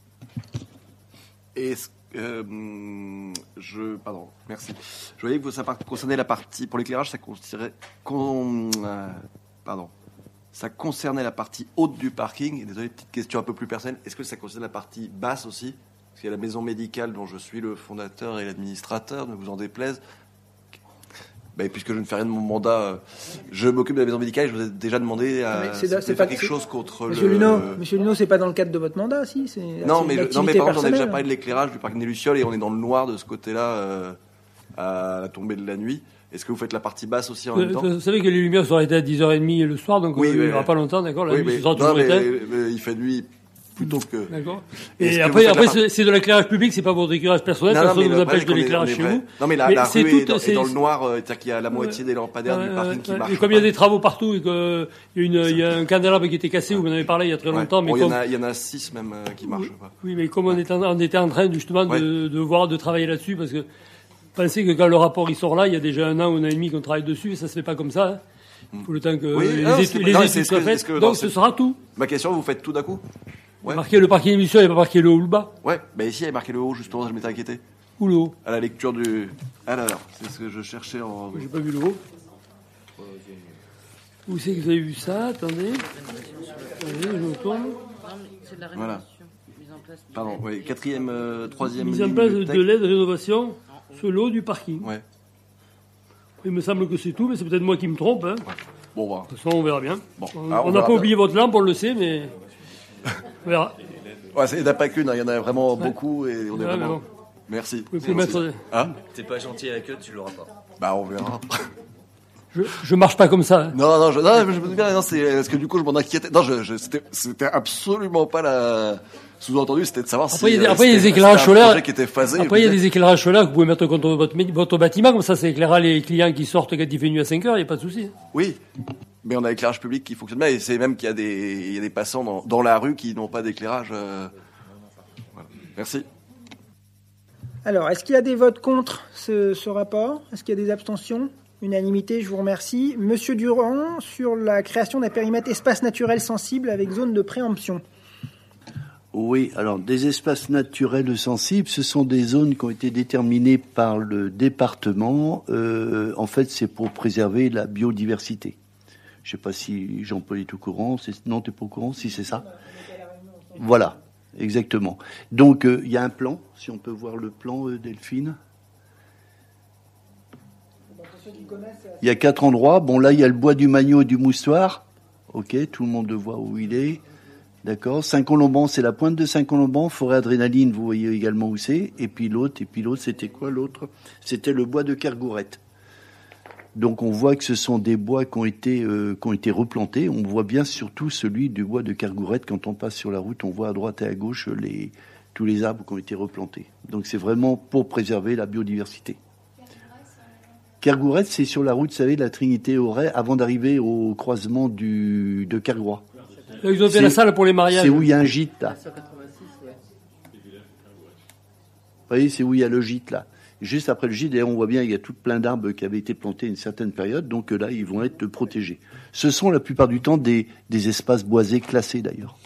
Est-ce Euh, je, pardon, merci. Je voyais que ça concernait la partie, pour l'éclairage, ça concernait, con, euh, pardon, ça concernait la partie haute du parking. Et désolé, petite question un peu plus personnelle. Est-ce que ça concerne la partie basse aussi? Parce qu'il y a la maison médicale dont je suis le fondateur et l'administrateur, ne vous en déplaise. Ben, puisque je ne fais rien de mon mandat, je m'occupe de la maison médicale et je vous ai déjà demandé à c'est, c'est, c'est pas faire quelque chose contre Monsieur le... Luneau, Monsieur Luneau, c'est pas dans le cadre de votre mandat, si c'est, Non, c'est mais, une je, non, mais par exemple, j'en ai déjà personnelle. parlé de l'éclairage du parking des Lucioles et on est dans le noir de ce côté-là euh, à la tombée de la nuit. Est-ce que vous faites la partie basse aussi en même temps? Vous savez que les lumières sont arrêtées à dix heures trente le soir, donc oui, euh, il n'y oui, aura oui. pas longtemps, d'accord? La oui, nuit, mais, ce sera non, toujours mais, éteint. mais il fait nuit plutôt que... D'accord. Est-ce Et que après, vous après faites la c'est, c'est de l'éclairage public, c'est pas votre éclairage personnel, Non, non, personne mais ne vous le empêche de problème, l'éclairage on est- chez on est vous. vrai. Non, mais la, Mais la c'est rue tout- est, dans, c'est- est dans le noir, euh, c'est-à-dire qu'il y a la moitié des lampadaires Ouais, du parking ouais, qui ouais. marchent. Et comme il y a des travaux partout et qu'il y a, une, il y a un candélabre qui était cassé, vous m'en avez parlé il y a très Ouais. longtemps, mais Bon, il, comme, y en a, il y en a six même euh, qui marchent pas. oui, mais comme on était en, on était en train justement Ouais. de, de voir, de travailler là-dessus, parce que pensez que quand le rapport il sort là, il y a déjà un an ou un an et demi qu'on travaille dessus, et ça se fait pas comme ça. Hein. Il faut le temps que Oui, les, non, études- c'est- les non, études c'est ce soient que- faites. est-ce que dans Donc ce cette- sera tout. Ma question, vous faites tout d'un coup? Ouais. Marquer le parking d'émission, il n'y a pas marqué le haut ou le bas. Ouais, bah ici, il y a marqué le haut, justement, je m'étais inquiété. Ou le haut. À la lecture du... Alors, c'est ce que je cherchais en... J'ai pas vu le haut. Où c'est que vous avez vu ça? Attendez. Attendez, je me tourne. Non, mais c'est de la Voilà. rénovation. Mise en place. du- Pardon, oui, quatrième, euh, troisième... Mise en ligne place du de texte. l'aide rénovation sur le haut du parking. Ouais. Il me semble que c'est tout, mais c'est peut-être moi qui me trompe. Hein. Bon, bah. De toute façon, on verra bien. Bon, On alors, on n'a verra pas bien. oublié votre lampe, on le sait, mais on verra. Ouais, c'est- il n'y en a pas qu'une, hein, il y en a vraiment beaucoup et on est Ouais, mais vraiment... bon. Merci. Vous pouvez mettre- Hein? T'es pas gentil avec eux, tu l'auras pas. Bah, on verra. Je, je marche pas comme ça. Hein. Non, non, je, non, je me dis bien, non, c'est, parce que du coup, je m'en inquiétais. Non, je, je, c'était, c'était absolument pas la, sous-entendu, c'était de savoir Après, si, il y a des, euh, après, il y a des c'était- éclairages c'était un solaires. projet qui était phasé. Après, il y a je me des éclairages solaires que vous pouvez mettre contre votre, votre bâtiment, comme ça, ça éclairera les clients qui sortent quand il fait nuit à cinq heures, il n'y a pas de souci. disais, Oui. Mais on a l'éclairage public qui fonctionne bien et c'est même qu'il y a des, il y a des passants dans, dans la rue qui n'ont pas d'éclairage, euh, voilà. Merci. Alors, est-ce qu'il y a des votes contre ce, ce rapport? Est-ce qu'il y a des abstentions? Unanimité, je vous remercie. Monsieur Durand, sur la création d'un périmètre espace naturel sensible avec zone de préemption. Oui, alors des espaces naturels sensibles, ce sont des zones qui ont été déterminées par le département. Euh, en fait, c'est pour préserver la biodiversité. Je ne sais pas si Jean-Paul est au courant. C'est... Non, tu n'es pas au courant, si c'est ça. Voilà, exactement. Donc, il euh, y a un plan, si on peut voir le plan, euh, Delphine. Il y a quatre endroits. Bon, là, il y a le bois du Magno et du Moustoir. OK, tout le monde voit où il est. D'accord. Saint-Colomban, c'est la pointe de Saint-Colomban. Forêt Adrénaline, vous voyez également où c'est. Et puis l'autre, et puis l'autre, c'était quoi l'autre? C'était le bois de Kergourette. Donc on voit que ce sont des bois qui ont été euh, qui ont été replantés. On voit bien surtout celui du bois de Kergourette. Quand on passe sur la route, on voit à droite et à gauche les tous les arbres qui ont été replantés. Donc c'est vraiment pour préserver la biodiversité. Kergourette, c'est sur la route, vous savez, de la Trinité-Auray, avant d'arriver au croisement du de Kergourette. Là, ils ont fait la salle pour les mariages. C'est où il y a un gîte, là. Vous voyez, c'est où il y a le gîte, là. Juste après le gîte, d'ailleurs, on voit bien, il y a tout plein d'arbres qui avaient été plantés à une certaine période, donc là, ils vont être protégés. Ce sont la plupart du temps des, des espaces boisés classés, d'ailleurs.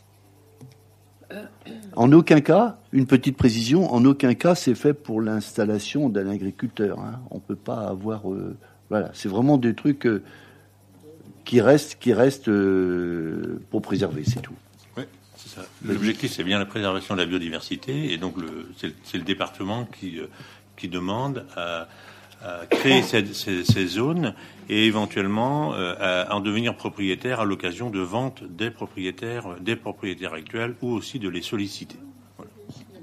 En aucun cas, une petite précision, en aucun cas, c'est fait pour l'installation d'un agriculteur. Hein. On ne peut pas avoir... Euh, voilà, c'est vraiment des trucs... Euh, qui reste, qui reste euh, pour préserver, c'est tout. Oui, c'est ça. L'objectif, c'est bien la préservation de la biodiversité, et donc le, c'est, c'est le département qui, euh, qui demande à, à créer ces, ces, ces zones et éventuellement euh, à en devenir propriétaire à l'occasion de vente des propriétaires, des propriétaires actuels, ou aussi de les solliciter. Voilà.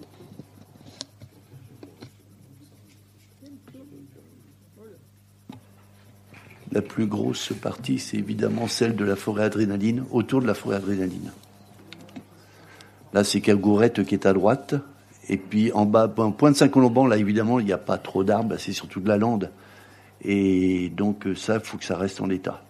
La plus grosse partie, c'est évidemment celle de la forêt Adrénaline, autour de la forêt Adrénaline. Là, c'est Kergourette qui est à droite. Et puis en bas, en point de Saint-Colomban, là, évidemment, il n'y a pas trop d'arbres, c'est surtout de la lande. Et donc ça, il faut que ça reste en état.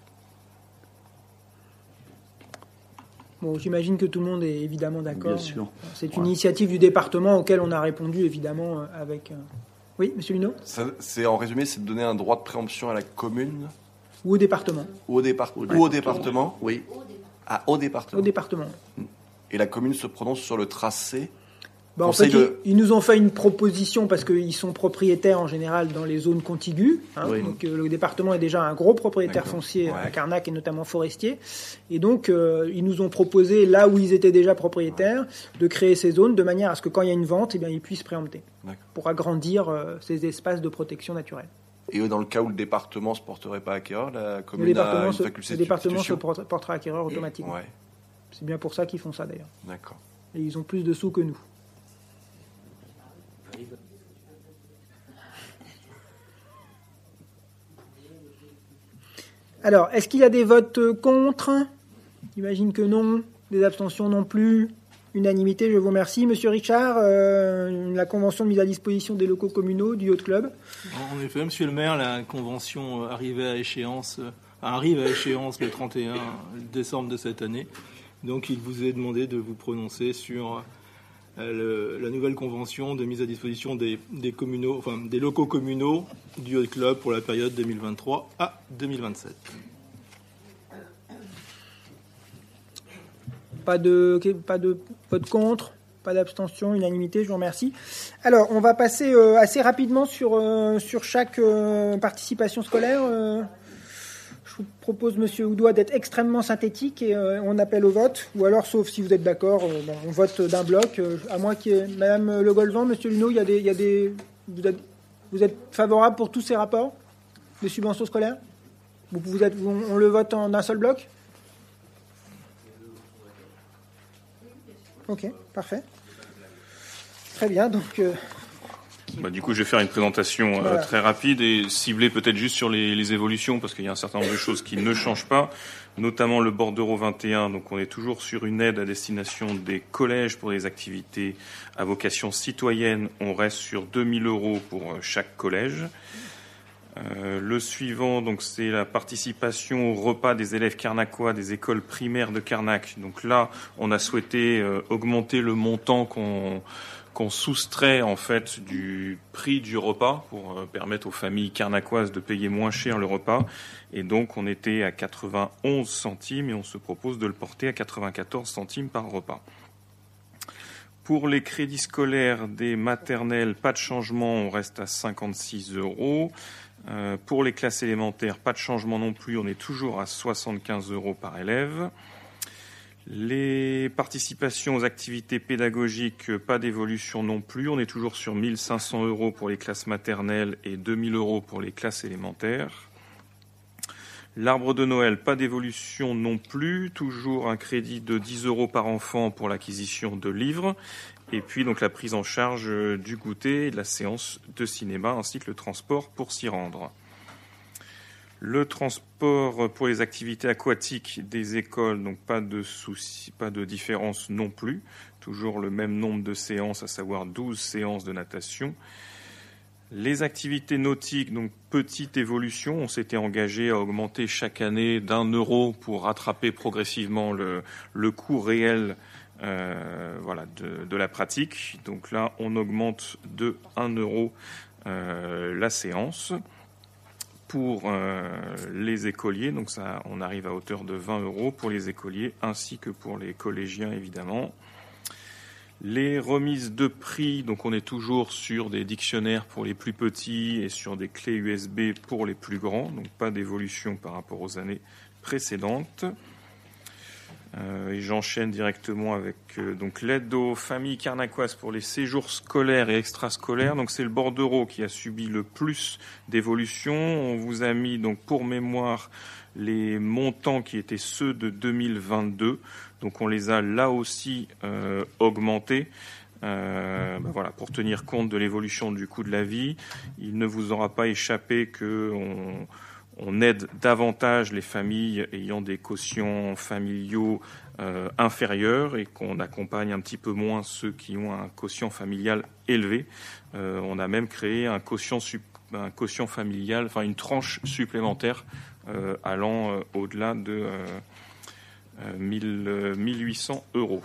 Bon, j'imagine que tout le monde est évidemment d'accord. Bien sûr. C'est une voilà. initiative du département auquel on a répondu, évidemment, avec... Oui, monsieur Luneau ? Ça, c'est, en résumé, c'est de donner un droit de préemption à la commune. Ou au département. Ou au, départ, au, ou département. au département. Oui. Ah, au département. Au département. Et la commune se prononce sur le tracé. Bah, en fait, de... ils, ils nous ont fait une proposition parce qu'ils sont propriétaires en général dans les zones contiguës. Hein, oui. Donc euh, le département est déjà un gros propriétaire D'accord. foncier ouais. à Carnac et notamment forestier. Et donc euh, ils nous ont proposé, là où ils étaient déjà propriétaires, de créer ces zones de manière à ce que quand il y a une vente, eh bien, ils puissent préempter D'accord. pour agrandir euh, ces espaces de protection naturelle. Et dans le cas où le département ne se porterait pas acquéreur, la commune le département a une se, faculté le de département se portera acquéreur automatiquement. Ouais. C'est bien pour ça qu'ils font ça d'ailleurs. D'accord. Et ils ont plus de sous que nous. Alors, est-ce qu'il y a des votes contre ? J'imagine que non. Des abstentions non plus. Unanimité, je vous remercie. Monsieur Richard, euh, la convention de mise à disposition des locaux communaux du Yacht Club. En effet, monsieur le maire, la convention arrivait à échéance, arrive à échéance le trente et un décembre de cette année. Donc, il vous est demandé de vous prononcer sur le, la nouvelle convention de mise à disposition des, des, communaux, enfin, des locaux communaux du Yacht Club pour la période deux mille vingt-trois à deux mille vingt-sept. Pas de, pas de vote contre, pas d'abstention, unanimité, je vous remercie. Alors, on va passer euh, assez rapidement sur, euh, sur chaque euh, participation scolaire. Euh, je vous propose, monsieur Oudoua, d'être extrêmement synthétique et euh, on appelle au vote. Ou alors, sauf si vous êtes d'accord, euh, bon, on vote d'un bloc. Euh, à moins qu'il y ait... Madame Le Golvan, monsieur Luneau, il y a des, il y a des... Vous êtes, vous êtes favorable pour tous ces rapports de subventions scolaires ? vous, vous êtes, on, on le vote en un seul bloc ? Ok, parfait. Très bien, donc... Euh... Bah, du coup, je vais faire une présentation euh, voilà. très rapide et ciblée peut-être juste sur les, les évolutions, parce qu'il y a un certain nombre de choses qui ne changent pas, notamment le bordereau vingt et un. Donc, on est toujours sur une aide à destination des collèges pour des activités à vocation citoyenne. On reste sur deux mille euros pour chaque collège. Euh, le suivant, donc, c'est la participation au repas des élèves carnacois des écoles primaires de Carnac. Donc là, on a souhaité euh, augmenter le montant qu'on qu'on soustrait en fait du prix du repas pour euh, permettre aux familles carnacoises de payer moins cher le repas. Et donc on était à quatre-vingt-onze centimes et on se propose de le porter à quatre-vingt-quatorze centimes par repas. Pour les crédits scolaires des maternelles, pas de changement, on reste à cinquante-six euros. Euh, pour les classes élémentaires, pas de changement non plus, on est toujours à soixante-quinze euros par élève. Les participations aux activités pédagogiques, pas d'évolution non plus. On est toujours sur mille cinq cents euros pour les classes maternelles et deux mille euros pour les classes élémentaires. L'arbre de Noël, pas d'évolution non plus. Toujours un crédit de dix euros par enfant pour l'acquisition de livres. Et puis donc la prise en charge du goûter et de la séance de cinéma ainsi que le transport pour s'y rendre. Le transport pour les activités aquatiques des écoles, donc pas de souci, pas de différence non plus. Toujours le même nombre de séances, à savoir douze séances de natation. Les activités nautiques, donc petite évolution. On s'était engagé à augmenter chaque année d'un euro pour rattraper progressivement le, le coût réel euh, voilà, de, de la pratique. Donc là, on augmente de un euro euh, la séance. Pour euh, les écoliers, donc ça, on arrive à hauteur de vingt euros pour les écoliers, ainsi que pour les collégiens, évidemment. Les remises de prix, donc on est toujours sur des dictionnaires pour les plus petits et sur des clés U S B pour les plus grands, donc pas d'évolution par rapport aux années précédentes. Euh, et j'enchaîne directement avec euh, donc l'aide aux familles carnacoises pour les séjours scolaires et extrascolaires. Donc c'est le bordereau qui a subi le plus d'évolution. On vous a mis donc pour mémoire les montants qui étaient ceux de deux mille vingt-deux. Donc on les a là aussi euh, augmentés. Euh, ben voilà, pour tenir compte de l'évolution du coût de la vie. Il ne vous aura pas échappé que on On aide davantage les familles ayant des quotients familiaux euh, inférieurs et qu'on accompagne un petit peu moins ceux qui ont un quotient familial élevé. Euh, on a même créé un quotient, sup- un quotient familial, enfin une tranche supplémentaire euh, allant euh, au-delà de euh, euh, mille huit cents euros.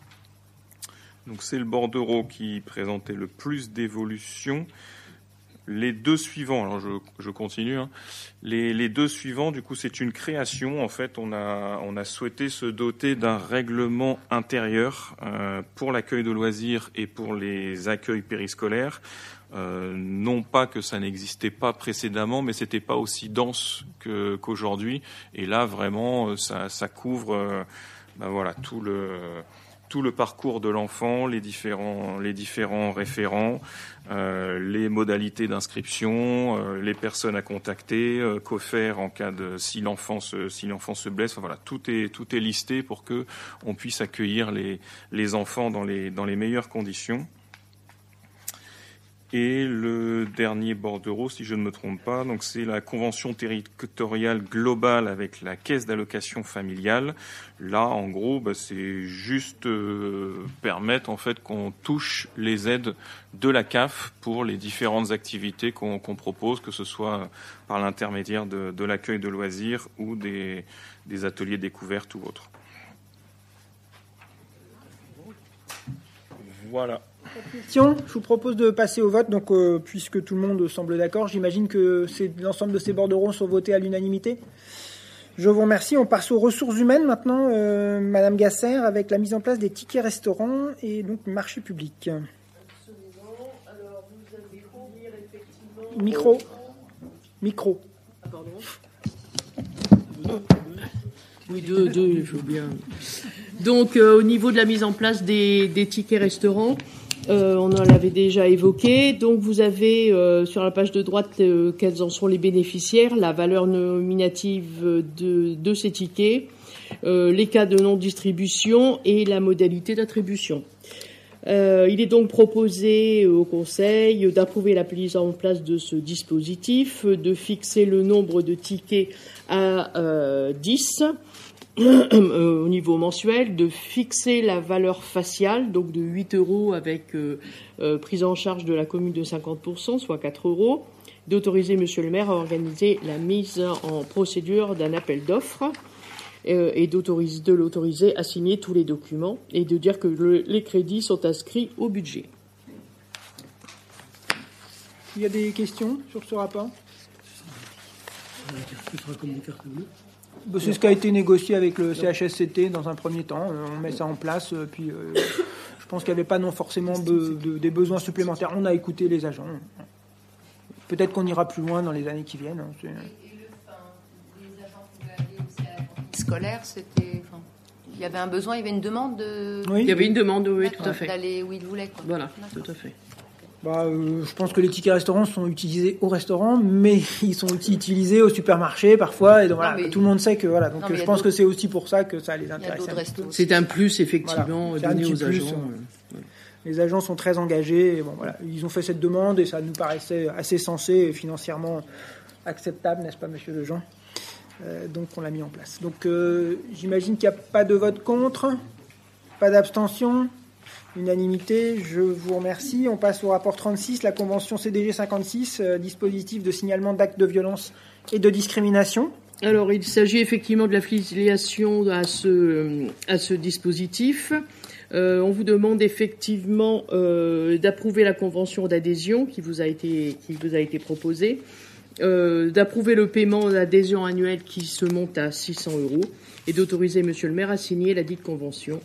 Donc c'est le bordereau qui présentait le plus d'évolution. Les deux suivants, alors je, je continue, hein. les, les deux suivants, du coup, c'est une création. En fait, on a, on a souhaité se doter d'un règlement intérieur euh, pour l'accueil de loisirs et pour les accueils périscolaires. Euh, non pas que ça n'existait pas précédemment, mais c'était pas aussi dense que, qu'aujourd'hui. Et là, vraiment, ça, ça couvre, euh, ben voilà, tout le tout le parcours de l'enfant, les différents, les différents référents, euh, les modalités d'inscription, euh, les personnes à contacter, euh, qu'au faire en cas de si l'enfant se, si l'enfant se blesse. Enfin, voilà, tout est tout est listé pour que on puisse accueillir les les enfants dans les dans les meilleures conditions. Et le dernier bordereau, si je ne me trompe pas, donc c'est la convention territoriale globale avec la caisse d'allocation familiale. Là, en gros, bah, c'est juste euh, permettre en fait qu'on touche les aides de la C A F pour les différentes activités qu'on, qu'on propose, que ce soit par l'intermédiaire de, de l'accueil de loisirs ou des, des ateliers découvertes ou autres. Voilà. Question. Je vous propose de passer au vote. Donc, euh, puisque tout le monde semble d'accord, j'imagine que c'est, l'ensemble de ces bordereaux sont votés à l'unanimité. Je vous remercie. On passe aux ressources humaines maintenant. Euh, Madame Gasser, avec la mise en place des tickets restaurants et donc marché public. Absolument. Alors, vous avez pu lire effectivement... Micro. Micro. Ah, pardon. Oui, deux, deux, je veux bien. Donc, euh, au niveau de la mise en place des, des tickets restaurants, euh, on en avait déjà évoqué. Donc, vous avez euh, sur la page de droite euh, quels en sont les bénéficiaires, la valeur nominative de, de ces tickets, euh, les cas de non-distribution et la modalité d'attribution. Euh, il est donc proposé au Conseil d'approuver la mise en place de ce dispositif, de fixer le nombre de tickets à euh, dix au niveau mensuel, de fixer la valeur faciale, donc de huit euros avec euh, euh, prise en charge de la commune de cinquante pour cent, soit quatre euros, d'autoriser Monsieur le maire à organiser la mise en procédure d'un appel d'offres euh, et d'autoriser, de l'autoriser à signer tous les documents et de dire que le, les crédits sont inscrits au budget. Il y a des questions sur ce rapport? Ce sera comme des cartes bleues. Bah, c'est ce qui a été négocié avec le C H S C T dans un premier temps. On met ça en place, puis euh, je pense qu'il n'y avait pas non forcément be, de, des besoins supplémentaires. On a écouté les agents. Peut-être qu'on ira plus loin dans les années qui viennent. C'est... Scolaire, c'était. Enfin, il y avait un besoin, il y avait une demande de. Oui, il y avait une demande, oui, tout à fait. D'aller où ils voulaient. Quoi. Voilà, tout à fait. Bah, euh, je pense que les tickets restaurants sont utilisés au restaurant, mais ils sont aussi utilisés au supermarché parfois. Et donc, voilà, non, tout le monde sait que voilà. Donc non, je pense que c'est aussi pour ça que ça les intéresse. C'est un plus effectivement voilà, donné aux agents. Euh, les agents sont très engagés. Et bon, voilà, ils ont fait cette demande et ça nous paraissait assez sensé et financièrement acceptable, n'est-ce pas, Monsieur Lejean? Euh, donc on l'a mis en place. Donc euh, j'imagine qu'il n'y a pas de vote contre, pas d'abstention, unanimité. Je vous remercie. On passe au rapport trente-six, la convention C D G cinquante-six, euh, dispositif de signalement d'actes de violence et de discrimination. Alors il s'agit effectivement de l'affiliation à ce, à ce dispositif. Euh, on vous demande effectivement euh, d'approuver la convention d'adhésion qui vous a été, qui vous a été proposée. Euh, d'approuver le paiement d'adhésion annuelle qui se monte à six cents euros et d'autoriser Monsieur le maire à signer la dite convention.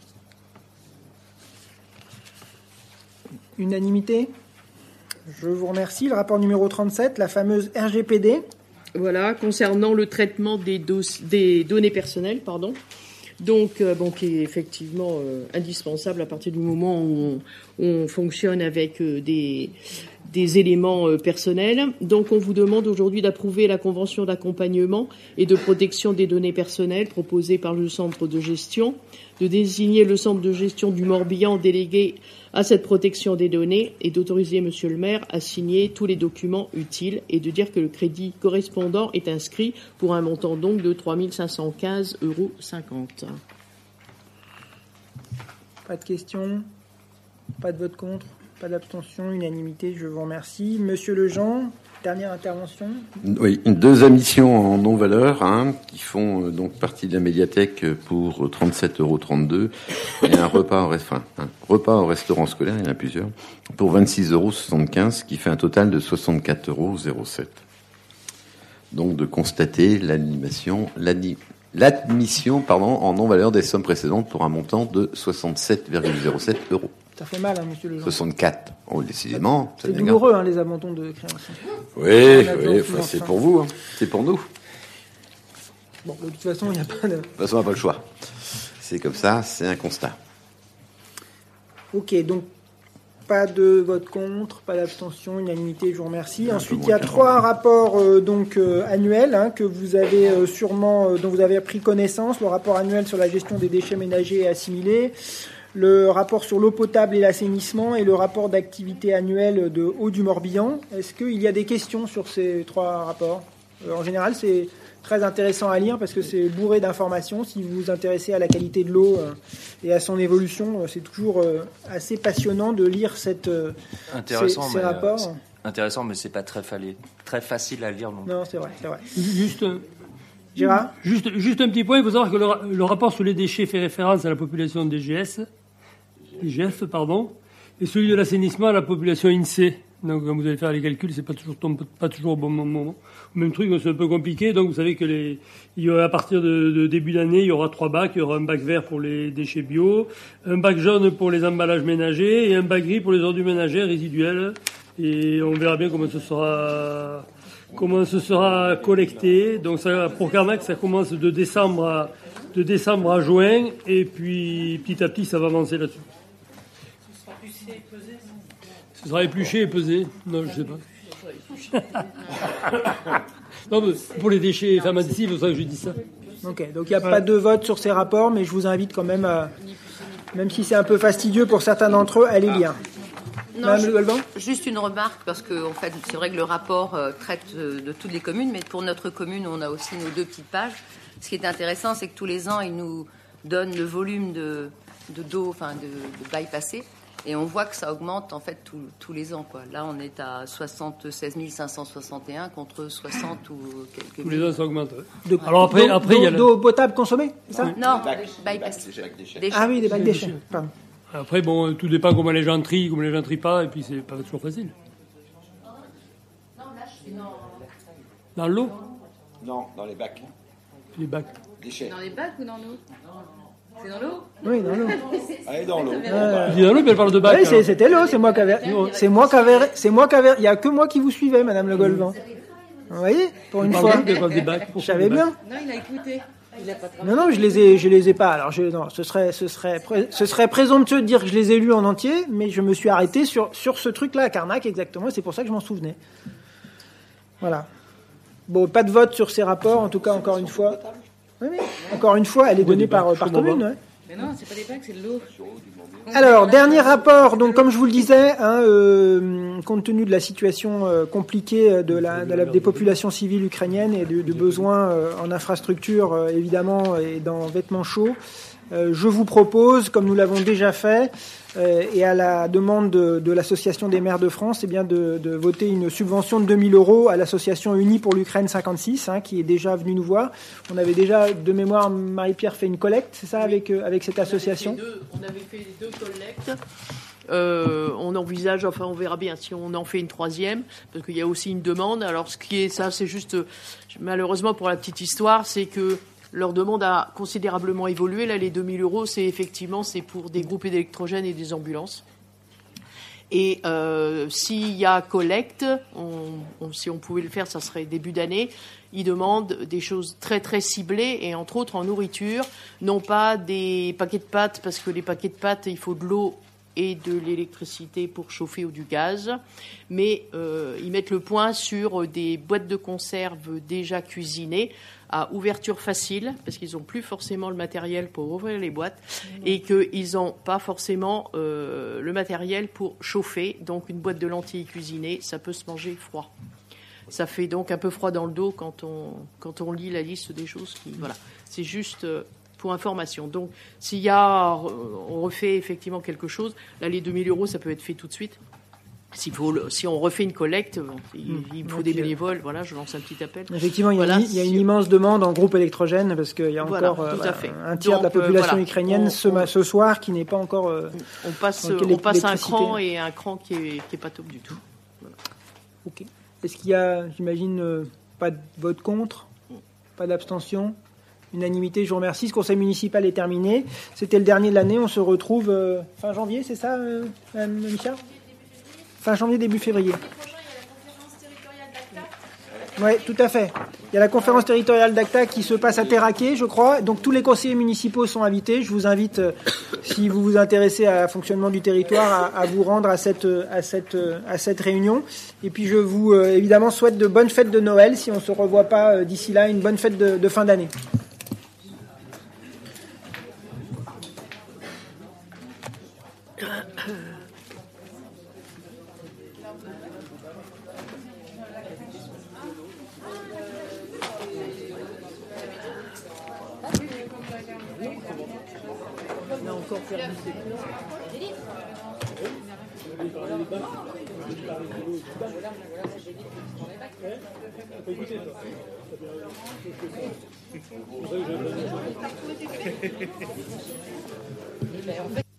Unanimité. Je vous remercie. Le rapport numéro trente-sept, la fameuse R G P D. Voilà, concernant le traitement des, dos- des données personnelles, pardon. Donc, euh, bon, qui est effectivement euh, indispensable à partir du moment où on, on fonctionne avec euh, des, des éléments euh, personnels. Donc, on vous demande aujourd'hui d'approuver la convention d'accompagnement et de protection des données personnelles proposée par le centre de gestion, de désigner le centre de gestion du Morbihan délégué à cette protection des données et d'autoriser Monsieur le maire à signer tous les documents utiles et de dire que le crédit correspondant est inscrit pour un montant donc de trois mille cinq cent quinze euros cinquante. Pas de questions, pas de vote contre, pas d'abstention, unanimité, je vous remercie. Monsieur Lejean, dernière intervention. Oui, deux admissions en non-valeur, hein, qui font euh, donc partie de la médiathèque pour trente-sept euros trente-deux et un repas au, rest... enfin, un repas au restaurant scolaire, il y en a plusieurs, pour vingt-six euros soixante-quinze, ce qui fait un total de soixante-quatre euros zéro sept. Donc de constater l'animation, l'admi... l'admission pardon, en non-valeur des sommes précédentes pour un montant de soixante-sept virgule zéro sept euros. Ça fait mal, hein, Monsieur Lejean. soixante-quatre. Oh, décidément. C'est douloureux, hein, les abandons de créances. Oui, oui, enfin, c'est pour vous, hein. C'est pour nous. Bon, de toute façon, il n'y a pas de... De toute façon, on n'a pas le choix. C'est comme ça, c'est un constat. Ok, donc pas de vote contre, pas d'abstention, unanimité, je vous remercie. Un Ensuite, il y a trois rapports euh, donc euh, annuels hein, que vous avez euh, sûrement, euh, dont vous avez pris connaissance. Le rapport annuel sur la gestion des déchets ménagers et assimilés, le rapport sur l'eau potable et l'assainissement et le rapport d'activité annuelle de Eau du Morbihan. Est-ce qu'il y a des questions sur ces trois rapports ? euh, En général, c'est très intéressant à lire parce que c'est bourré d'informations. Si vous vous intéressez à la qualité de l'eau euh, et à son évolution, euh, c'est toujours euh, assez passionnant de lire cette, euh, intéressant, ces, ces mais, rapports. Euh, intéressant, mais c'est pas très, fallé, très facile à lire. Donc. Non, c'est vrai, c'est vrai. Juste... Gérard ? Juste, juste un petit point, il faut savoir que le, le rapport sur les déchets fait référence à la population D G S, D G F, pardon, et celui de l'assainissement à la population I N S E E. Donc, quand vous allez faire les calculs, c'est pas toujours, pas toujours au bon moment. Même truc, c'est un peu compliqué. Donc, vous savez que les, il y aura, à partir de, de début d'année, il y aura trois bacs. Il y aura un bac vert pour les déchets bio, un bac jaune pour les emballages ménagers et un bac gris pour les ordures ménagères résiduelles. Et on verra bien comment ce sera, comment ce sera collecté. Donc, ça, pour Carnac, ça commence de décembre à, de décembre à juin. Et puis, petit à petit, ça va avancer là-dessus. Ce sera épluché et pesé. Non, je sais pas. Non, mais pour les déchets fermentés, c'est pour ça que je dis ça. Ok, donc il n'y a ouais. pas de vote sur ces rapports, mais je vous invite quand même, à, même si c'est un peu fastidieux pour certains d'entre eux, à les lire. Non, Madame Le Galvan ? Juste une remarque, parce que en fait, c'est vrai que le rapport euh, traite euh, de toutes les communes, mais pour notre commune, on a aussi nos deux petites pages. Ce qui est intéressant, c'est que tous les ans, ils nous donnent le volume de, de d'eau, enfin de, de bypassé. Et on voit que ça augmente en fait tout, tous les ans, quoi. Là, on est à soixante-seize mille cinq cent soixante et un contre soixante ou quelques. Tous les ans, ça augmente. Ouais. De, Alors après, d'eau, après, il y a d'eau le... potable consommée, c'est ça ? Non, bypass. Ah oui, des bacs déchets. Pardon. Après, bon, tout dépend comment les gens trient, comment les gens trient pas, et puis c'est pas toujours facile. Dans l'eau? Non, dans les bacs. Les bacs. Déchets. Dans les bacs ou dans l'eau? C'est dans l'eau? Oui, dans l'eau. Allez, dans l'eau. Euh, Je dis dans l'eau, mais elle parle de bac. Oui, c'est- alors. c'était l'eau, c'est moi qui avais, c'est moi qui avais, c'est moi qui avais, il y a que moi qui vous suivais, Madame Le Golvan. Vous voyez, pour une On fois. parle de- des bacs. Je savais bien. Non, il a écouté. Il a pas travaillé. Non, non, je les ai, je les ai pas. Alors, je, non, ce serait, ce serait, pré- ce serait présomptueux de dire que je les ai lus en entier, mais je me suis arrêté sur, sur ce truc-là à Carnac, exactement, et c'est pour ça que je m'en souvenais. Voilà. Bon, pas de vote sur ces rapports, en tout cas, encore une fois. Oui, oui. Encore une fois, elle est donnée par, par commune, ouais. Mais non, c'est pas des bacs, c'est de l'eau. Alors, dernier rapport, donc comme je vous le disais, hein, euh, compte tenu de la situation euh, compliquée de la, de la- des populations civiles ukrainiennes et de, de besoins euh, en infrastructure, euh, évidemment, et dans vêtements chauds, euh, je vous propose, comme nous l'avons déjà fait, euh, et à la demande de, de l'Association des maires de France, eh bien de, de voter une subvention de deux mille euros à l'Association Unie pour l'Ukraine cinquante-six, hein, qui est déjà venue nous voir. On avait déjà, de mémoire, Marie-Pierre fait une collecte, c'est ça, avec, euh, avec cette association? On avait fait deux, on avait fait deux collectes. Euh, on envisage, enfin on verra bien si on en fait une troisième, parce qu'il y a aussi une demande. Alors ce qui est ça, c'est juste, malheureusement pour la petite histoire, c'est que leur demande a considérablement évolué. Là, les deux mille euros, c'est effectivement c'est pour des groupes électrogènes et des ambulances. Et euh, s'il y a collecte, on, on, si on pouvait le faire, ça serait début d'année. Ils demandent des choses très très ciblées et entre autres en nourriture, non pas des paquets de pâtes, parce que les paquets de pâtes, il faut de l'eau et de l'électricité pour chauffer ou du gaz, mais euh, ils mettent le point sur des boîtes de conserve déjà cuisinées à ouverture facile, parce qu'ils n'ont plus forcément le matériel pour ouvrir les boîtes, et qu'ils n'ont pas forcément euh, le matériel pour chauffer. Donc une boîte de lentilles cuisinées, ça peut se manger froid. Ça fait donc un peu froid dans le dos quand on, quand on lit la liste des choses qui... Voilà, c'est juste... Euh, pour information. Donc, s'il y a, on refait effectivement quelque chose, là, les deux mille euros, ça peut être fait tout de suite. S'il faut, si on refait une collecte, il, il faut des bénévoles. Voilà, je lance un petit appel. Effectivement, il y a, voilà, une, il y a une immense demande en groupe électrogène parce qu'il y a voilà, encore tout euh, à fait. un tiers Donc, de la population euh, voilà, ukrainienne on, ce, on, ce soir qui n'est pas encore. Euh, on passe, on passe un cran et un cran qui est, qui est pas top du tout. Voilà. Ok. Est-ce qu'il y a, j'imagine, euh, pas de vote contre, pas d'abstention? Unanimité, je vous remercie. Ce conseil municipal est terminé. C'était le dernier de l'année. On se retrouve euh, fin janvier, c'est ça, euh, Mme Micha? Fin janvier, début février. Oui, tout à fait. Il y a la conférence territoriale d'Acta qui se passe à Terraquet, je crois. Donc tous les conseillers municipaux sont invités. Je vous invite, euh, si vous vous intéressez à fonctionnement du territoire, à, à vous rendre à cette, à, cette, à cette réunion. Et puis je vous, euh, évidemment, souhaite de bonnes fêtes de Noël. Si on ne se revoit pas euh, d'ici là, une bonne fête de, de fin d'année. On a encore fait En fait,